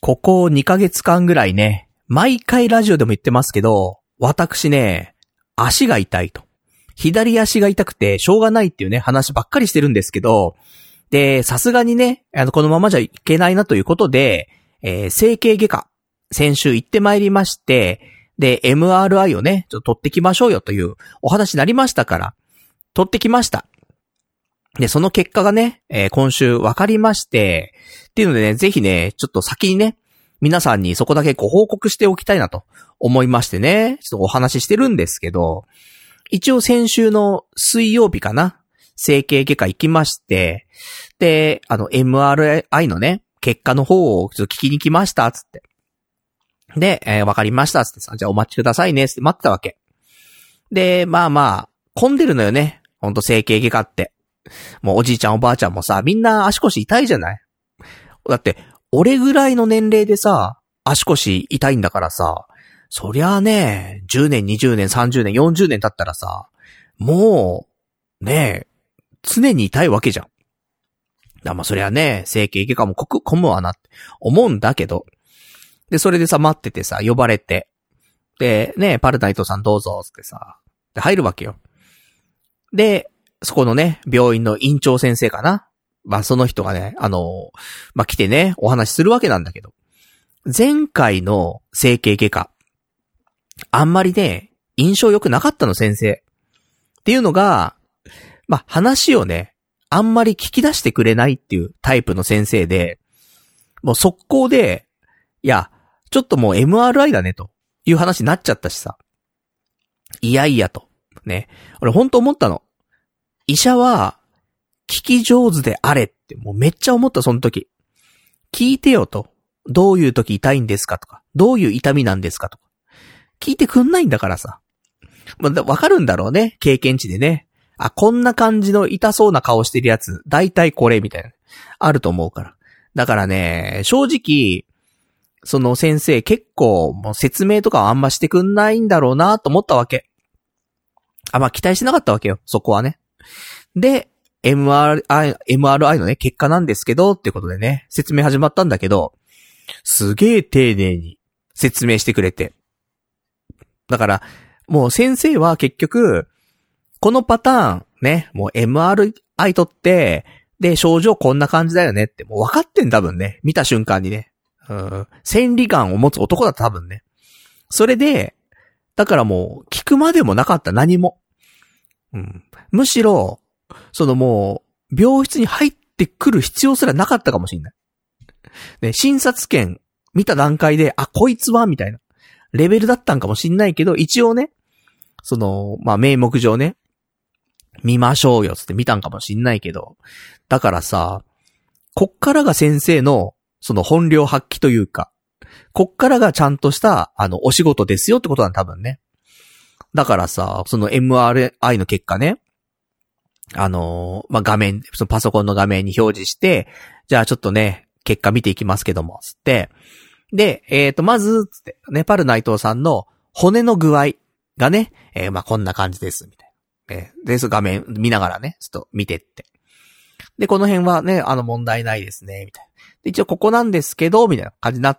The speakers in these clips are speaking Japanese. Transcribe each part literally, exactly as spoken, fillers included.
ここにかげつかんぐらいね、毎回ラジオでも言ってますけど、私ね、足が痛いと。左足が痛くてしょうがないっていうね、話ばっかりしてるんですけど、で、さすがにね、あの、このままじゃいけないなということで、えー、整形外科、先週行ってまいりまして、で、エムアールアイ をね、ちょっと取ってきましょうよというお話になりましたから、取ってきました。で、その結果がね、えー、今週分かりまして、っていうのでね、ぜひね、ちょっと先にね、皆さんにそこだけご報告しておきたいなと思いましてね、ちょっとお話ししてるんですけど、一応先週の水曜日かな、整形外科行きまして、で、あの エムアールアイ のね、結果の方をちょっと聞きに来ました、つって。で、えー、わかりました、つってさ、じゃあお待ちくださいね、つって待ってたわけ。で、まあまあ、混んでるのよね、ほんと整形外科って。もうおじいちゃんおばあちゃんもさ、みんな足腰痛いじゃない？だって、俺ぐらいの年齢でさ、足腰痛いんだからさ、そりゃあね、じゅうねん、にじゅうねん、さんじゅうねん、よんじゅうねん経ったらさ、もう、ねえ、常に痛いわけじゃん。だまあそりゃね、整形外科もこく、混むわなって思うんだけど。で、それでさ、待っててさ、呼ばれて。で、ね、パルナイトさんどうぞ、つってさ、で、入るわけよ。で、そこのね、病院の院長先生かな。まあその人がね、あの、まあ来てね、お話しするわけなんだけど。前回の整形外科、あんまりね、印象良くなかったの、先生。っていうのが、まあ話をね、あんまり聞き出してくれないっていうタイプの先生で、もう速攻で、いや、ちょっともう エムアールアイ だね、という話になっちゃったしさ。いやいやと。ね。俺ほんと思ったの。医者は、聞き上手であれってもうめっちゃ思った、その時。聞いてよと。どういう時痛いんですかとか。どういう痛みなんですかとか。聞いてくんないんだからさ。まあ、わかるんだろうね。経験値でね。あ、こんな感じの痛そうな顔してるやつ。だいたいこれみたいな。あると思うから。だからね、正直、その先生結構もう説明とかはあんましてくんないんだろうなと思ったわけ。あ、まあ期待してなかったわけよ。そこはね。で、エムアールアイ、エムアールアイ のね、結果なんですけど、ってことでね、説明始まったんだけど、すげえ丁寧に説明してくれて。だから、もう先生は結局、このパターン、ね、もう エムアールアイ 取って、で、症状こんな感じだよねって、もう分かってんだ多分ね。見た瞬間にね。うん。千里眼を持つ男だった多分ね。それで、だからもう、聞くまでもなかった、何も。うん。むしろ、そのもう、病室に入ってくる必要すらなかったかもしれない。ね、診察券見た段階で、あ、こいつはみたいなレベルだったんかもしんないけど、一応ね、その、まあ、名目上ね、見ましょうよつって見たんかもしんないけど、だからさ、こっからが先生の、その本領発揮というか、こっからがちゃんとした、あの、お仕事ですよってことなん多分ね。だからさ、その エムアールアイ の結果ね、あのー、まあ、画面、そのパソコンの画面に表示して、じゃあちょっとね、結果見ていきますけども、つって。で、えっと、まず、つって、ね、パル内藤さんの骨の具合がね、えー、まあ、こんな感じです、みたいな。えー、で、その画面見ながらね、ちょっと見てって。で、この辺はね、あの問題ないですね、みたいな。で、一応ここなんですけど、みたいな感じになって、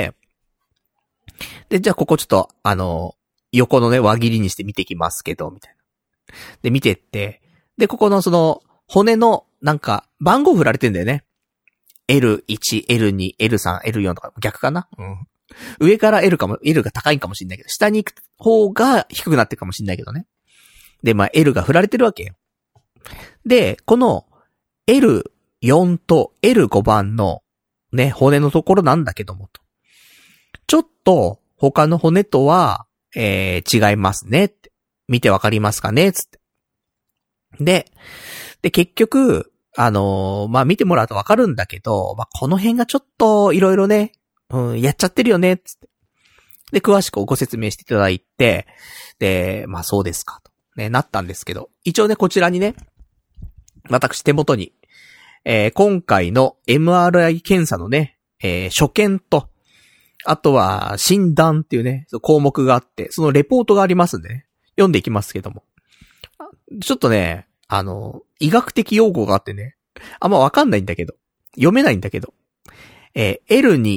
で、じゃあここちょっと、あの、横のね、輪切りにして見ていきますけど、みたいな。で、見てって、で、ここのその、骨の、なんか、番号振られてんだよね。エルワン、エルツー、エルスリー、エルフォーとか、逆かな？うん。上から L かも、L が高いかもしんないけど、下に行く方が低くなってるかもしんないけどね。で、まあ、L が振られてるわけよ。で、この、エルフォー と エルファイブ 番の、ね、骨のところなんだけどもと。ちょっと、他の骨とは、えー、違いますねって。見てわかりますかねつって。で、で、結局、あのー、まあ、見てもらうとわかるんだけど、まあ、この辺がちょっと、いろいろね、うん、やっちゃってるよね、つって。で、詳しくご説明していただいて、で、まあ、そうですか、と。ね、なったんですけど、一応ね、こちらにね、私手元に、えー、今回の エムアールアイ 検査のね、えー、所見と、あとは、診断っていうね、項目があって、そのレポートがありますんでね、読んでいきますけども。ちょっとね、あの、医学的用語があってね、あんまわかんないんだけど、読めないんだけど、えー、エルツー、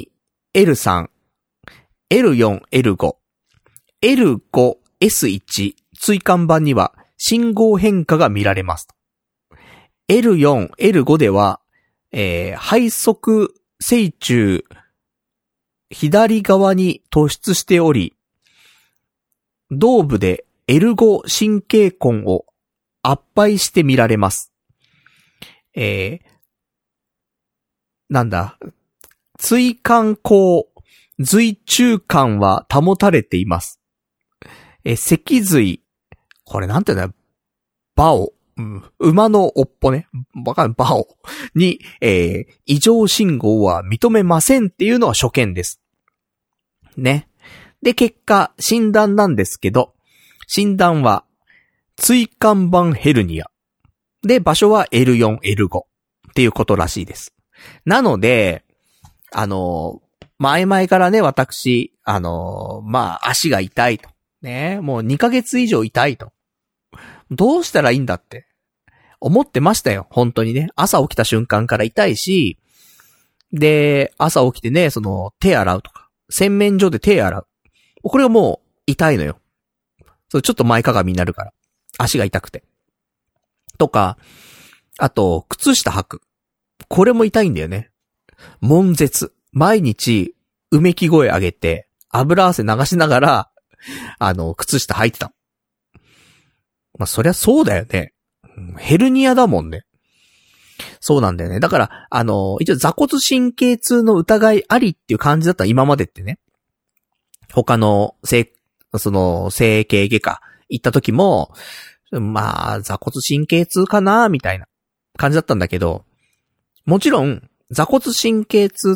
エルスリー、エルフォー、エルファイブ、エルファイブ、エスワン、椎間板には信号変化が見られます。エルフォー、エルファイブでは、えー、背側正中左側に突出しており、同部でエルファイブ神経根を圧迫して見られます。えー、なんだ、椎間孔、髄中間は保たれています。えー、脊髄、これなんていうんだよ、バオ、うん、馬の尾っぽね、わかんない、バオに、えー、異常信号は認めませんっていうのは所見です。ね。で、結果、診断なんですけど、診断は、椎間板ヘルニア。で、場所は エルフォー、エルファイブ っていうことらしいです。なので、あの、前々からね、私、あの、まあ、足が痛いと。ね、もうにかげつ以上痛いと。どうしたらいいんだって、思ってましたよ、本当にね。朝起きた瞬間から痛いし、で、朝起きてね、その、手洗うとか、洗面所で手洗う。これがもう、痛いのよ。それちょっと前かがみになるから。足が痛くて。とか、あと、靴下履く。これも痛いんだよね。悶絶。毎日、うめき声上げて、油汗流しながら、あの、靴下履いてた。まあ、そりゃそうだよね。ヘルニアだもんね。そうなんだよね。だから、あの、一応座骨神経痛の疑いありっていう感じだった今までってね。他の、整、その、整形外科行った時も、まあ、座骨神経痛かなみたいな感じだったんだけど、もちろん、座骨神経痛って、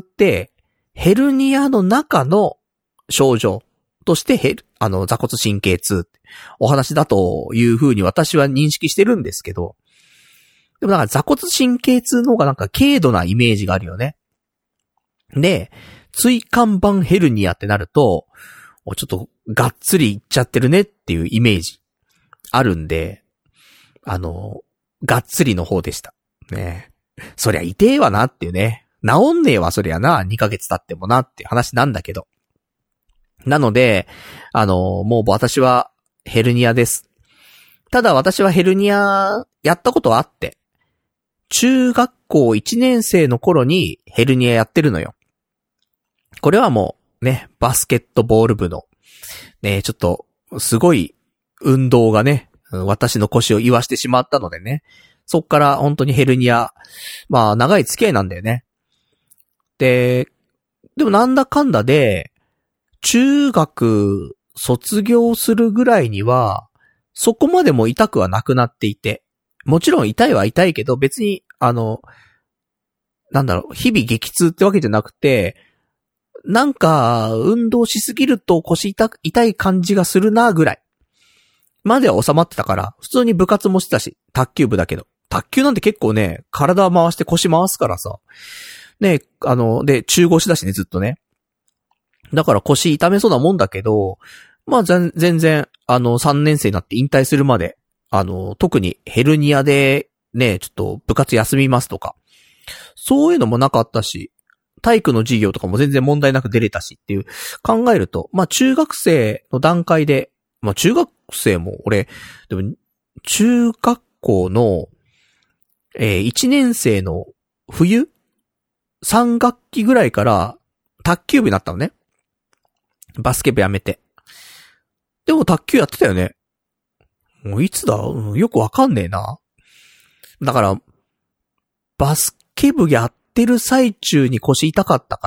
ヘルニアの中の症状としてヘル、あの、座骨神経痛ってお話だという風に私は認識してるんですけど、でもなんか座骨神経痛の方がなんか軽度なイメージがあるよね。で、椎間板ヘルニアってなると、ちょっとがっつりいっちゃってるねっていうイメージあるんで、あの、がっつりの方でした。ね。そりゃ痛えわなっていうね。治んねえわそりゃな、にかげつ経ってもなっていう話なんだけど。なので、あの、もう私はヘルニアです。ただ私はヘルニアやったことはあって、中学校いちねん生の頃にヘルニアやってるのよ。これはもうね、バスケットボール部の、ね、ちょっとすごい運動がね、私の腰を言わしてしまったのでね、そっから本当にヘルニア、まあ長い付き合いなんだよね。で、でもなんだかんだで、中学卒業するぐらいには、そこまでも痛くはなくなっていて、もちろん痛いは痛いけど、別に、あの、なんだろう、日々激痛ってわけじゃなくて、なんか、運動しすぎると腰痛、痛い感じがするなぐらい。までは収まってたから、普通に部活もしてたし、卓球部だけど。卓球なんて結構ね、体回して腰回すからさ。ね、あの、で、中腰だしね、ずっとね。だから腰痛めそうなもんだけど、まあ全然、あの、さんねん生になって引退するまで、あの、特にヘルニアで、ね、ちょっと部活休みますとか、そういうのもなかったし、体育の授業とかも全然問題なく出れたしっていう考えると、まあ中学生の段階で、まあ中学生も俺、でも中学校の、えー、いちねん生の冬 ?さん 学期ぐらいから卓球部になったのね。バスケ部やめて。でも卓球やってたよね。もういつだ、うん、よくわかんねえな。だから、バスケ部やってる最中に腰痛かったから、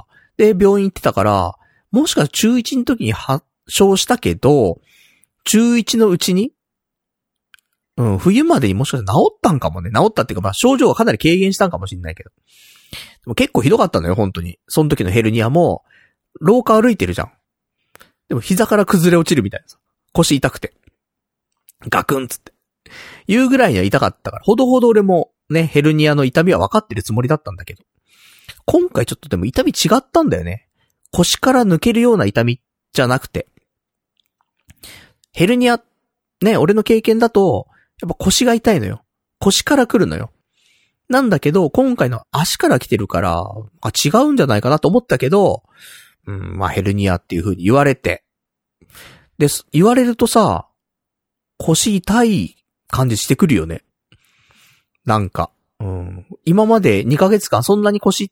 で、病院行ってたから、もしかしたら中いちの時に発症したけど、中いちのうちに、うん、冬までにもしかしたら治ったんかもね。治ったっていうか、まあ症状がかなり軽減したんかもしれないけど。でも結構ひどかったのよ、本当に。その時のヘルニアも、廊下歩いてるじゃん。でも膝から崩れ落ちるみたいなさ。腰痛くて。ガクンつって。いうぐらいには痛かったから、ほどほど俺もね、ヘルニアの痛みは分かってるつもりだったんだけど。今回ちょっとでも痛み違ったんだよね。腰から抜けるような痛みじゃなくて。ヘルニア、ね、俺の経験だと、やっぱ腰が痛いのよ。腰から来るのよ。 なんだけど、今回の足から来てるから、あ、違うんじゃないかなと思ったけど、うん、まあヘルニアっていう風に言われて。で、言われるとさ、腰痛い感じしてくるよね。なんか、うん、今までにかげつかんそんなに腰って、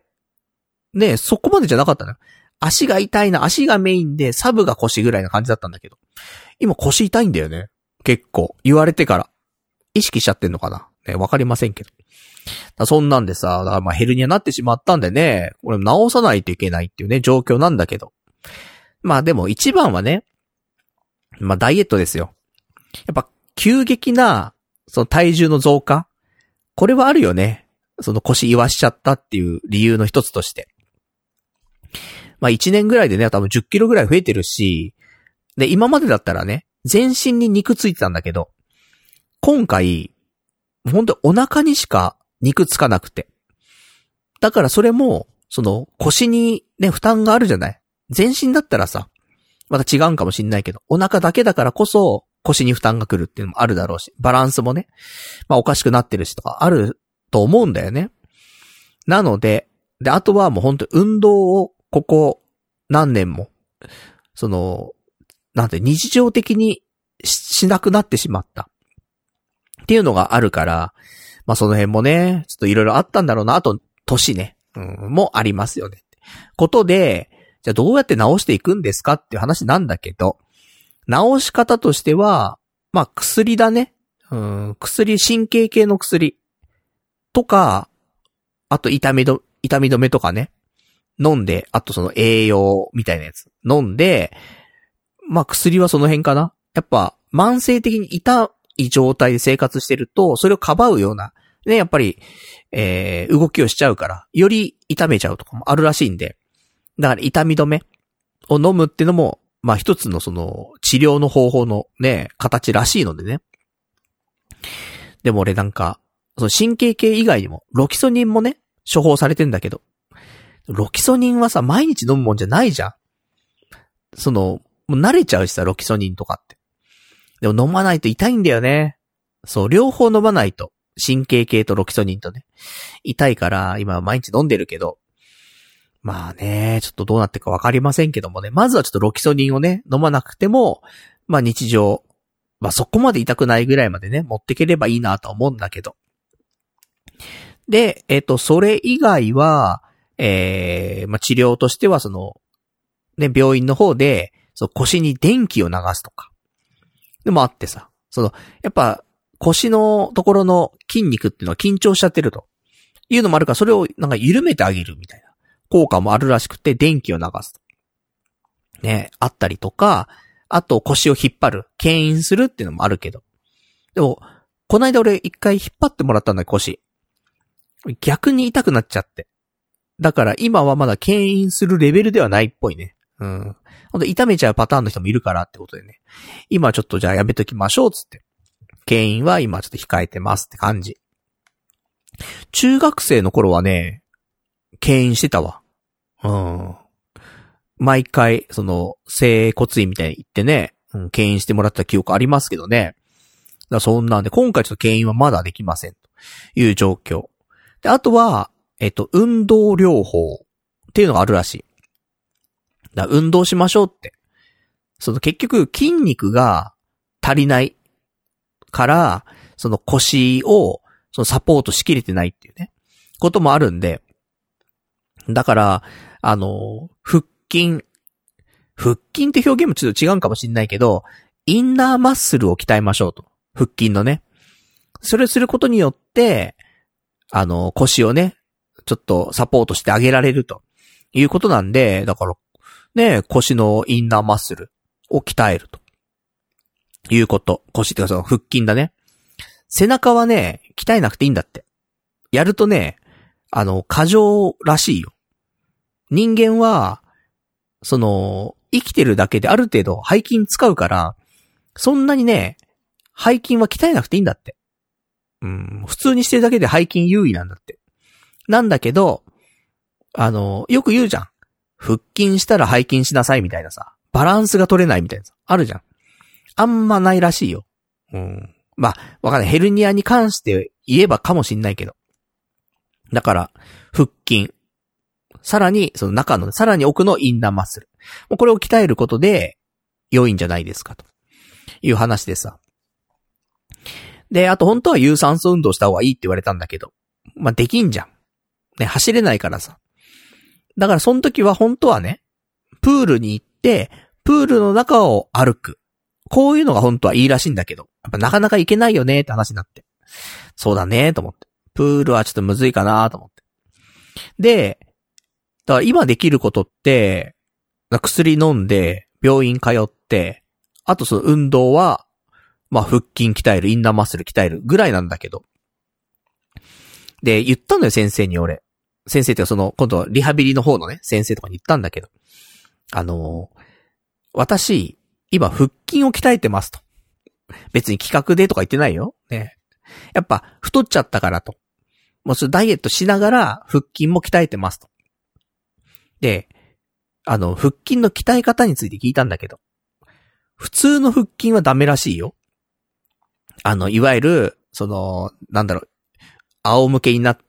ね、そこまでじゃなかったのよ。足が痛いな、足がメインでサブが腰ぐらいな感じだったんだけど。今腰痛いんだよね。結構。言われてから。意識しちゃってんのかなね、わかりませんけど。だそんなんでさ、だからまあヘルニアになってしまったんでね、これ治さないといけないっていうね、状況なんだけど。まあでも一番はね、まあダイエットですよ。やっぱ急激な、その体重の増加。これはあるよね。その腰言わしちゃったっていう理由の一つとして。まあ一年ぐらいでね、多分じゅっキロぐらい増えてるし、で、今までだったらね、全身に肉ついてたんだけど、今回、ほんとお腹にしか肉つかなくて。だからそれも、その腰にね、負担があるじゃない。全身だったらさ、また違うんかもしんないけど、お腹だけだからこそ腰に負担が来るっていうのもあるだろうし、バランスもね、まあおかしくなってるしとかあると思うんだよね。なので、で、あとはもうほんと運動をここ何年も、その、なんて日常的に し, しなくなってしまった。っていうのがあるから、まあその辺もね、ちょっといろいろあったんだろうな。あと、年ね、うん、もありますよね。ことで、じゃあどうやって治していくんですかっていう話なんだけど、治し方としては、まあ薬だね。うん、薬、神経系の薬とか、あと痛みど、痛み止めとかね。飲んで、あとその栄養みたいなやつ飲んで、まあ薬はその辺かな。やっぱ慢性的に痛い状態で生活してると、それをかばうような、ね、やっぱり、えー、動きをしちゃうから、より痛めちゃうとかもあるらしいんで、だから痛み止めを飲むっていうのも、まあ一つのその治療の方法のね、形らしいのでね。でも俺なんか、その神経系以外にも、ロキソニンもね、処方されてんだけど、ロキソニンはさ、毎日飲むもんじゃないじゃん。その、もう慣れちゃうしさ、ロキソニンとかって。でも飲まないと痛いんだよね。そう、両方飲まないと。神経系とロキソニンとね。痛いから、今は毎日飲んでるけど。まあね、ちょっとどうなってるかわかりませんけどもね。まずはちょっとロキソニンをね、飲まなくても、まあ日常、まあそこまで痛くないぐらいまでね、持っていければいいなと思うんだけど。で、えっと、それ以外は、えー、まあ治療としてはその、ね、病院の方で、そう腰に電気を流すとか。でもあってさ、その、やっぱ腰のところの筋肉っていうのは緊張しちゃってるというのもあるから、それをなんか緩めてあげるみたいな効果もあるらしくて、電気を流すと。ね、あったりとか、あと腰を引っ張る、牽引するっていうのもあるけど。でも、この間俺一回引っ張ってもらったんだよ、腰。逆に痛くなっちゃって。だから今はまだ牽引するレベルではないっぽいね。うん。ほんと痛めちゃうパターンの人もいるからってことでね。今ちょっとじゃあやめときましょうつって。牽引は今ちょっと控えてますって感じ。中学生の頃はね、牽引してたわ。うん。毎回、その、整骨院みたいに行ってね、うん、牽引してもらった記憶ありますけどね。だからそんなんで、今回ちょっと牽引はまだできませんという状況。で、あとは、えっと、運動療法っていうのがあるらしい。だから運動しましょうって。その結局筋肉が足りないから、その腰をそのサポートしきれてないっていうね、こともあるんで、だから、あの、腹筋、腹筋って表現もちょっと違うかもしれないけど、インナーマッスルを鍛えましょうと。腹筋のね。それをすることによって、あの、腰をね、ちょっとサポートしてあげられるということなんで、だから、ね、腰のインナーマッスルを鍛えるということ。腰ってかその腹筋だね。背中はね、鍛えなくていいんだって。やるとね、あの、過剰らしいよ。人間は、その、生きてるだけである程度背筋使うから、そんなにね、背筋は鍛えなくていいんだって。うん、普通にしてるだけで背筋優位なんだって。なんだけど、あの、よく言うじゃん。腹筋したら背筋しなさいみたいなさ、バランスが取れないみたいなさ、あるじゃん。あんまないらしいよ。うん。まあ、わかんない。ヘルニアに関して言えばかもしんないけど。 だから、腹筋。さらに、その中の、さらに奥のインナーマッスル。もうこれを鍛えることで、良いんじゃないですか、という話でさ。で、あと本当は有酸素運動した方がいいって言われたんだけど。まあ、できんじゃん。ね、走れないからさ。だからその時は本当はね、プールに行って、プールの中を歩く。こういうのが本当はいいらしいんだけど、やっぱなかなか行けないよねって話になって。そうだねと思って。プールはちょっとむずいかなと思って。で、だから今できることって、薬飲んで、病院通って、あとその運動は、まあ腹筋鍛える、インナーマッスル鍛えるぐらいなんだけど。で、言ったのよ先生に俺。先生ってその、今度リハビリの方のね、先生とかに言ったんだけど。あのー、私、今腹筋を鍛えてますと。別に企画でとか言ってないよ。ね。やっぱ太っちゃったからと。もうそれダイエットしながら腹筋も鍛えてますと。で、あの、腹筋の鍛え方について聞いたんだけど、普通の腹筋はダメらしいよ。あの、いわゆる、その、なんだろう、仰向けになって、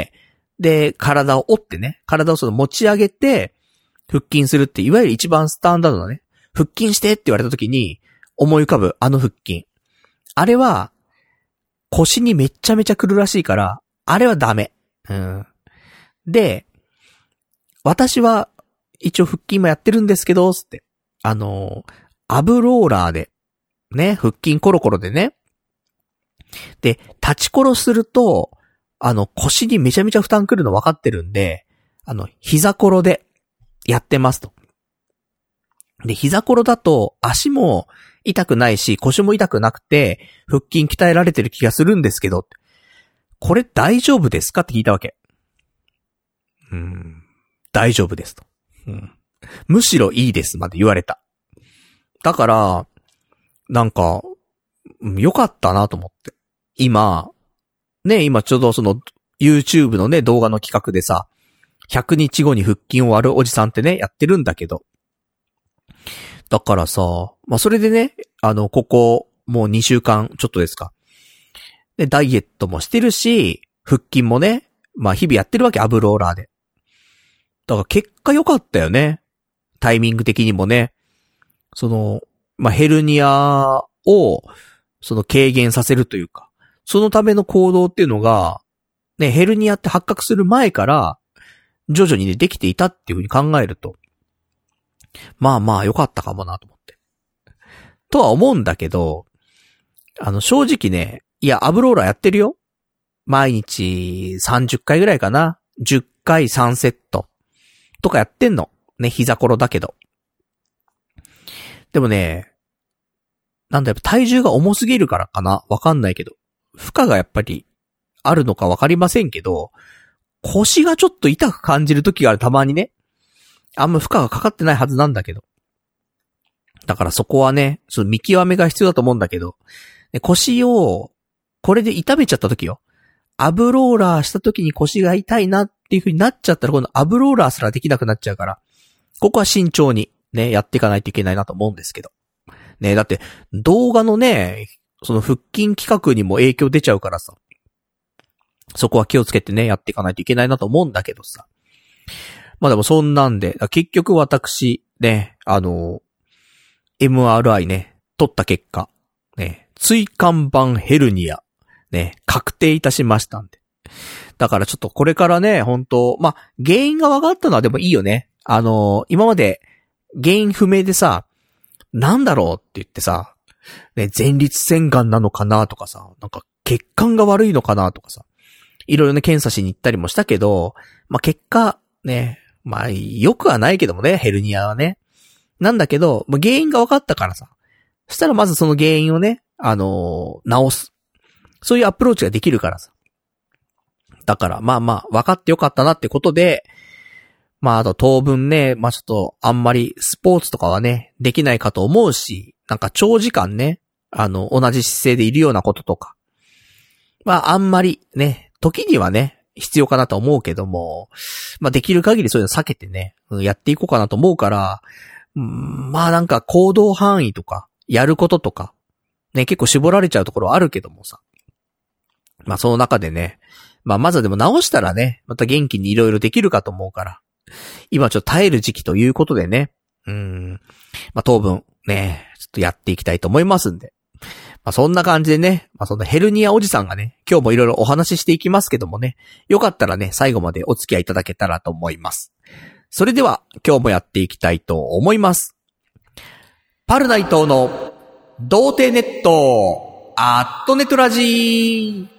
で、体を折ってね、体をその持ち上げて、腹筋するって、いわゆる一番スタンダードなね、腹筋してって言われた時に、思い浮かぶあの腹筋。あれは、腰にめっちゃめちゃくるらしいから、あれはダメ。うん。で、私は、一応腹筋もやってるんですけど、つって。あの、アブローラーで、ね、腹筋コロコロでね。で、立ちコロすると、あの、腰にめちゃめちゃ負担くるの分かってるんで、あの、膝コロでやってますと。で、膝コロだと足も痛くないし、腰も痛くなくて、腹筋鍛えられてる気がするんですけど、これ大丈夫ですかって聞いたわけ。うーん、大丈夫ですと。うん、むしろいいですまで言われた。だから、なんか、良かったなと思って。今、ね、今ちょうどその YouTube のね、動画の企画でさ、ひゃくにちごに腹筋を割るおじさんってね、やってるんだけど。だからさ、まあ、それでね、あの、ここ、もうにしゅうかんちょっとですか。で、ダイエットもしてるし、腹筋もね、まあ、日々やってるわけ、アブローラーで。だから結果良かったよね。タイミング的にもね。その、まあ、ヘルニアを、その軽減させるというか、そのための行動っていうのが、ね、ヘルニアって発覚する前から、徐々にね、できていたっていうふうに考えると、まあまあ良かったかもなと思って。とは思うんだけど、あの、正直ね、いや、アブローラーやってるよ。毎日さんじゅっかいぐらいかな。じゅっかいさんセット。とかやってんの。ね、膝コロだけど。でもね、なんだやっぱ体重が重すぎるからかなわかんないけど。負荷がやっぱりあるのかわかりませんけど、腰がちょっと痛く感じる時がある、たまにね。あんま負荷がかかってないはずなんだけど。だからそこはね、その見極めが必要だと思うんだけど、腰を、これで痛めちゃった時よ。アブローラーした時に腰が痛いなっていう風になっちゃったら、このアブローラーすらできなくなっちゃうから、ここは慎重にね、やっていかないといけないなと思うんですけど。ね、だって動画のね、その腹筋企画にも影響出ちゃうからさ。そこは気をつけてね、やっていかないといけないなと思うんだけどさ。まあでもそんなんで、結局私、ね、あの、エムアールアイ ね、取った結果、ね、椎間板ヘルニア、ね、確定いたしましたんで。だからちょっとこれからね、本当まあ、原因が分かったのはでもいいよね。あの、今まで原因不明でさ、なんだろうって言ってさ、ね、前立腺がんなのかなとかさ、なんか血管が悪いのかなとかさ、いろいろね、検査しに行ったりもしたけど、まあ、結果、ね、まあ、良くはないけどもね、ヘルニアはね。なんだけど、まあ、原因が分かったからさ、そしたらまずその原因をね、あのー、直す。そういうアプローチができるからさ。だから、まあまあ、分かってよかったなってことで、まあ、あと当分ね、まあちょっと、あんまりスポーツとかはね、できないかと思うし、なんか長時間ね、あの、同じ姿勢でいるようなこととか、まああんまりね、時にはね、必要かなと思うけども、まあできる限りそういうの避けてね、やっていこうかなと思うから、まあなんか行動範囲とか、やることとか、ね、結構絞られちゃうところはあるけどもさ。まあその中でね、 まあまずでも直したらね、また元気にいろいろできるかと思うから。今ちょっと耐える時期ということでね。うーん。まあ当分ね、ちょっとやっていきたいと思いますんで。まあそんな感じでね、まあそんなヘルニアおじさんがね、今日もいろいろお話ししていきますけどもね。よかったらね、最後までお付き合いいただけたらと思います。それでは今日もやっていきたいと思います。パルナイトの童貞ネットアットネトラジー。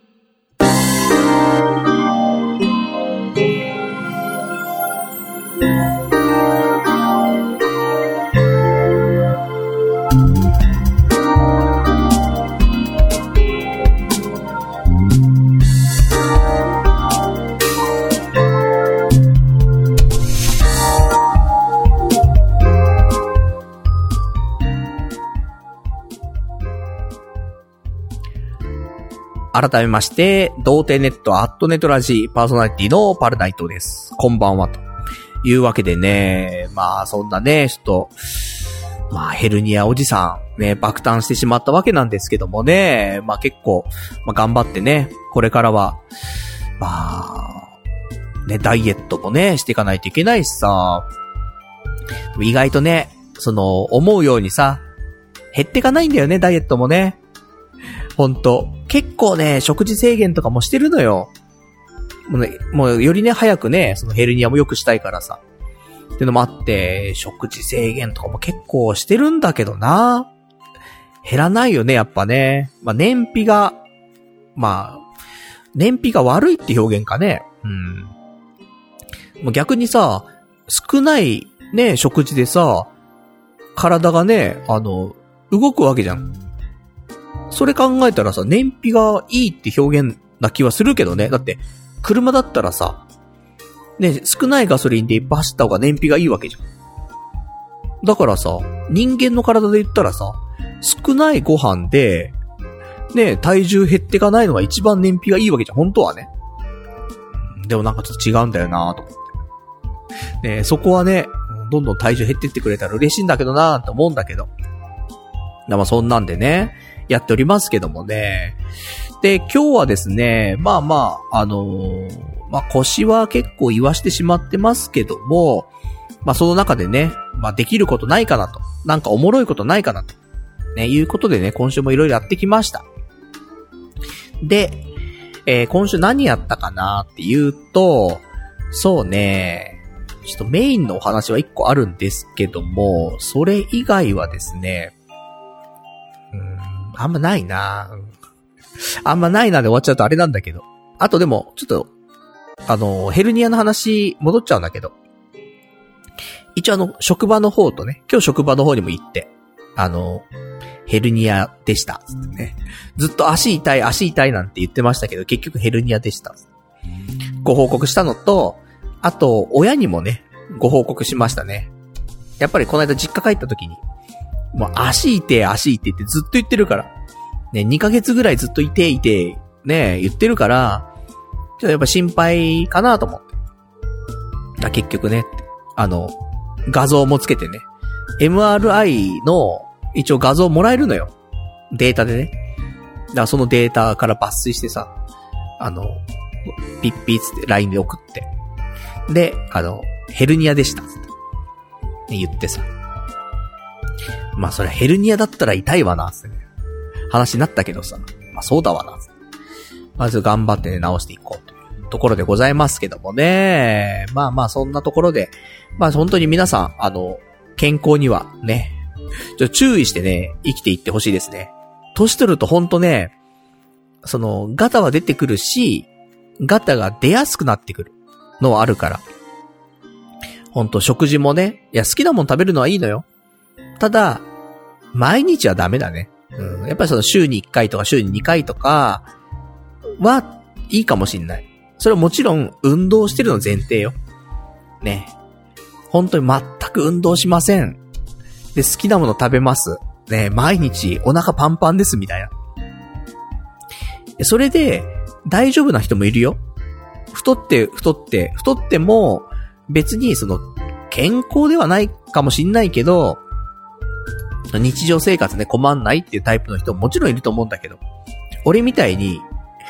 改めまして、童貞ネットアットネトラジーパーソナリティのパルナイトです。こんばんはというわけでね、まあそんなね、ちょっと、まあヘルニアおじさんね、爆誕してしまったわけなんですけどもね、まあ結構、まあ頑張ってね、これからは、まあ、ね、ダイエットもね、していかないといけないしさ、意外とね、その、思うようにさ、減っていかないんだよね、ダイエットもね。ほんと。結構ね、食事制限とかもしてるのよ。もうね、もうよりね、早くね、そのヘルニアも良くしたいからさ。っていうのもあって、食事制限とかも結構してるんだけどな。減らないよね、やっぱね。まあ、燃費が、まあ、燃費が悪いって表現かね。うん。もう逆にさ、少ないね、食事でさ、体がね、あの、動くわけじゃん。それ考えたらさ、燃費がいいって表現な気はするけどね。だって、車だったらさ、ね、少ないガソリンでいっぱい走った方が燃費がいいわけじゃん。だからさ、人間の体で言ったらさ、少ないご飯で、ね、体重減ってかないのが一番燃費がいいわけじゃん。本当はね。でもなんかちょっと違うんだよなぁと思って。ね、そこはね、どんどん体重減ってってくれたら嬉しいんだけどなぁと思うんだけど。まあそんなんでね、やっておりますけどもね。で、今日はですね、まあまあ、あのー、まあ腰は結構言わしてしまってますけども、まあその中でね、まあできることないかなと。なんかおもろいことないかなと。ね、いうことでね、今週もいろいろやってきました。で、えー、今週何やったかなっていうと、そうね、ちょっとメインのお話は一個あるんですけども、それ以外はですね、うーん、あんまないなあんまないなで終わっちゃうとあれなんだけど。あとでも、ちょっと、あの、ヘルニアの話戻っちゃうんだけど。一応あの、職場の方とね、今日職場の方にも行って、あの、ヘルニアでした。つってね。ずっと足痛い、足痛いなんて言ってましたけど、結局ヘルニアでした。ご報告したのと、あと、親にもね、ご報告しましたね。やっぱりこの間実家帰った時に、もう足痛え、足痛えってずっと言ってるから。ね、にかげつぐらいずっと痛え、痛え、ね、言ってるから、ちょっとやっぱ心配かなと思って。だ結局ね、あの、画像もつけてね、エムアールアイ の一応画像もらえるのよ。データでね。だからそのデータから抜粋してさ、あの、ピッピーつって ライン で送って。で、あの、ヘルニアでした。つって。言ってさ。まあそれヘルニアだったら痛いわな、つってね。話になったけどさ。まあそうだわな、つって。まず頑張ってね、直していこうというところでございますけどもね。まあまあそんなところで、まあ本当に皆さん、あの、健康にはね、ちょっと注意してね、生きていってほしいですね。年取るとほんとね、その、ガタは出てくるし、ガタが出やすくなってくるのはあるから。ほんと食事もね、いや好きなもん食べるのはいいのよ。ただ、毎日はダメだね。うん、やっぱりその週にいっかいとか週ににかいとかはいいかもしんない。それはもちろん運動してるの前提よ。ね。本当に全く運動しません。で、好きなもの食べます。ね、毎日お腹パンパンですみたいな。それで大丈夫な人もいるよ。太って太って太っても別にその健康ではないかもしんないけど、日常生活ね困んないっていうタイプの人ももちろんいると思うんだけど、俺みたいに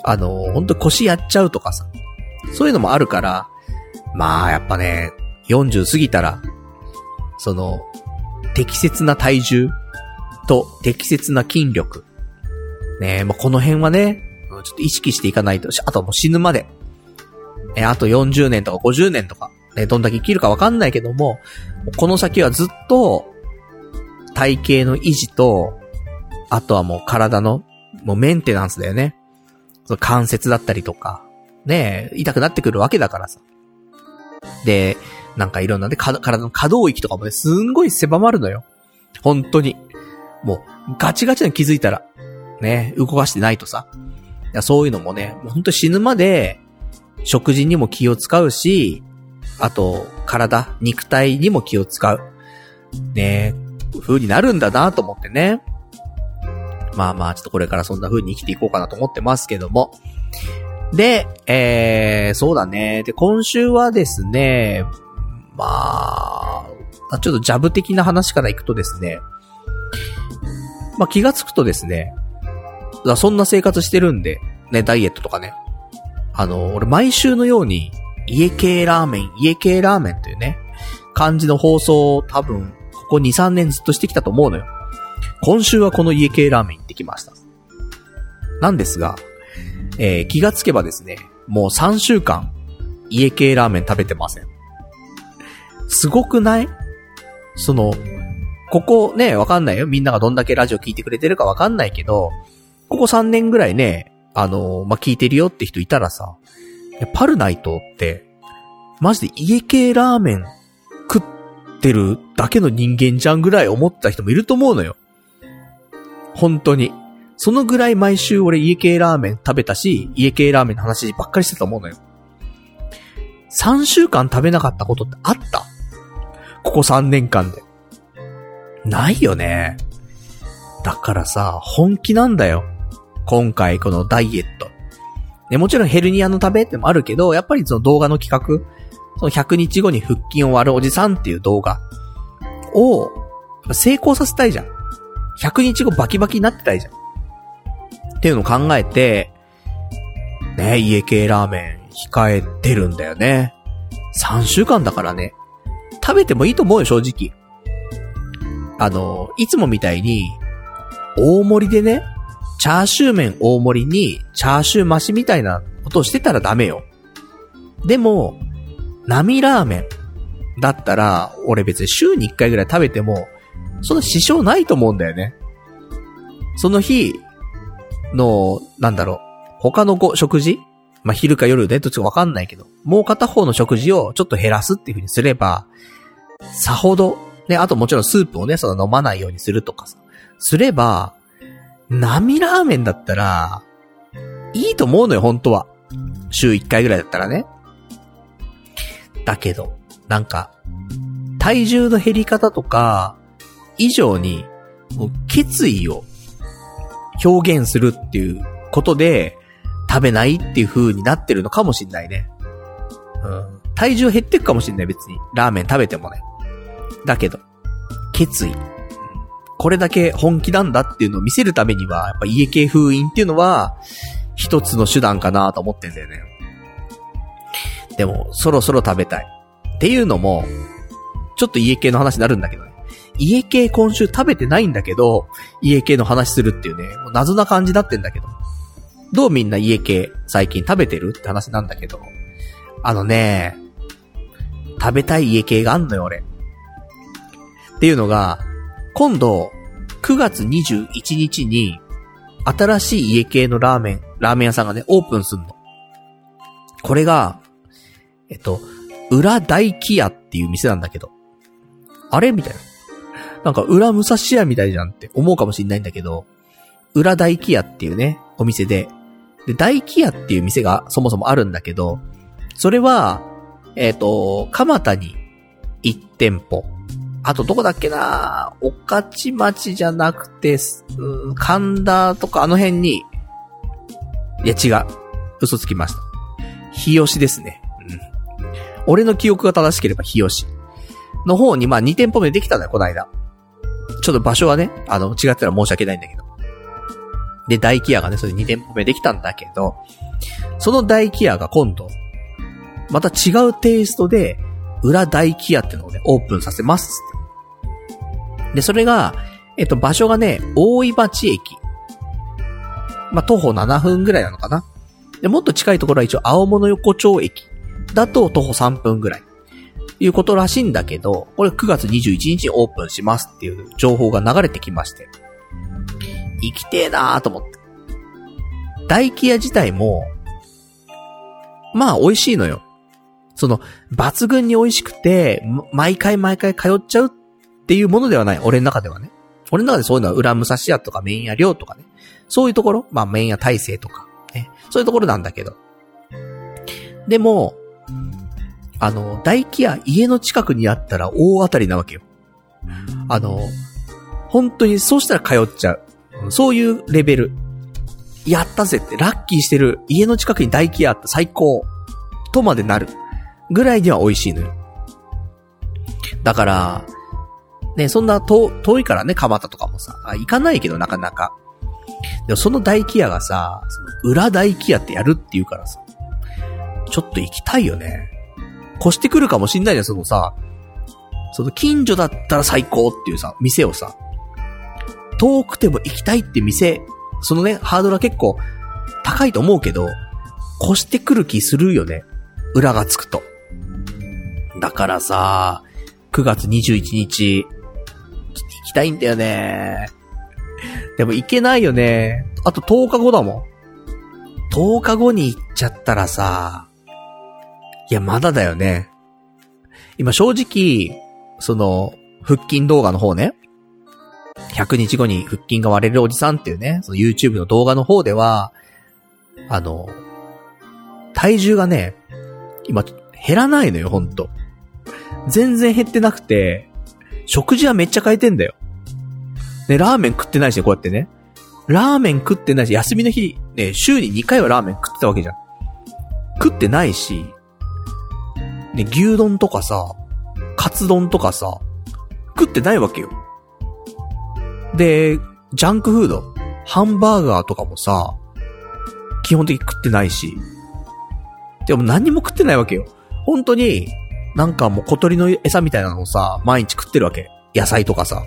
あの、ほんと腰やっちゃうとかさ、そういうのもあるから、まあやっぱね、よんじゅう過ぎたら、その、適切な体重と適切な筋力。ねえ、まあ、この辺はね、ちょっと意識していかないと、あとはもう死ぬまで。え、あとよんじゅうねんとかごじゅうねんとか、ね、どんだけ生きるかわかんないけども、この先はずっと、体型の維持と、あとはもう体の、もうメンテナンスだよね。その関節だったりとか、ねえ、痛くなってくるわけだからさ。で、なんかいろんなね、体の可動域とかもね、すんごい狭まるのよ。本当に。もう、ガチガチに気づいたら、ね、動かしてないとさ。そういうのもね、もう本当死ぬまで、食事にも気を使うし、あと、体、肉体にも気を使う。ね、風になるんだなと思ってね。まあまあ、ちょっとこれからそんな風に生きていこうかなと思ってますけども。で、えー、そうだね。で、今週はですね、まあ、ちょっとジャブ的な話からいくとですね、まあ気がつくとですね、そんな生活してるんで、ね、ダイエットとかね。あの、俺毎週のように、家系ラーメン、家系ラーメンというね、感じの放送を多分、ここに、さんねんずっとしてきたと思うのよ。今週はこの家系ラーメン行ってきました。なんですが、えー、気がつけばですね、もうさんしゅうかん、家系ラーメン食べてません。すごくない？その、ここね、わかんないよ。みんながどんだけラジオ聞いてくれてるかわかんないけど、ここさんねんぐらいね、あのー、まあ、聞いてるよって人いたらさ、パルナイトって、マジで家系ラーメン食ってるだけの人間じゃんぐらい思った人もいると思うのよ。本当に。そのぐらい毎週俺家系ラーメン食べたし、家系ラーメンの話ばっかりしてたと思うのよ。さんしゅうかん食べなかったことってあった？ここさんねんかんで。ないよね。だからさ、本気なんだよ。今回このダイエット。ね、もちろんヘルニアの食べってもあるけど、やっぱりその動画の企画、そのひゃくにちごに腹筋を割るおじさんっていう動画を成功させたいじゃん。ひゃくにちごバキバキになってたいじゃん。っていうのを考えて、ね、家系ラーメン控えてるんだよね。さんしゅうかんだからね。食べてもいいと思うよ、正直。あの、いつもみたいに、大盛りでね、チャーシュー麺大盛りに、チャーシュー増しみたいなことをしてたらダメよ。でも、並ラーメンだったら、俺別に週にいっかいぐらい食べても、そんな支障ないと思うんだよね。その日の、なんだろう、他のご食事？まあ、昼か夜でどっちかわかんないけど、もう片方の食事をちょっと減らすっていう風にすれば、さほど、ね、あともちろんスープをね、その飲まないようにするとかさ、すれば、並ラーメンだったら、いいと思うのよ、本当は。週いっかいぐらいだったらね。だけど、なんか、体重の減り方とか、以上に、もう決意を表現するっていうことで、食べないっていう風になってるのかもしんないね。うん。体重減ってくかもしんない、別に。ラーメン食べてもね。だけど、決意。これだけ本気なんだっていうのを見せるためには、やっぱ家系封印っていうのは、一つの手段かなと思ってんだよね。でも、そろそろ食べたい。っていうのも、ちょっと家系の話になるんだけどね。家系今週食べてないんだけど、家系の話するっていうね、もう謎な感じになってんだけど。どうみんな家系最近食べてるって話なんだけど。あのね、食べたい家系があんのよ、俺。っていうのが、今度、くがつにじゅういちにちに、新しい家系のラーメン、ラーメン屋さんがね、オープンすんの。これが、えっと、裏大木屋っていう店なんだけど。あれみたいな。なんか裏武蔵屋みたいじゃんって思うかもしんないんだけど、裏大木屋っていうね、お店で、で、大木屋っていう店がそもそもあるんだけど、それは、えっと、蒲田にいち店舗。あとどこだっけな、御徒町じゃなくて、うん、神田とかあの辺に、いや違う。嘘つきました。日吉ですね。うん。俺の記憶が正しければ日吉。の方にまあに店舗目できたんだよ、この間。ちょっと場所はね、あの、違ったら申し訳ないんだけど。 で、大木屋がね、それに店舗目できたんだけど、その大木屋が今度、また違うテイストで、裏大木屋っていうのをね、オープンさせますって。で、それが、えっと、場所がね、大井町駅。まあ、徒歩ななふんぐらいなのかな。で、もっと近いところは一応、青物横丁駅。だと徒歩さんぷんぐらい。いうことらしいんだけど、これくがつにじゅういちにちにオープンしますっていう情報が流れてきまして。行きてえなーと思って。大木屋自体も、まあ美味しいのよ。その、抜群に美味しくて、毎回毎回通っちゃうっていうものではない。俺の中ではね。俺の中でそういうのは裏武蔵屋とか麺屋寮とかね。そういうところ、まあ麺屋大成とか、ね。そういうところなんだけど。でも、あの、大木屋家の近くにあったら大当たりなわけよ。あの、本当にそうしたら通っちゃう。そういうレベル。やったぜって、ラッキーしてる。家の近くに大木屋あった最高。とまでなる。ぐらいには美味しいのよ。だから、ね、そんな遠、遠いからね、蒲田とかもさ、あ、行かないけどなかなか。でもその大木屋がさ、その裏大木屋ってやるって言うからさ、ちょっと行きたいよね。越してくるかもしんないじゃん、そのさ、その近所だったら最高っていうさ、店をさ、遠くても行きたいって店、そのね、ハードルは結構高いと思うけど、越してくる気するよね。裏がつくと。だからさ、くがつにじゅういちにち、ちょっと行きたいんだよね。でも行けないよね。あととおかごだもん。とおかごに行っちゃったらさ、いや、まだだよね。今正直、その、腹筋動画の方ね。ひゃくにちごに腹筋が割れるおじさんっていうね、その YouTube の動画の方では、あの、体重がね、今、減らないのよ、ほんと。全然減ってなくて、食事はめっちゃ変えてんだよ。ね、ラーメン食ってないしね、こうやってね。ラーメン食ってないし、休みの日、ね、週ににかいはラーメン食ってたわけじゃん。食ってないし、ね、牛丼とかさ、カツ丼とかさ、食ってないわけよ。で、ジャンクフード、ハンバーガーとかもさ、基本的に食ってないし、でも何にも食ってないわけよ。本当に、なんかもう小鳥の餌みたいなのをさ、毎日食ってるわけ。野菜とかさ。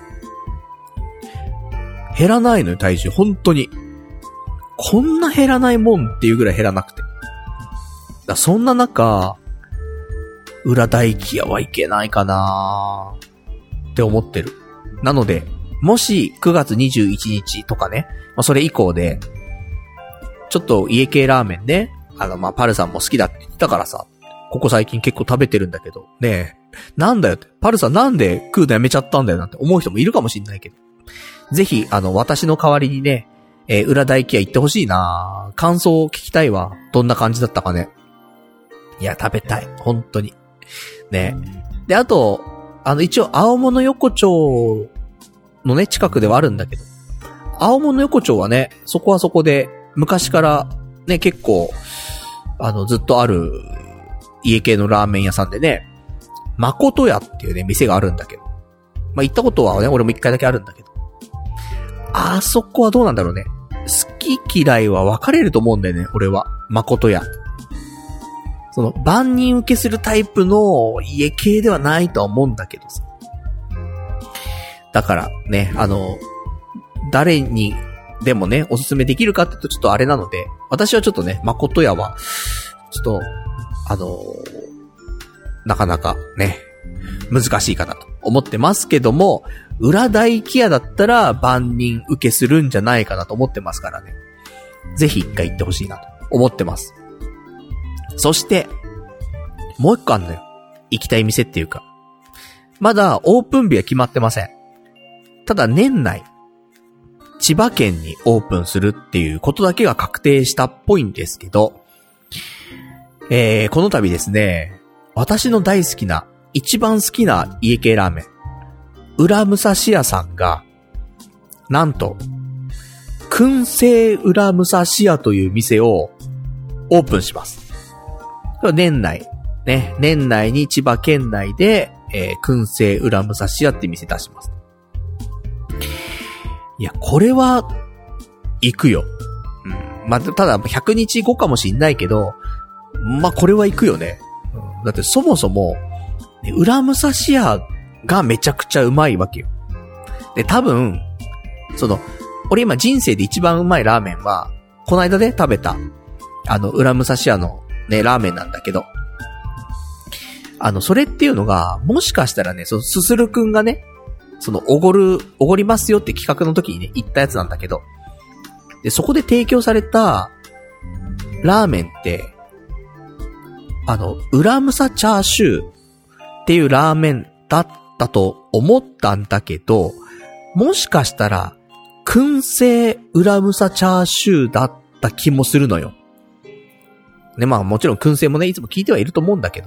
減らないのよ、体重。本当に。こんな減らないもんっていうぐらい減らなくて。だそんな中、裏大木屋はいけないかなーって思ってる。なので、もしくがつにじゅういちにちとかね、まあ、それ以降で、ちょっと家系ラーメンね、あの、まあ、パルさんも好きだって言ってたからさ、ここ最近結構食べてるんだけど、ねえ、なんだよって、パルさんなんで食うのやめちゃったんだよなんて思う人もいるかもしんないけど、ぜひ、あの、私の代わりにね、えー、裏大木屋行ってほしいなぁ。感想を聞きたいわ。どんな感じだったかね。いや、食べたい。本当に。ね。で、あと、あの、一応、青物横丁のね、近くではあるんだけど、青物横丁はね、そこはそこで、昔からね、結構、あの、ずっとある、家系のラーメン屋さんでね、誠屋っていうね、店があるんだけど。まあ、行ったことはね、俺も一回だけあるんだけど。あそこはどうなんだろうね。好き嫌いは分かれると思うんだよね、俺は。誠屋。その、万人受けするタイプの家系ではないとは思うんだけどさ。だからね、あの、誰にでもね、おすすめできるかって言うとちょっとあれなので、私はちょっとね、誠屋は、ちょっと、あの、なかなかね、難しいかなと思ってますけども、裏大木屋だったら万人受けするんじゃないかなと思ってますからね。ぜひ一回行ってほしいなと思ってます。そして、もう一個あんのよ。行きたい店っていうか。まだオープン日は決まってません。ただ年内、千葉県にオープンするっていうことだけが確定したっぽいんですけど、えー、この度ですね、私の大好きな、一番好きな家系ラーメン、裏武蔵屋さんが、なんと、燻製裏武蔵屋という店をオープンします。年内、ね、年内に千葉県内で、えー、燻製裏武蔵屋って店出します。いや、これは、 行くよ。うん。まあ、ただ、ひゃくにちごかもしんないけど、まあ、これは行くよね。うん、だってそもそも、ね、裏武蔵屋がめちゃくちゃうまいわけよ。で、多分、その、俺今人生で一番うまいラーメンは、この間で食べた、あの、裏武蔵屋のね、ラーメンなんだけど、あの、それっていうのが、もしかしたらね、その、すするくんがね、その、おごる、おごりますよって企画の時にね、言ったやつなんだけど、で、そこで提供された、ラーメンって、あの、裏武蔵チャーシューっていうラーメンだったと思ったんだけど、もしかしたら、燻製裏武蔵チャーシューだった気もするのよ。ね、まあもちろん燻製もね、いつも聞いてはいると思うんだけど。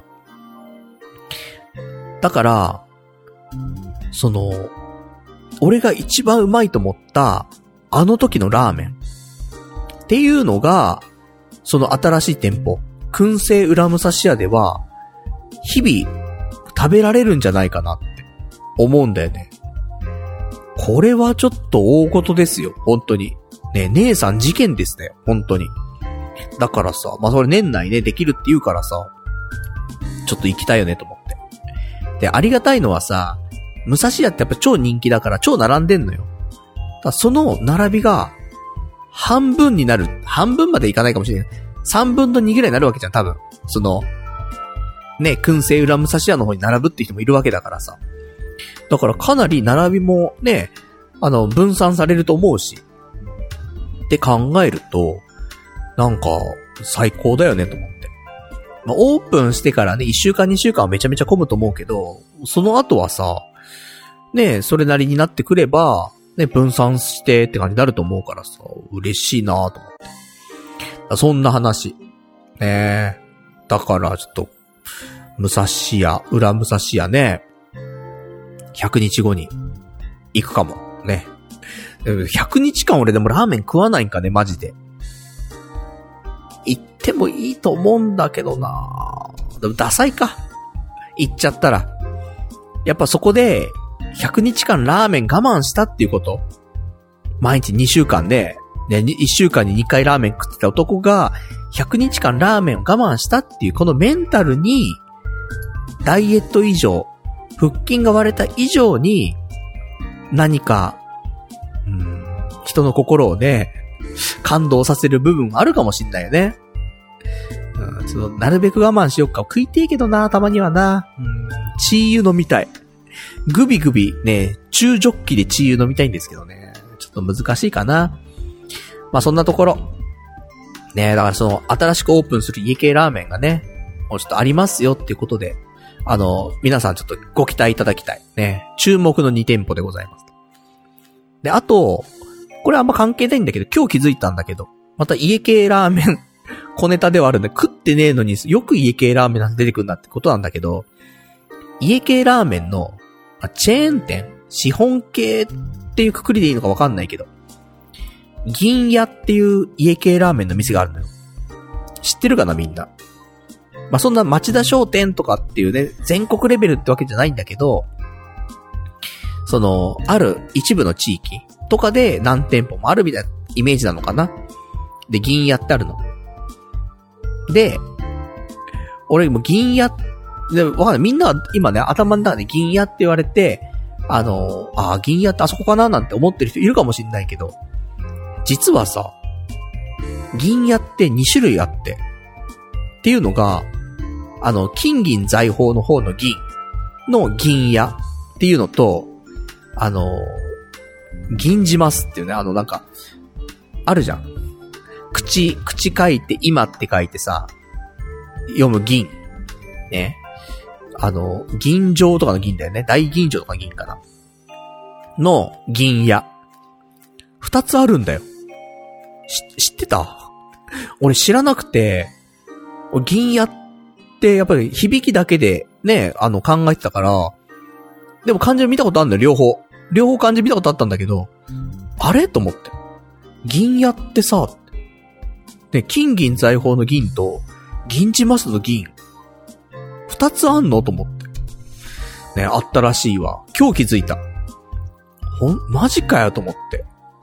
だから、その、俺が一番うまいと思った、あの時のラーメン。っていうのが、その新しい店舗、燻製裏武蔵屋では、日々、食べられるんじゃないかなって、思うんだよね。これはちょっと大事ですよ、本当に。ね、姉さん事件ですね、本当に。だからさ、まあ、それ年内ね、できるって言うからさ、ちょっと行きたいよね、と思って。で、ありがたいのはさ、武蔵屋ってやっぱ超人気だから超並んでんのよ。だその並びが、半分になる、半分までいかないかもしれない。三分の二ぐらいになるわけじゃん、多分。その、ね、燻製裏武蔵屋の方に並ぶって人もいるわけだからさ。だからかなり並びもね、あの、分散されると思うし。って考えると、なんか、最高だよね、と思って。まあ、オープンしてからね、一週間二週間はめちゃめちゃ混むと思うけど、その後はさ、ね、それなりになってくれば、ね、分散してって感じになると思うからさ、嬉しいなぁと思って。そんな話。ねえ。だからちょっと、武蔵屋、裏武蔵屋ね、ひゃくにちごに行くかも。ね。ひゃくにちかん俺でもラーメン食わないんかね、マジで。行ってもいいと思うんだけどなぁ。でもダサいか。行っちゃったら。やっぱそこで、ひゃくにちかんラーメン我慢したっていうこと。毎日にしゅうかんで、ね、いっしゅうかんににかいラーメン食ってた男が、ひゃくにちかんラーメンを我慢したっていうこのメンタルに、ダイエット以上、腹筋が割れた以上に、何か、うーん、人の心をね、感動させる部分あるかもしんないよね。うん、その、なるべく我慢しよっか。食いてえけどな、たまにはな。うん、チー油飲みたい。グビグビね、中ジョッキでチー油飲みたいんですけどね。ちょっと難しいかな。まあそんなところ。ね、だからその、新しくオープンする家系ラーメンがね、もうちょっとありますよっていうことで、あの、皆さんちょっとご期待いただきたい。ね、注目のに店舗でございます。で、あと、これあんま関係ないんだけど、今日気づいたんだけど、また家系ラーメン、小ネタではあるんで、食ってねえのによく家系ラーメンなんて出てくるんだってことなんだけど、家系ラーメンの、チェーン店、資本系っていうくくりでいいのかわかんないけど、銀屋っていう家系ラーメンの店があるのよ。知ってるかなみんな。まあ、そんな町田商店とかっていうね、全国レベルってわけじゃないんだけど、その、ある一部の地域とかで何店舗もあるみたいなイメージなのかな。で、銀屋ってあるの。で、俺も銀屋で、わかんない。みんなは今ね、頭の中で銀屋って言われて、あの、ああ、銀屋ってあそこかななんて思ってる人いるかもしんないけど、実はさ、銀屋ってに種類あって、っていうのが、あの、金銀財宝の方の銀の銀屋っていうのと、あの、銀じますっていうね、あのなんか、あるじゃん。口、口書いて今って書いてさ、読む銀。ね。あの、銀城とかの銀だよね。大銀城とかの銀かな。の銀屋。二つあるんだよ。し、知ってた？俺知らなくて、銀屋ってやっぱり響きだけでね、あの考えてたから、でも漢字見たことあるんだよ、両方。両方漢字見たことあったんだけど、あれと思って。銀屋ってさ、ね、金銀財宝の銀と、銀じますの銀、二つあんのと思って。ね、あったらしいわ。今日気づいた。ほん、マジかよと思って。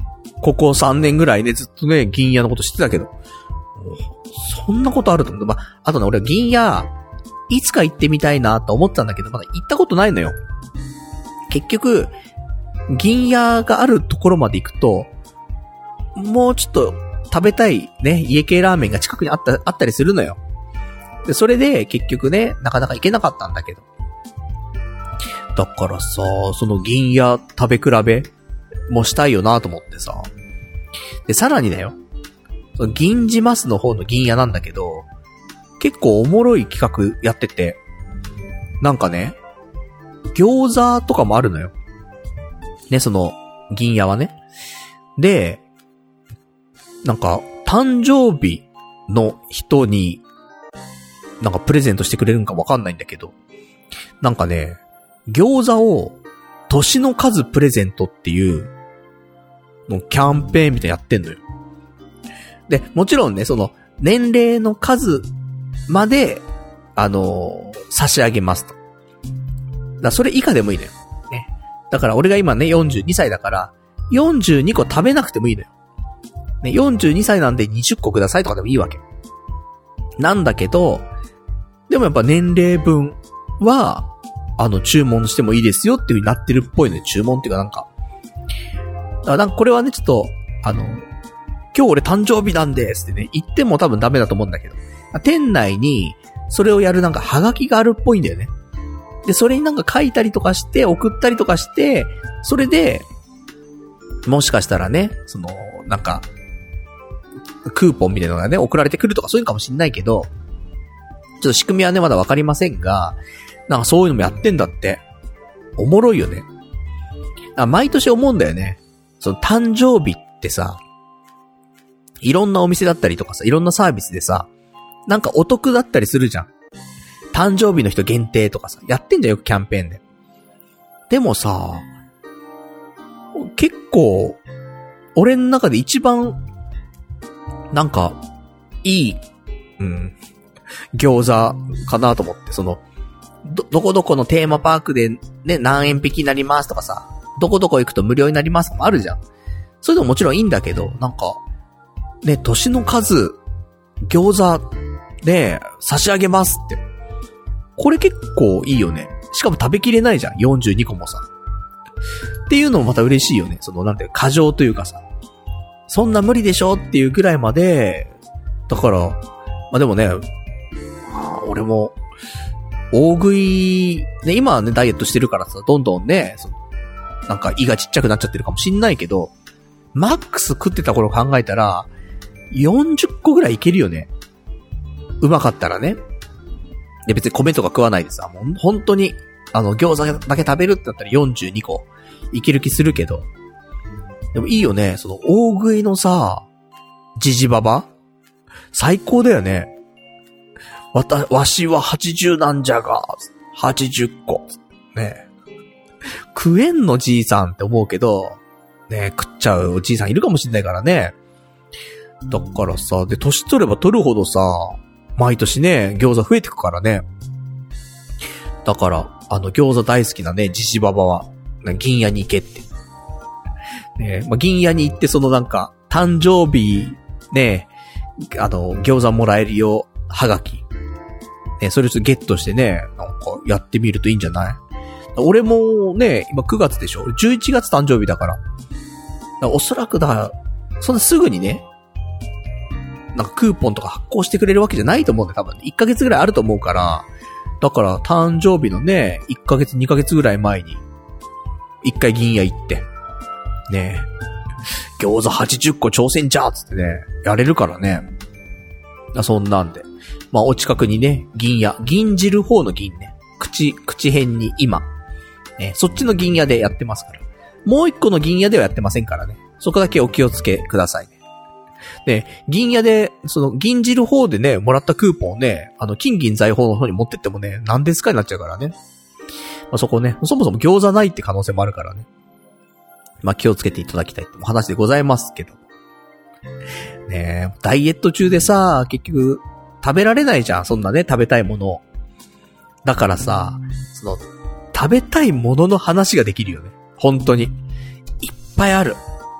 ここさんねんぐらいね、ずっとね、銀屋のこと知ってたけど、そんなことあると思う。まあ、あとね、俺は銀屋、いつか行ってみたいなと思ってたんだけど、まだ行ったことないのよ。結局、銀屋があるところまで行くと、もうちょっと食べたいね、家系ラーメンが近くにあった、あったりするのよ。で、それで結局ね、なかなか行けなかったんだけど。だからさ、その銀屋食べ比べもしたいよなと思ってさ。で、さらにだよ。その銀じますの方の銀屋なんだけど、結構おもろい企画やってて、なんかね、餃子とかもあるのよ。ね、その、銀屋はね。で、なんか、誕生日の人に、なんかプレゼントしてくれるんかわかんないんだけど、なんかね、餃子を、年の数プレゼントっていう、のキャンペーンみたいなやってんのよ。で、もちろんね、その、年齢の数まで、あのー、差し上げますと。だからそれ以下でもいいのよ。ね。だから俺が今ね、よんじゅうにさいだから、よんじゅうにこ食べなくてもいいのよ。ね、よんじゅうにさいなんでにじゅっこくださいとかでもいいわけ。なんだけど、でもやっぱ年齢分は、あの、注文してもいいですよっていう風になってるっぽいのよ。注文っていうかなんか。だからなんかこれはね、ちょっと、あの、今日俺誕生日なんですってね、言っても多分ダメだと思うんだけど。店内に、それをやるなんかハガキがあるっぽいんだよね。で、それになんか書いたりとかして、送ったりとかして、それで、もしかしたらね、その、なんか、クーポンみたいなのがね、送られてくるとかそういうのかもしんないけど、ちょっと仕組みはね、まだわかりませんが、なんかそういうのもやってんだって。おもろいよね。あ、毎年思うんだよね。その誕生日ってさ、いろんなお店だったりとかさ、いろんなサービスでさ、なんかお得だったりするじゃん。誕生日の人限定とかさ、やってんじゃんよくキャンペーンで。でもさ、結構、俺の中で一番、なんか、いい、うん、餃子かなと思って、その、ど、どこどこのテーマパークでね、何円引きになりますとかさ、どこどこ行くと無料になりますとかもあるじゃん。そういうのももちろんいいんだけど、なんか、ね、年の数、餃子、ね、差し上げますって。これ結構いいよね。しかも食べきれないじゃん。よんじゅうにこもさ。っていうのもまた嬉しいよね。その、なんていうか、過剰というかさ。そんな無理でしょっていうぐらいまで、だから、まあでもね、俺も、大食い、ね、今はね、ダイエットしてるからさ、どんどんね、そのなんか胃がちっちゃくなっちゃってるかもしんないけど、マックス食ってた頃考えたら、よんじゅっこぐらいいけるよね。うまかったらね。で、別に米とか食わないでさ、もう本当に、あの、餃子だけ食べるってなったらよんじゅうにこいける気するけど。でもいいよね、その大食いのさ、ジジババ最高だよね。わた、わしははちじゅうなんじゃが、はちじゅっこ。ね。食えんのじいさんって思うけど、ね、食っちゃうおじいさんいるかもしんないからね。だからさ、で、年取れば取るほどさ、毎年ね、餃子増えてくからね。だから、あの、餃子大好きなね、ジジババは、銀屋に行けって。ね、まあ、銀屋に行ってそのなんか、誕生日、ね、あの、餃子もらえるよ、はがき。ね、それをゲットしてね、なんかやってみるといいんじゃない？俺もね、今くがつでしょ？じゅういちがつ誕生日だから。だからおそらくだ、そんなすぐにね、なんかクーポンとか発行してくれるわけじゃないと思うんだよ、多分。いっかげつぐらいあると思うから。だから、誕生日のね、いっかげつ、にかげつぐらい前に、いっかい銀屋行って、ね、餃子はちじゅっこ挑戦じゃーつってね、やれるからね。そんなんで。まあ、お近くにね、銀屋、銀じる方の銀ね。口、口辺に今。ね、そっちの銀屋でやってますから。もう一個の銀屋ではやってませんからね。そこだけお気をつけくださいね。で、銀屋で、その、銀じる方でね、もらったクーポンをね、あの、金銀財宝の方に持ってってもね、何ですかになっちゃうからね。まあ、そこね、そもそも餃子ないって可能性もあるからね。まあ、気をつけていただきたいって話でございますけど。ねえ、ダイエット中でさ、結局、食べられないじゃん、そんなね、食べたいものを。だからさ、その、食べたいものの話ができるよね。本当に。いっぱいある。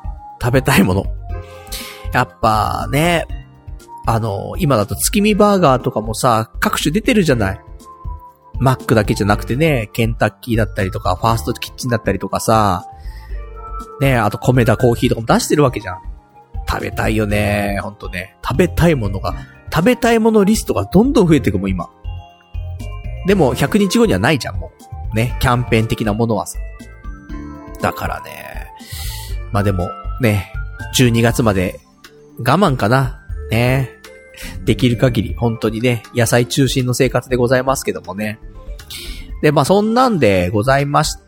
食べたいもの。やっぱね、あの、今だと月見バーガーとかもさ、各種出てるじゃない。マックだけじゃなくてね、ケンタッキーだったりとか、ファーストキッチンだったりとかさ、ね、あと米田コーヒーとかも出してるわけじゃん。食べたいよね、ほんとね。食べたいものが、食べたいものリストがどんどん増えていくもん、今。でも、ひゃくにちごにはないじゃん、もう。ね、キャンペーン的なものはさ。だからね。まあでも、ね、じゅうにがつまで我慢かな。ね。できる限り、本当にね、野菜中心の生活でございますけどもね。で、まあそんなんでございまして、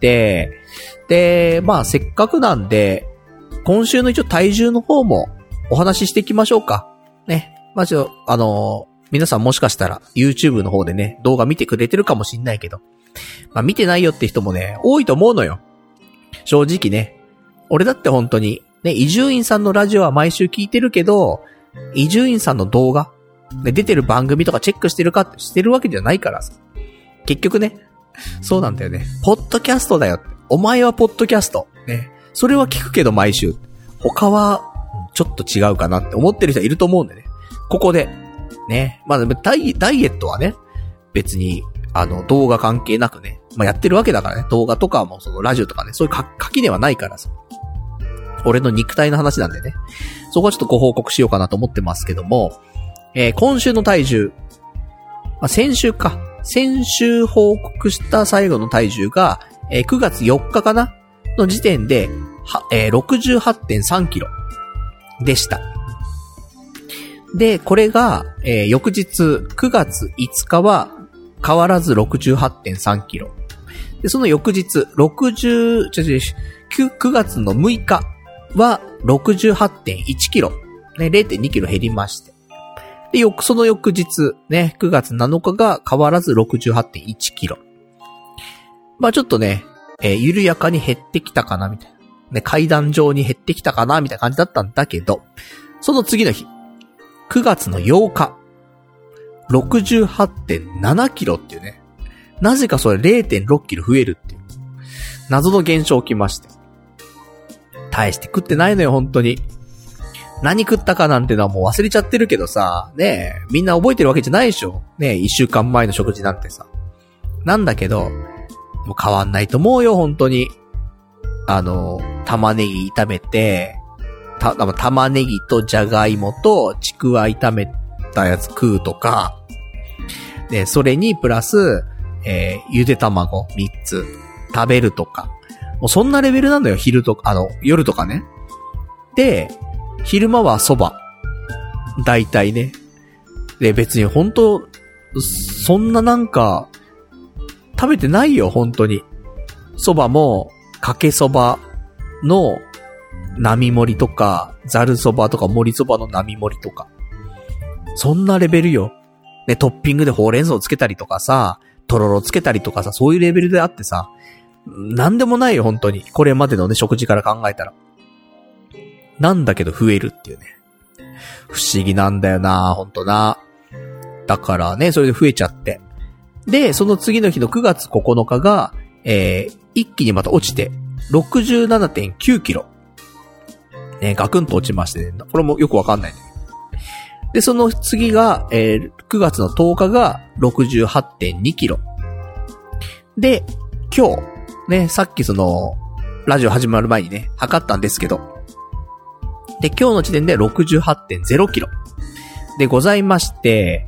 で、まあせっかくなんで、今週の一応体重の方もお話ししていきましょうか。ね。まあちょ、あのー、皆さんもしかしたら YouTube の方でね、動画見てくれてるかもしんないけど、まあ見てないよって人もね、多いと思うのよ。正直ね。俺だって本当に、ね、伊集院さんのラジオは毎週聞いてるけど、伊集院さんの動画、ね、出てる番組とかチェックしてるかってしてるわけじゃないからさ。結局ね、そうなんだよね。ポッドキャストだよって。お前はポッドキャスト。ね。それは聞くけど毎週。他は、ちょっと違うかなって思ってる人いると思うんでね。ここで、ね。まあ、ダイ、ダイエットはね、別に、あの、動画関係なくね。まあ、やってるわけだからね。動画とかも、そのラジオとかね、そういうか垣根はないからさ。俺の肉体の話なんでね。そこはちょっとご報告しようかなと思ってますけども、えー、今週の体重、まあ、先週か。先週報告した最後の体重が、えー、くがつよっかかなの時点で、は、えー、ろくじゅうはちてんさんキロでした。で、これが、えー、翌日、くがついつかは変わらず ろくじゅうはちてんさんキロ。で、その翌日、60、ちょちょ、くがつのむいかは ろくじゅうはちてんいちキロ。ね、れいてんにキロ減りまして。で、よく、その翌日、ね、くがつなのかが変わらず ろくじゅうはちてんいちキロ。まあちょっとね、えー、緩やかに減ってきたかな、みたいな。ね、階段状に減ってきたかな、みたいな感じだったんだけど、その次の日、くがつのようか、ろくじゅうはちてんななキロっていうね、なぜかそれ れいてんろっキロ増えるっていう、謎の現象起きまして。大して食ってないのよ、本当に。何食ったかなんてのはもう忘れちゃってるけどさ、ねえ、みんな覚えてるわけじゃないでしょ。ねえ、一週間前の食事なんてさ。なんだけど、もう変わんないと思うよ、本当に。あの、玉ねぎ炒めて、た、玉ねぎとじゃがいもとちくわ炒めたやつ食うとか、で、それにプラス、えー、ゆで卵みっつ食べるとか。もうそんなレベルなんだよ、昼とか、あの、夜とかね。で、昼間は蕎麦。大体ね。で、別に本当そんななんか、食べてないよ、本当に。蕎麦も、かけ蕎麦の並盛りとか、ざる蕎麦とか盛り蕎麦の並盛りとか。そんなレベルよ。ね、トッピングでほうれん草つけたりとかさ、とろろつけたりとかさ、そういうレベルであってさ、なんでもないよ、本当に。これまでのね、食事から考えたら。なんだけど増えるっていうね。不思議なんだよな、ほんとな。だからね、それで増えちゃって。で、その次の日のくがつここのかが、えー、一気にまた落ちて、ろくじゅうななてんきゅうキロ。ね、ガクンと落ちましてね。これもよくわかんないね。で、その次が、えー、くがつのとおかが ろくじゅうはちてんにキロ。で、今日、ね、さっきその、ラジオ始まる前にね、測ったんですけど、で、今日の時点で ろくじゅうはちてんゼロキロでございまして、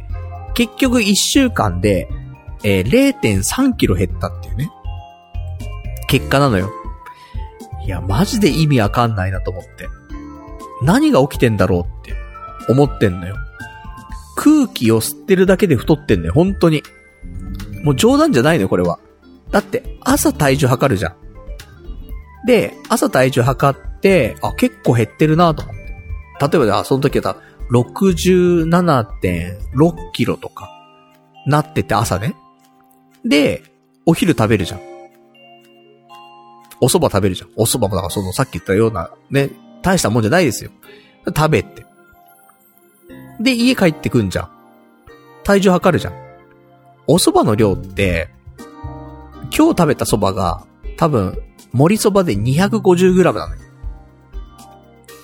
結局いっしゅうかんで、えー、れいてんさんキロ減ったっていうね。結果なのよ。いや、マジで意味わかんないなと思って。何が起きてんだろうって思ってんのよ。空気を吸ってるだけで太ってんのよ、本当に。もう冗談じゃないのよ、これは。だって、朝体重測るじゃん。で、朝体重測って、あ、結構減ってるなと思って。例えば、あ、その時は ろくじゅうななてんろっキロとか、なってて朝ね。で、お昼食べるじゃん。お蕎麦食べるじゃん。お蕎麦もだからそのさっき言ったような、ね、大したもんじゃないですよ。食べて。で、家帰ってくんじゃん。体重測るじゃん。お蕎麦の量って、今日食べた蕎麦が、多分、盛り蕎麦で にひゃくごじゅうグラム なのよ。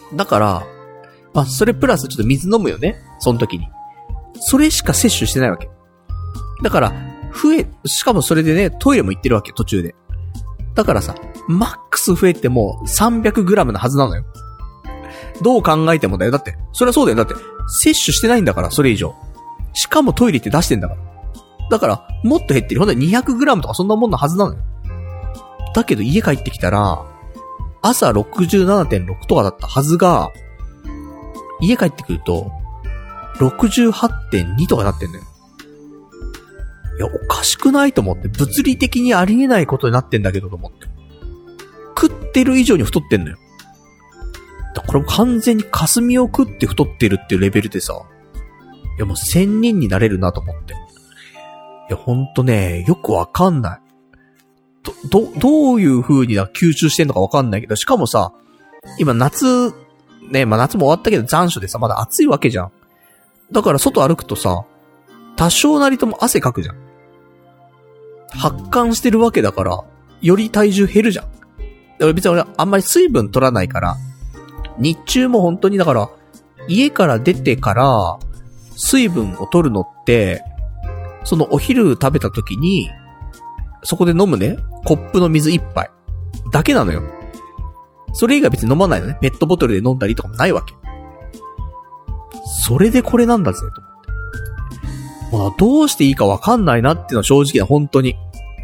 だから、まあ、それプラスちょっと水飲むよね。その時に。それしか摂取してないわけ。だから、増え、しかもそれでね、トイレも行ってるわけ、途中で。だからさ、マックス増えても さんびゃくグラム のはずなのよ。どう考えてもだよ。だって、そりゃそうだよ。だって、摂取してないんだから、それ以上。しかもトイレ行って出してんだから。だから、もっと減ってる。ほんとに にひゃくグラム とかそんなもんのはずなのよ。だけど家帰ってきたら、朝 ろくじゅうななてんろく とかだったはずが、家帰ってくると、ろくじゅうはちてんに とかなってんのよ。いや、おかしくないと思って、物理的にありえないことになってんだけどと思って。食ってる以上に太ってんのよ。だからこれ完全に霞を食って太ってるっていうレベルでさ、いやもう仙人になれるなと思って。いやほんとね、よくわかんない。ど、ど、どういう風に吸収してんのかわかんないけど、しかもさ、今夏、ね、まあ夏も終わったけど残暑でさ、まだ暑いわけじゃん。だから外歩くとさ、多少なりとも汗かくじゃん。発汗してるわけだから、より体重減るじゃん。だから別に俺あんまり水分取らないから、日中も本当にだから、家から出てから、水分を取るのって、そのお昼食べた時に、そこで飲むね、コップの水一杯。だけなのよ。それ以外別に飲まないのね。ペットボトルで飲んだりとかもないわけ。それでこれなんだぜ、と思って。まあ、どうしていいかわかんないなっていうのは正直な、本当に。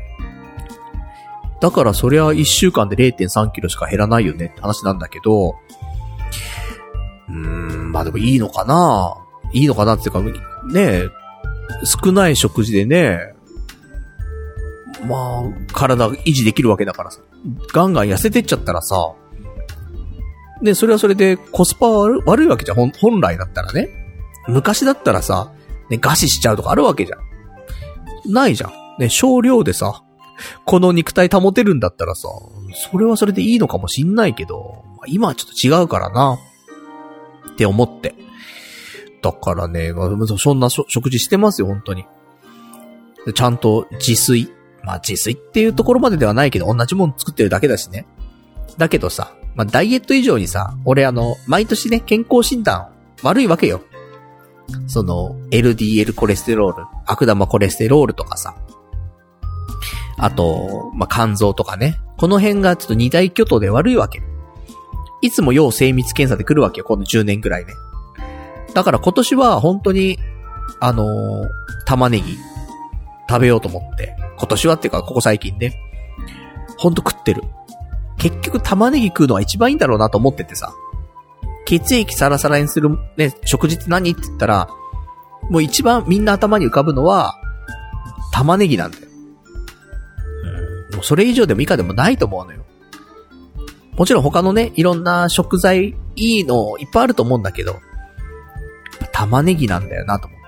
だからそりゃ一週間で れいてんさんキロしか減らないよねって話なんだけど、うーん、まあでもいいのかないいのかなっていうか、ねえ、少ない食事でね、まあ、体維持できるわけだからさ、ガンガン痩せてっちゃったらさ、で、それはそれでコスパ悪、悪いわけじゃん、本来だったらね。昔だったらさ、ね、餓死しちゃうとかあるわけじゃん。ないじゃん。ね、少量でさ、この肉体保てるんだったらさ、それはそれでいいのかもしんないけど、まあ、今はちょっと違うからな、って思って。だからね、まあ、そんな食事してますよ、本当に。ちゃんと自炊。まあ自炊っていうところまでではないけど、同じもの作ってるだけだしね。だけどさ、まあダイエット以上にさ、俺あの、毎年ね、健康診断悪いわけよ。その、エルディーエル コレステロール、悪玉コレステロールとかさ。あと、まあ肝臓とかね。この辺がちょっと二大巨頭で悪いわけ。いつも要精密検査で来るわけよ、このじゅうねんぐらいね。だから今年は本当に、あのー、玉ねぎ、食べようと思って。今年はっていうか、ここ最近ね。ほんと食ってる。結局玉ねぎ食うのが一番いいんだろうなと思っててさ。血液サラサラにするね、食事って何って言ったら、もう一番みんな頭に浮かぶのは、玉ねぎなんだよ。うん。もうそれ以上でも以下でもないと思うのよ。もちろん他のね、いろんな食材いいのいっぱいあると思うんだけど、玉ねぎなんだよなと思って。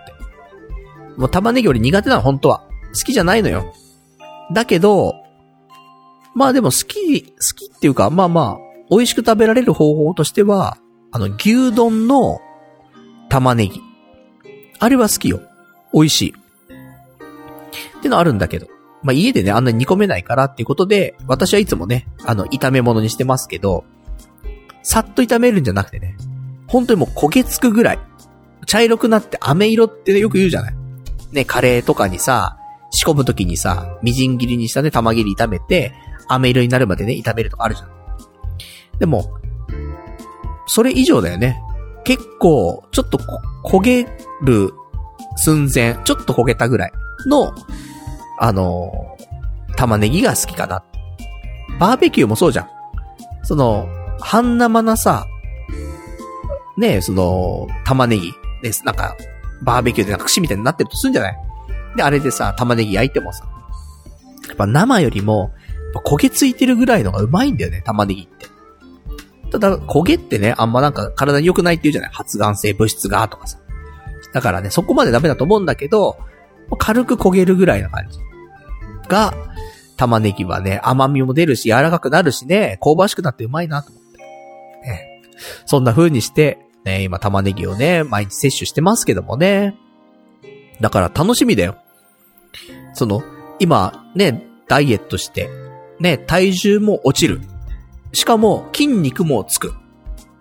もう玉ねぎより苦手なの本当は。好きじゃないのよ。だけど、まあでも好き、好きっていうか、まあまあ、美味しく食べられる方法としては、あの、牛丼の玉ねぎ。あれは好きよ。美味しい。ってのあるんだけど。まあ家でね、あんなに煮込めないからっていうことで、私はいつもね、あの、炒め物にしてますけど、さっと炒めるんじゃなくてね、本当にもう焦げつくぐらい。茶色くなって飴色ってよく言うじゃない。ね、カレーとかにさ、仕込むときにさ、みじん切りにしたね、玉切り炒めて、飴色になるまでね、炒めるとかあるじゃん。でも、それ以上だよね。結構、ちょっと焦げる寸前、ちょっと焦げたぐらいの、あのー、玉ねぎが好きかな。バーベキューもそうじゃん。その、半生なさ、ねえ、その、玉ねぎです。なんか、バーベキューでなんか串みたいになってるとするんじゃない？で、あれでさ、玉ねぎ焼いてもさ、やっぱ生よりも、焦げついてるぐらいのがうまいんだよね、玉ねぎって。ただ、焦げってね、あんまなんか体に良くないって言うじゃない？発がん性物質が、とかさ。だからね、そこまでダメだと思うんだけど、軽く焦げるぐらいな感じ。が、玉ねぎはね、甘みも出るし、柔らかくなるしね、香ばしくなってうまいなと思って。ね、そんな風にして、ね、今玉ねぎをね、毎日摂取してますけどもね。だから楽しみだよ。その、今、ね、ダイエットして、ね、体重も落ちる。しかも、筋肉もつく。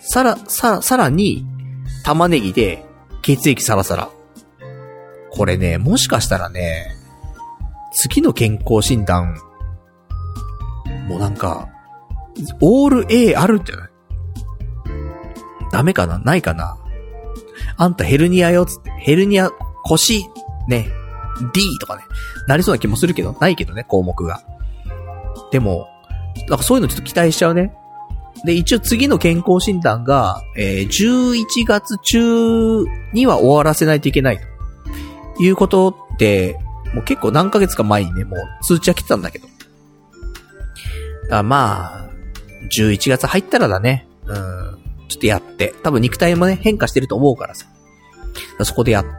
さら、さら、さらに、玉ねぎで、血液サラサラ。これね、もしかしたらね、次の健康診断、もうなんか、オール A あるんじゃない？ダメかな？ないかな？あんたヘルニアよつって、ヘルニア、腰、ね、D とかね、なりそうな気もするけど、ないけどね、項目が。でも、なんかそういうのちょっと期待しちゃうね。で、一応次の健康診断が、えー、じゅういちがつ中には終わらせないといけないということって、もう結構何ヶ月か前にね、もう通知は来てたんだけど。あ、まあ、じゅういちがつ入ったらだね。うん。ちょっとやって。多分肉体もね、変化してると思うからさ。そこでやって、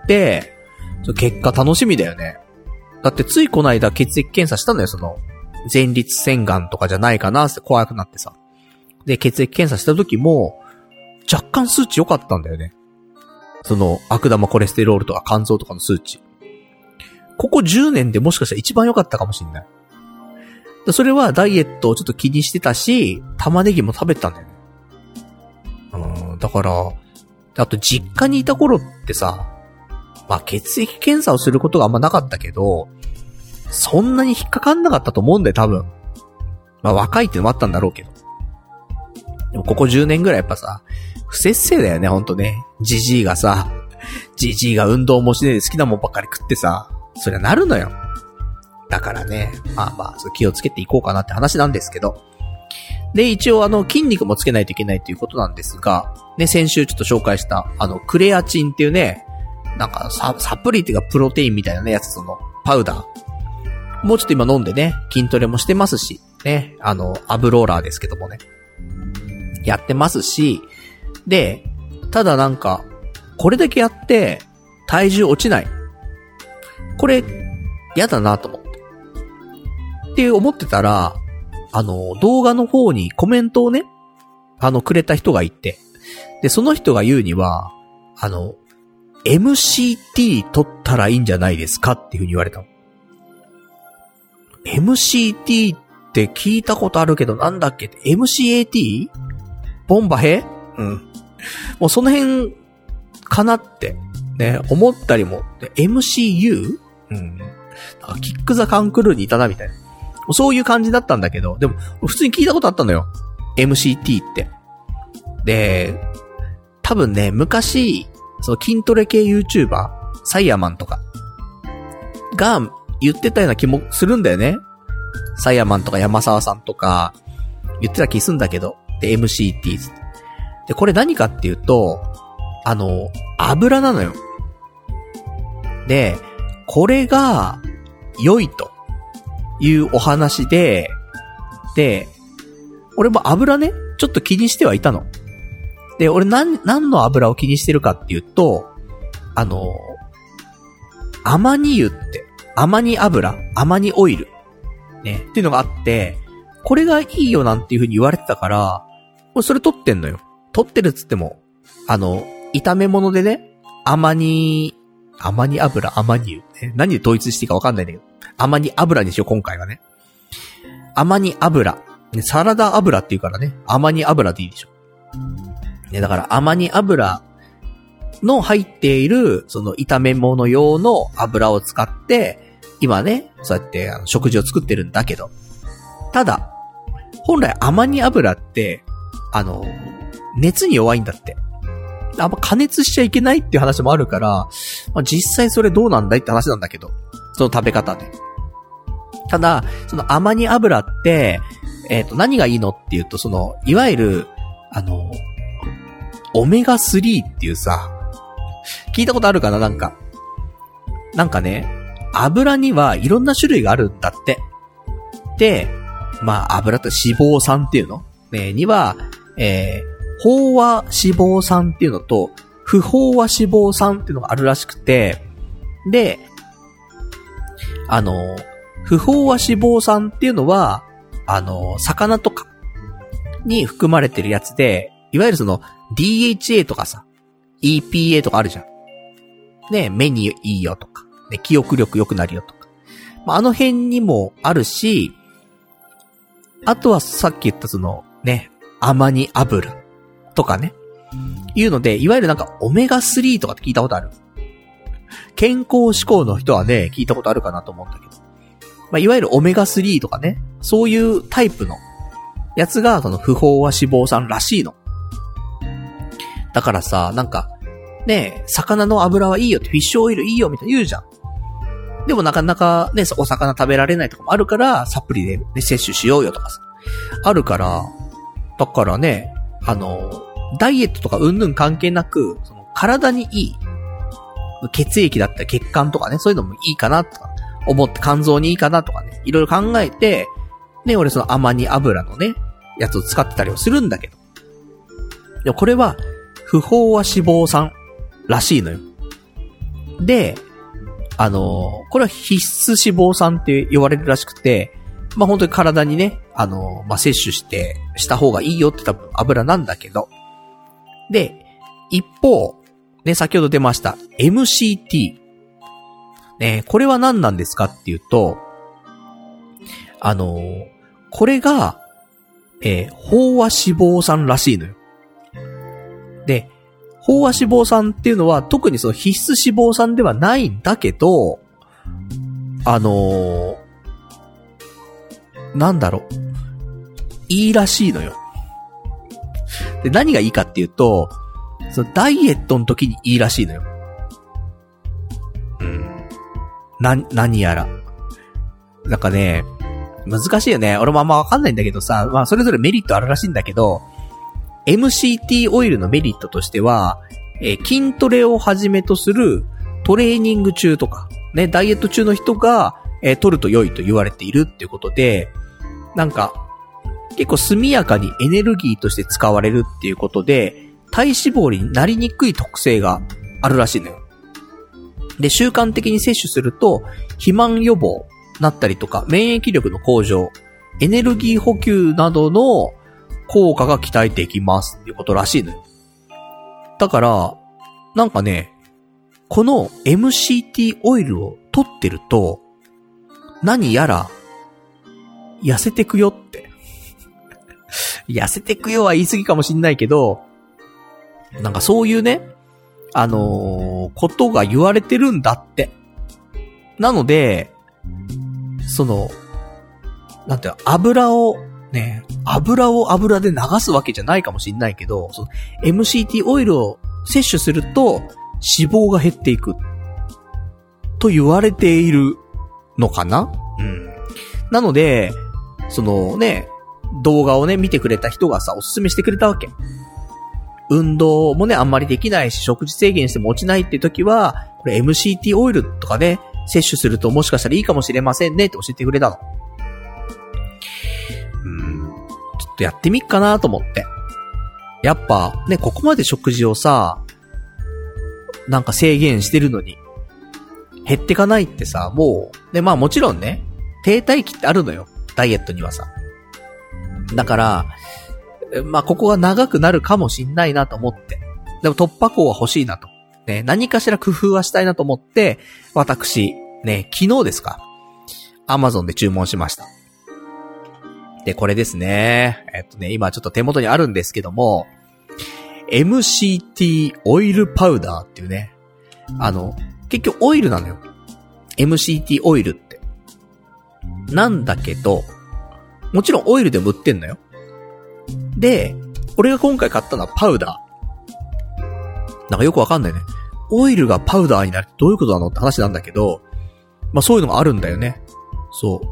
結果楽しみだよね。だってついこの間血液検査したのよ、その、前立腺がんとかじゃないかなって怖くなってさ。で、血液検査した時も、若干数値良かったんだよね。その、悪玉コレステロールとか肝臓とかの数値。ここじゅうねんでもしかしたら一番良かったかもしれない。それはダイエットをちょっと気にしてたし、玉ねぎも食べてたんだよね。うん、だから、あと実家にいた頃ってさ、まあ血液検査をすることがあんまなかったけど、そんなに引っかかんなかったと思うんだよ、多分。まあ若いってのもあったんだろうけど。でもここじゅうねんぐらいやっぱさ、不摂生だよね、ほんとね。ジジイがさ、ジジイが運動もしねえで好きなもんばっかり食ってさ、そりゃなるのよ。だからね、まあまあ、気をつけていこうかなって話なんですけど。で、一応あの、筋肉もつけないといけないということなんですが、ね、先週ちょっと紹介した、あの、クレアチンっていうね、なんかサ、サプリっていうかプロテインみたいなね、やつ、その、パウダー。もうちょっと今飲んでね、筋トレもしてますし、ね、あの、アブローラーですけどもね。やってますし、で、ただなんか、これだけやって、体重落ちない。これ、嫌だなと思って。って思ってたら、あの、動画の方にコメントをね、あの、くれた人がいて、で、その人が言うには、あの、エムシーティー 取ったらいいんじゃないですかっていう風に言われたの。エムシーティー って聞いたことあるけどなんだっけ？ エムシーエーティー？ ボンバヘ？うん。もうその辺かなってね、思ったりも、エムシーユー？ うん。なんかキックザカンクルーにいたなみたいな。そういう感じだったんだけど、でも普通に聞いたことあったのよ。エムシーティー って。で、多分ね、昔、その筋トレ系 YouTuber、サイヤマンとか、が言ってたような気もするんだよね。サイヤマンとか山沢さんとか、言ってた気すんだけど、で、エムシーティー って。で、これ何かっていうと、あの、油なのよ。で、これが、良いというお話で、で、俺も油ね、ちょっと気にしてはいたの。で、俺何、何の油を気にしてるかっていうと、あの、アマニ油って、アマニ油、アマニオイル、ね、っていうのがあって、これがいいよなんていう風に言われてたから、俺それ取ってんのよ。取ってるっつっても、あの、炒め物でね、アマニ、アマニ油、アマニ油、ね、何で統一していいかわかんないんだけど、アマニ油にしよう、今回はね。アマニ油、ね、サラダ油っていうからね、アマニ油でいいでしょ。ね、だからアマニ油の入っている、その炒め物用の油を使って、今ね、そうやってあの食事を作ってるんだけど、ただ、本来アマニ油って、あの、熱に弱いんだって。あんま加熱しちゃいけないっていう話もあるから、まあ、実際それどうなんだいって話なんだけど、その食べ方で。ただ、そのアマニ油って、えっと、何がいいのっていうと、その、いわゆる、あの、オメガスリーっていうさ、聞いたことあるかななんか。なんかね、油にはいろんな種類があるんだって。で、まあ油と脂肪酸っていうのね、には、えー、飽和脂肪酸っていうのと、不飽和脂肪酸っていうのがあるらしくて、で、あの、不飽和脂肪酸っていうのは、あの、魚とかに含まれてるやつで、いわゆるその ディーエイチエー とかさ、イーピーエー とかあるじゃん。ね、目にいいよとか、ね、記憶力良くなるよとか。まあ、あの辺にもあるし、あとはさっき言ったその、ね、アマニ油とかね。 いうので、いわゆるなんかオメガスリーとかって聞いたことある？健康志向の人はね、聞いたことあるかなと思うんだけど。まあ、いわゆるオメガスリーとかね、そういうタイプのやつが、その不飽和脂肪酸らしいの。だからさ、なんか、ね、魚の油はいいよって、フィッシュオイルいいよみたいな言うじゃん。でもなかなかね、お魚食べられないとかもあるから、サプリで、ね、摂取しようよとかさ。あるから、だからね、あの、ダイエットとかうんぬん関係なく、その体にいい、血液だったり血管とかね、そういうのもいいかなとか思って、肝臓にいいかなとかね、いろいろ考えて、ね、俺そのアマニ油のね、やつを使ってたりはするんだけど。でもこれは、不飽和脂肪酸らしいのよ。で、あの、これは必須脂肪酸って言われるらしくて、まあ、本当に体にね、あの、まあ、摂取して、した方がいいよって多分油なんだけど。で、一方、ね、先ほど出ました、エムシーティー。ね、これは何なんですかっていうと、あの、これが、えー、飽和脂肪酸らしいのよ。で、飽和脂肪酸っていうのは特にその必須脂肪酸ではないんだけど、あのー、なんだろう、いいらしいのよ。で、何がいいかっていうと、そのダイエットの時にいいらしいのよ。うん。な、何やら。なんかね、難しいよね。俺もあんまわかんないんだけどさ、まあそれぞれメリットあるらしいんだけど、エムシーティー オイルのメリットとしては、えー、筋トレをはじめとするトレーニング中とか、ね、ダイエット中の人が、えー、取ると良いと言われているっていうことで、なんか、結構速やかにエネルギーとして使われるっていうことで、体脂肪になりにくい特性があるらしいのよ。で、習慣的に摂取すると、肥満予防なったりとか、免疫力の向上、エネルギー補給などの効果が期待できますっていうことらしいのよ。だから、なんかね、この エムシーティー オイルを取ってると、何やら、痩せてくよって。痩せてくよは言い過ぎかもしんないけど、なんかそういうね、あのー、ことが言われてるんだって。なので、その、なんていうの、油を、ね、油を油で流すわけじゃないかもしんないけど、その エムシーティー オイルを摂取すると脂肪が減っていくと言われているのかな？うん。なので、そのね、動画をね、見てくれた人がさ、おすすめしてくれたわけ。運動もね、あんまりできないし、食事制限しても落ちないって時は、これ エムシーティー オイルとかね、摂取するともしかしたらいいかもしれませんねって教えてくれたの。うーん、ちょっとやってみっかなと思って。やっぱ、ね、ここまで食事をさ、なんか制限してるのに、減ってかないってさ、もう、ね、まあもちろんね、停滞期ってあるのよ。ダイエットにはさ。だから、まあここが長くなるかもしんないなと思って。でも突破口は欲しいなと。ね、何かしら工夫はしたいなと思って、私、ね、昨日ですか。Amazon で注文しました。で、これですね。えっとね、今ちょっと手元にあるんですけども、エムシーティー オイルパウダーっていうね。あの、結局オイルなのよ。エムシーティー オイルって。なんだけど、もちろんオイルでも売ってんのよ。で、俺が今回買ったのはパウダー。なんかよくわかんないね。オイルがパウダーになるってどういうことなのって話なんだけど、まあそういうのがあるんだよね。そう。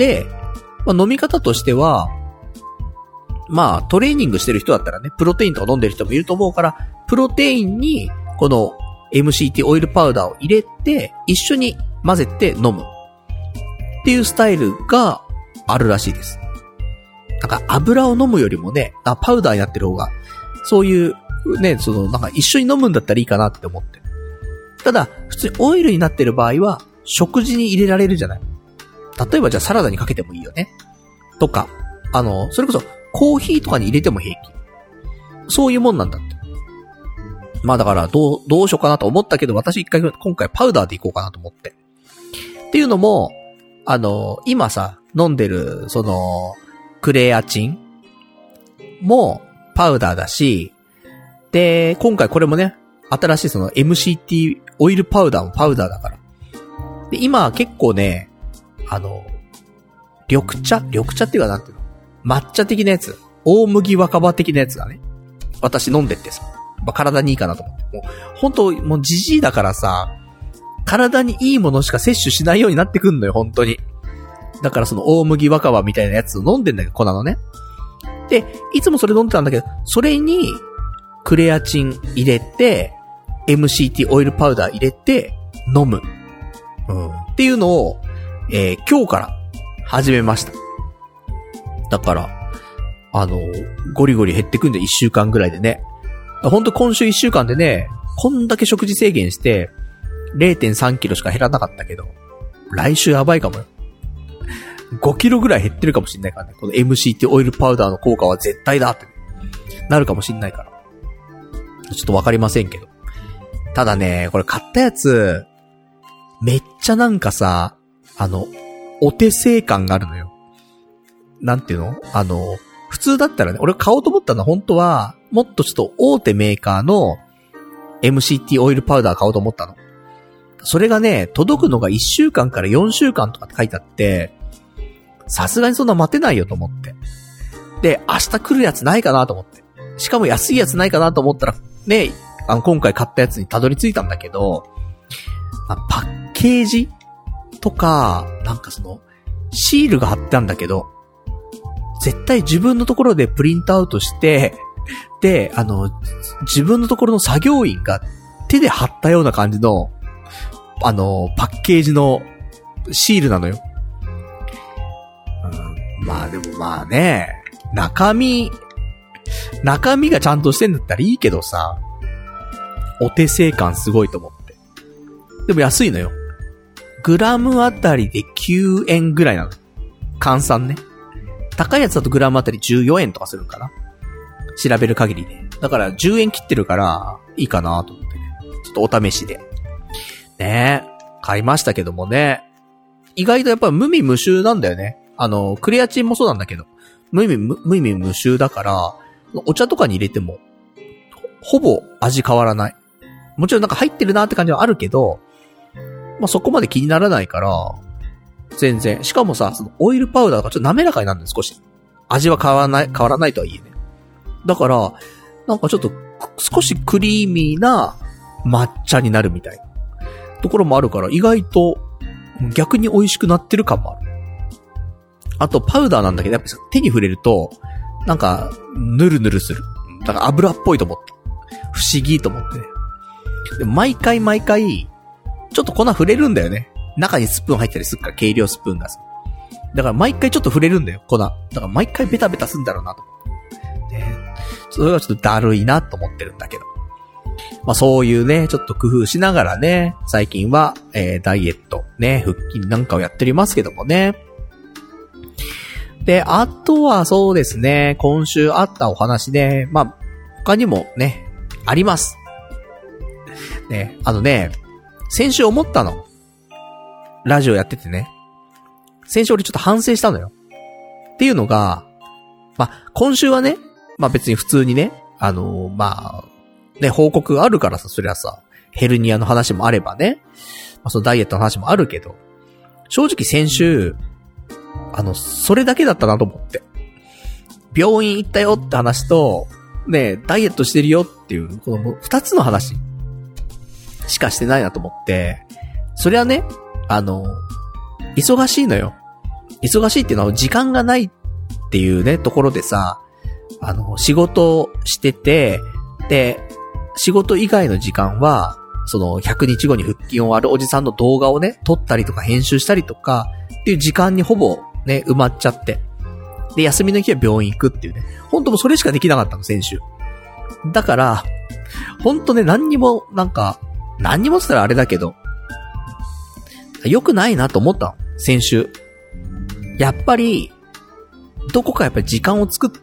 で、まあ飲み方としては、まあトレーニングしてる人だったらね、プロテインとか飲んでる人もいると思うから、プロテインにこの エムシーティー オイルパウダーを入れて、一緒に混ぜて飲む。っていうスタイルがあるらしいです。なんか油を飲むよりもね、あ、パウダーになってる方が、そういうね、そのなんか一緒に飲むんだったらいいかなって思って。ただ、普通にオイルになってる場合は、食事に入れられるじゃない。例えばじゃあサラダにかけてもいいよね。とか、あの、それこそコーヒーとかに入れても平気。そういうもんなんだって。まあだからどう、どうしようかなと思ったけど、私一回今回パウダーでいこうかなと思って。っていうのも、あの、今さ、飲んでる、その、クレアチンもパウダーだし、 で、今回これもね、新しいその エムシーティー オイルパウダーもパウダーだから。で、今結構ね、あの、緑茶緑茶っていうかなんていうの抹茶的なやつ。大麦若葉的なやつがね。私飲んでってさ。まあ、体にいいかなと思って。もう、ほんと、もうじじいだからさ、体にいいものしか摂取しないようになってくんのよ、本当に。だからその大麦若葉みたいなやつを飲んでんだけど、粉のね。で、いつもそれ飲んでたんだけど、それに、クレアチン入れて、エムシーティー オイルパウダー入れて、飲む。うん。っていうのを、えー、今日から始めました。だから、あの、ゴリゴリ減ってくんでいっしゅうかんぐらいでね。ほんと今週いっしゅうかんでね、こんだけ食事制限して、れいてんさんキロしか減らなかったけど、来週やばいかもよ。ごキロぐらい減ってるかもしんないからね。この エムシーティー オイルパウダーの効果は絶対だってなるかもしんないから。ちょっとわかりませんけど。ただね、これ買ったやつ、めっちゃなんかさ、あの、お手製感があるのよ。なんていうの？あの、普通だったらね、俺買おうと思ったのは本当は、もっとちょっと大手メーカーの エムシーティー オイルパウダー買おうと思ったの。それがね、届くのがいっしゅうかんからよんしゅうかんとかって書いてあって、さすがにそんな待てないよと思って。で、明日来るやつないかなと思って。しかも安いやつないかなと思ったら、ね、あの、今回買ったやつにたどり着いたんだけど、まあ、パッケージとか、なんかその、シールが貼ってあるんだけど、絶対自分のところでプリントアウトして、で、あの、自分のところの作業員が手で貼ったような感じの、あの、パッケージのシールなのよ。うん、まあでもまあね、中身、中身がちゃんとしてんだったらいいけどさ、お手製感すごいと思って。でも安いのよ。グラムあたりできゅうえんぐらいなの。換算ね。高いやつだとグラムあたりじゅうよえんとかするんかな。調べる限りね。だからじゅうえん切ってるから、いいかなと思ってね。ちょっとお試しで。ねえ。買いましたけどもね。意外とやっぱ無味無臭なんだよね。あの、クレアチンもそうなんだけど。無味無、無味無臭だから、お茶とかに入れても、ほぼ味変わらない。もちろんなんか入ってるなって感じはあるけど、まあ、そこまで気にならないから、全然。しかもさ、そのオイルパウダーがちょっと滑らかになるんだよ、少し。味は変わらない、変わらないとはいえね。だから、なんかちょっと、少しクリーミーな抹茶になるみたいなところもあるから、意外と逆に美味しくなってる感もある。あと、パウダーなんだけど、やっぱ手に触れると、なんか、ヌルヌルする。だから油っぽいと思って。不思議と思ってね。で毎回毎回、ちょっと粉触れるんだよね。中にスプーン入ったりするから、計量スプーンがさ。だから毎回ちょっと触れるんだよ、粉。だから毎回ベタベタすんだろうなと思って。ね、それがちょっとだるいなと思ってるんだけど。まあそういうね、ちょっと工夫しながらね、最近は、えー、ダイエット、ね、腹筋なんかをやっておりますけどもね。で、あとはそうですね、今週あったお話ね、まあ、他にもね、あります。ね、あのね、先週思ったの。ラジオやっててね。先週俺ちょっと反省したのよ。っていうのが、まあ、今週はね、まあ別に普通にね、あのー、まあ、ね、報告があるからさ、そりゃさ、ヘルニアの話もあればね、まあそのダイエットの話もあるけど、正直先週、あの、それだけだったなと思って。病院行ったよって話と、ね、ダイエットしてるよっていう、この二つの話しかしてないなと思って、それはね、あの、忙しいのよ。忙しいっていうのは時間がないっていうね、ところでさ、あの、仕事してて、で、仕事以外の時間は、そのひゃくにちごに腹筋を割るおじさんの動画をね、撮ったりとか編集したりとか、っていう時間にほぼね、埋まっちゃって。で、休みの日は病院行くっていうね。ほんともうそれしかできなかったの、先週。だから、ほんとね、何にも、なんか、何にもしたらあれだけど、良くないなと思ったの、先週。やっぱり、どこかやっぱり時間を作って、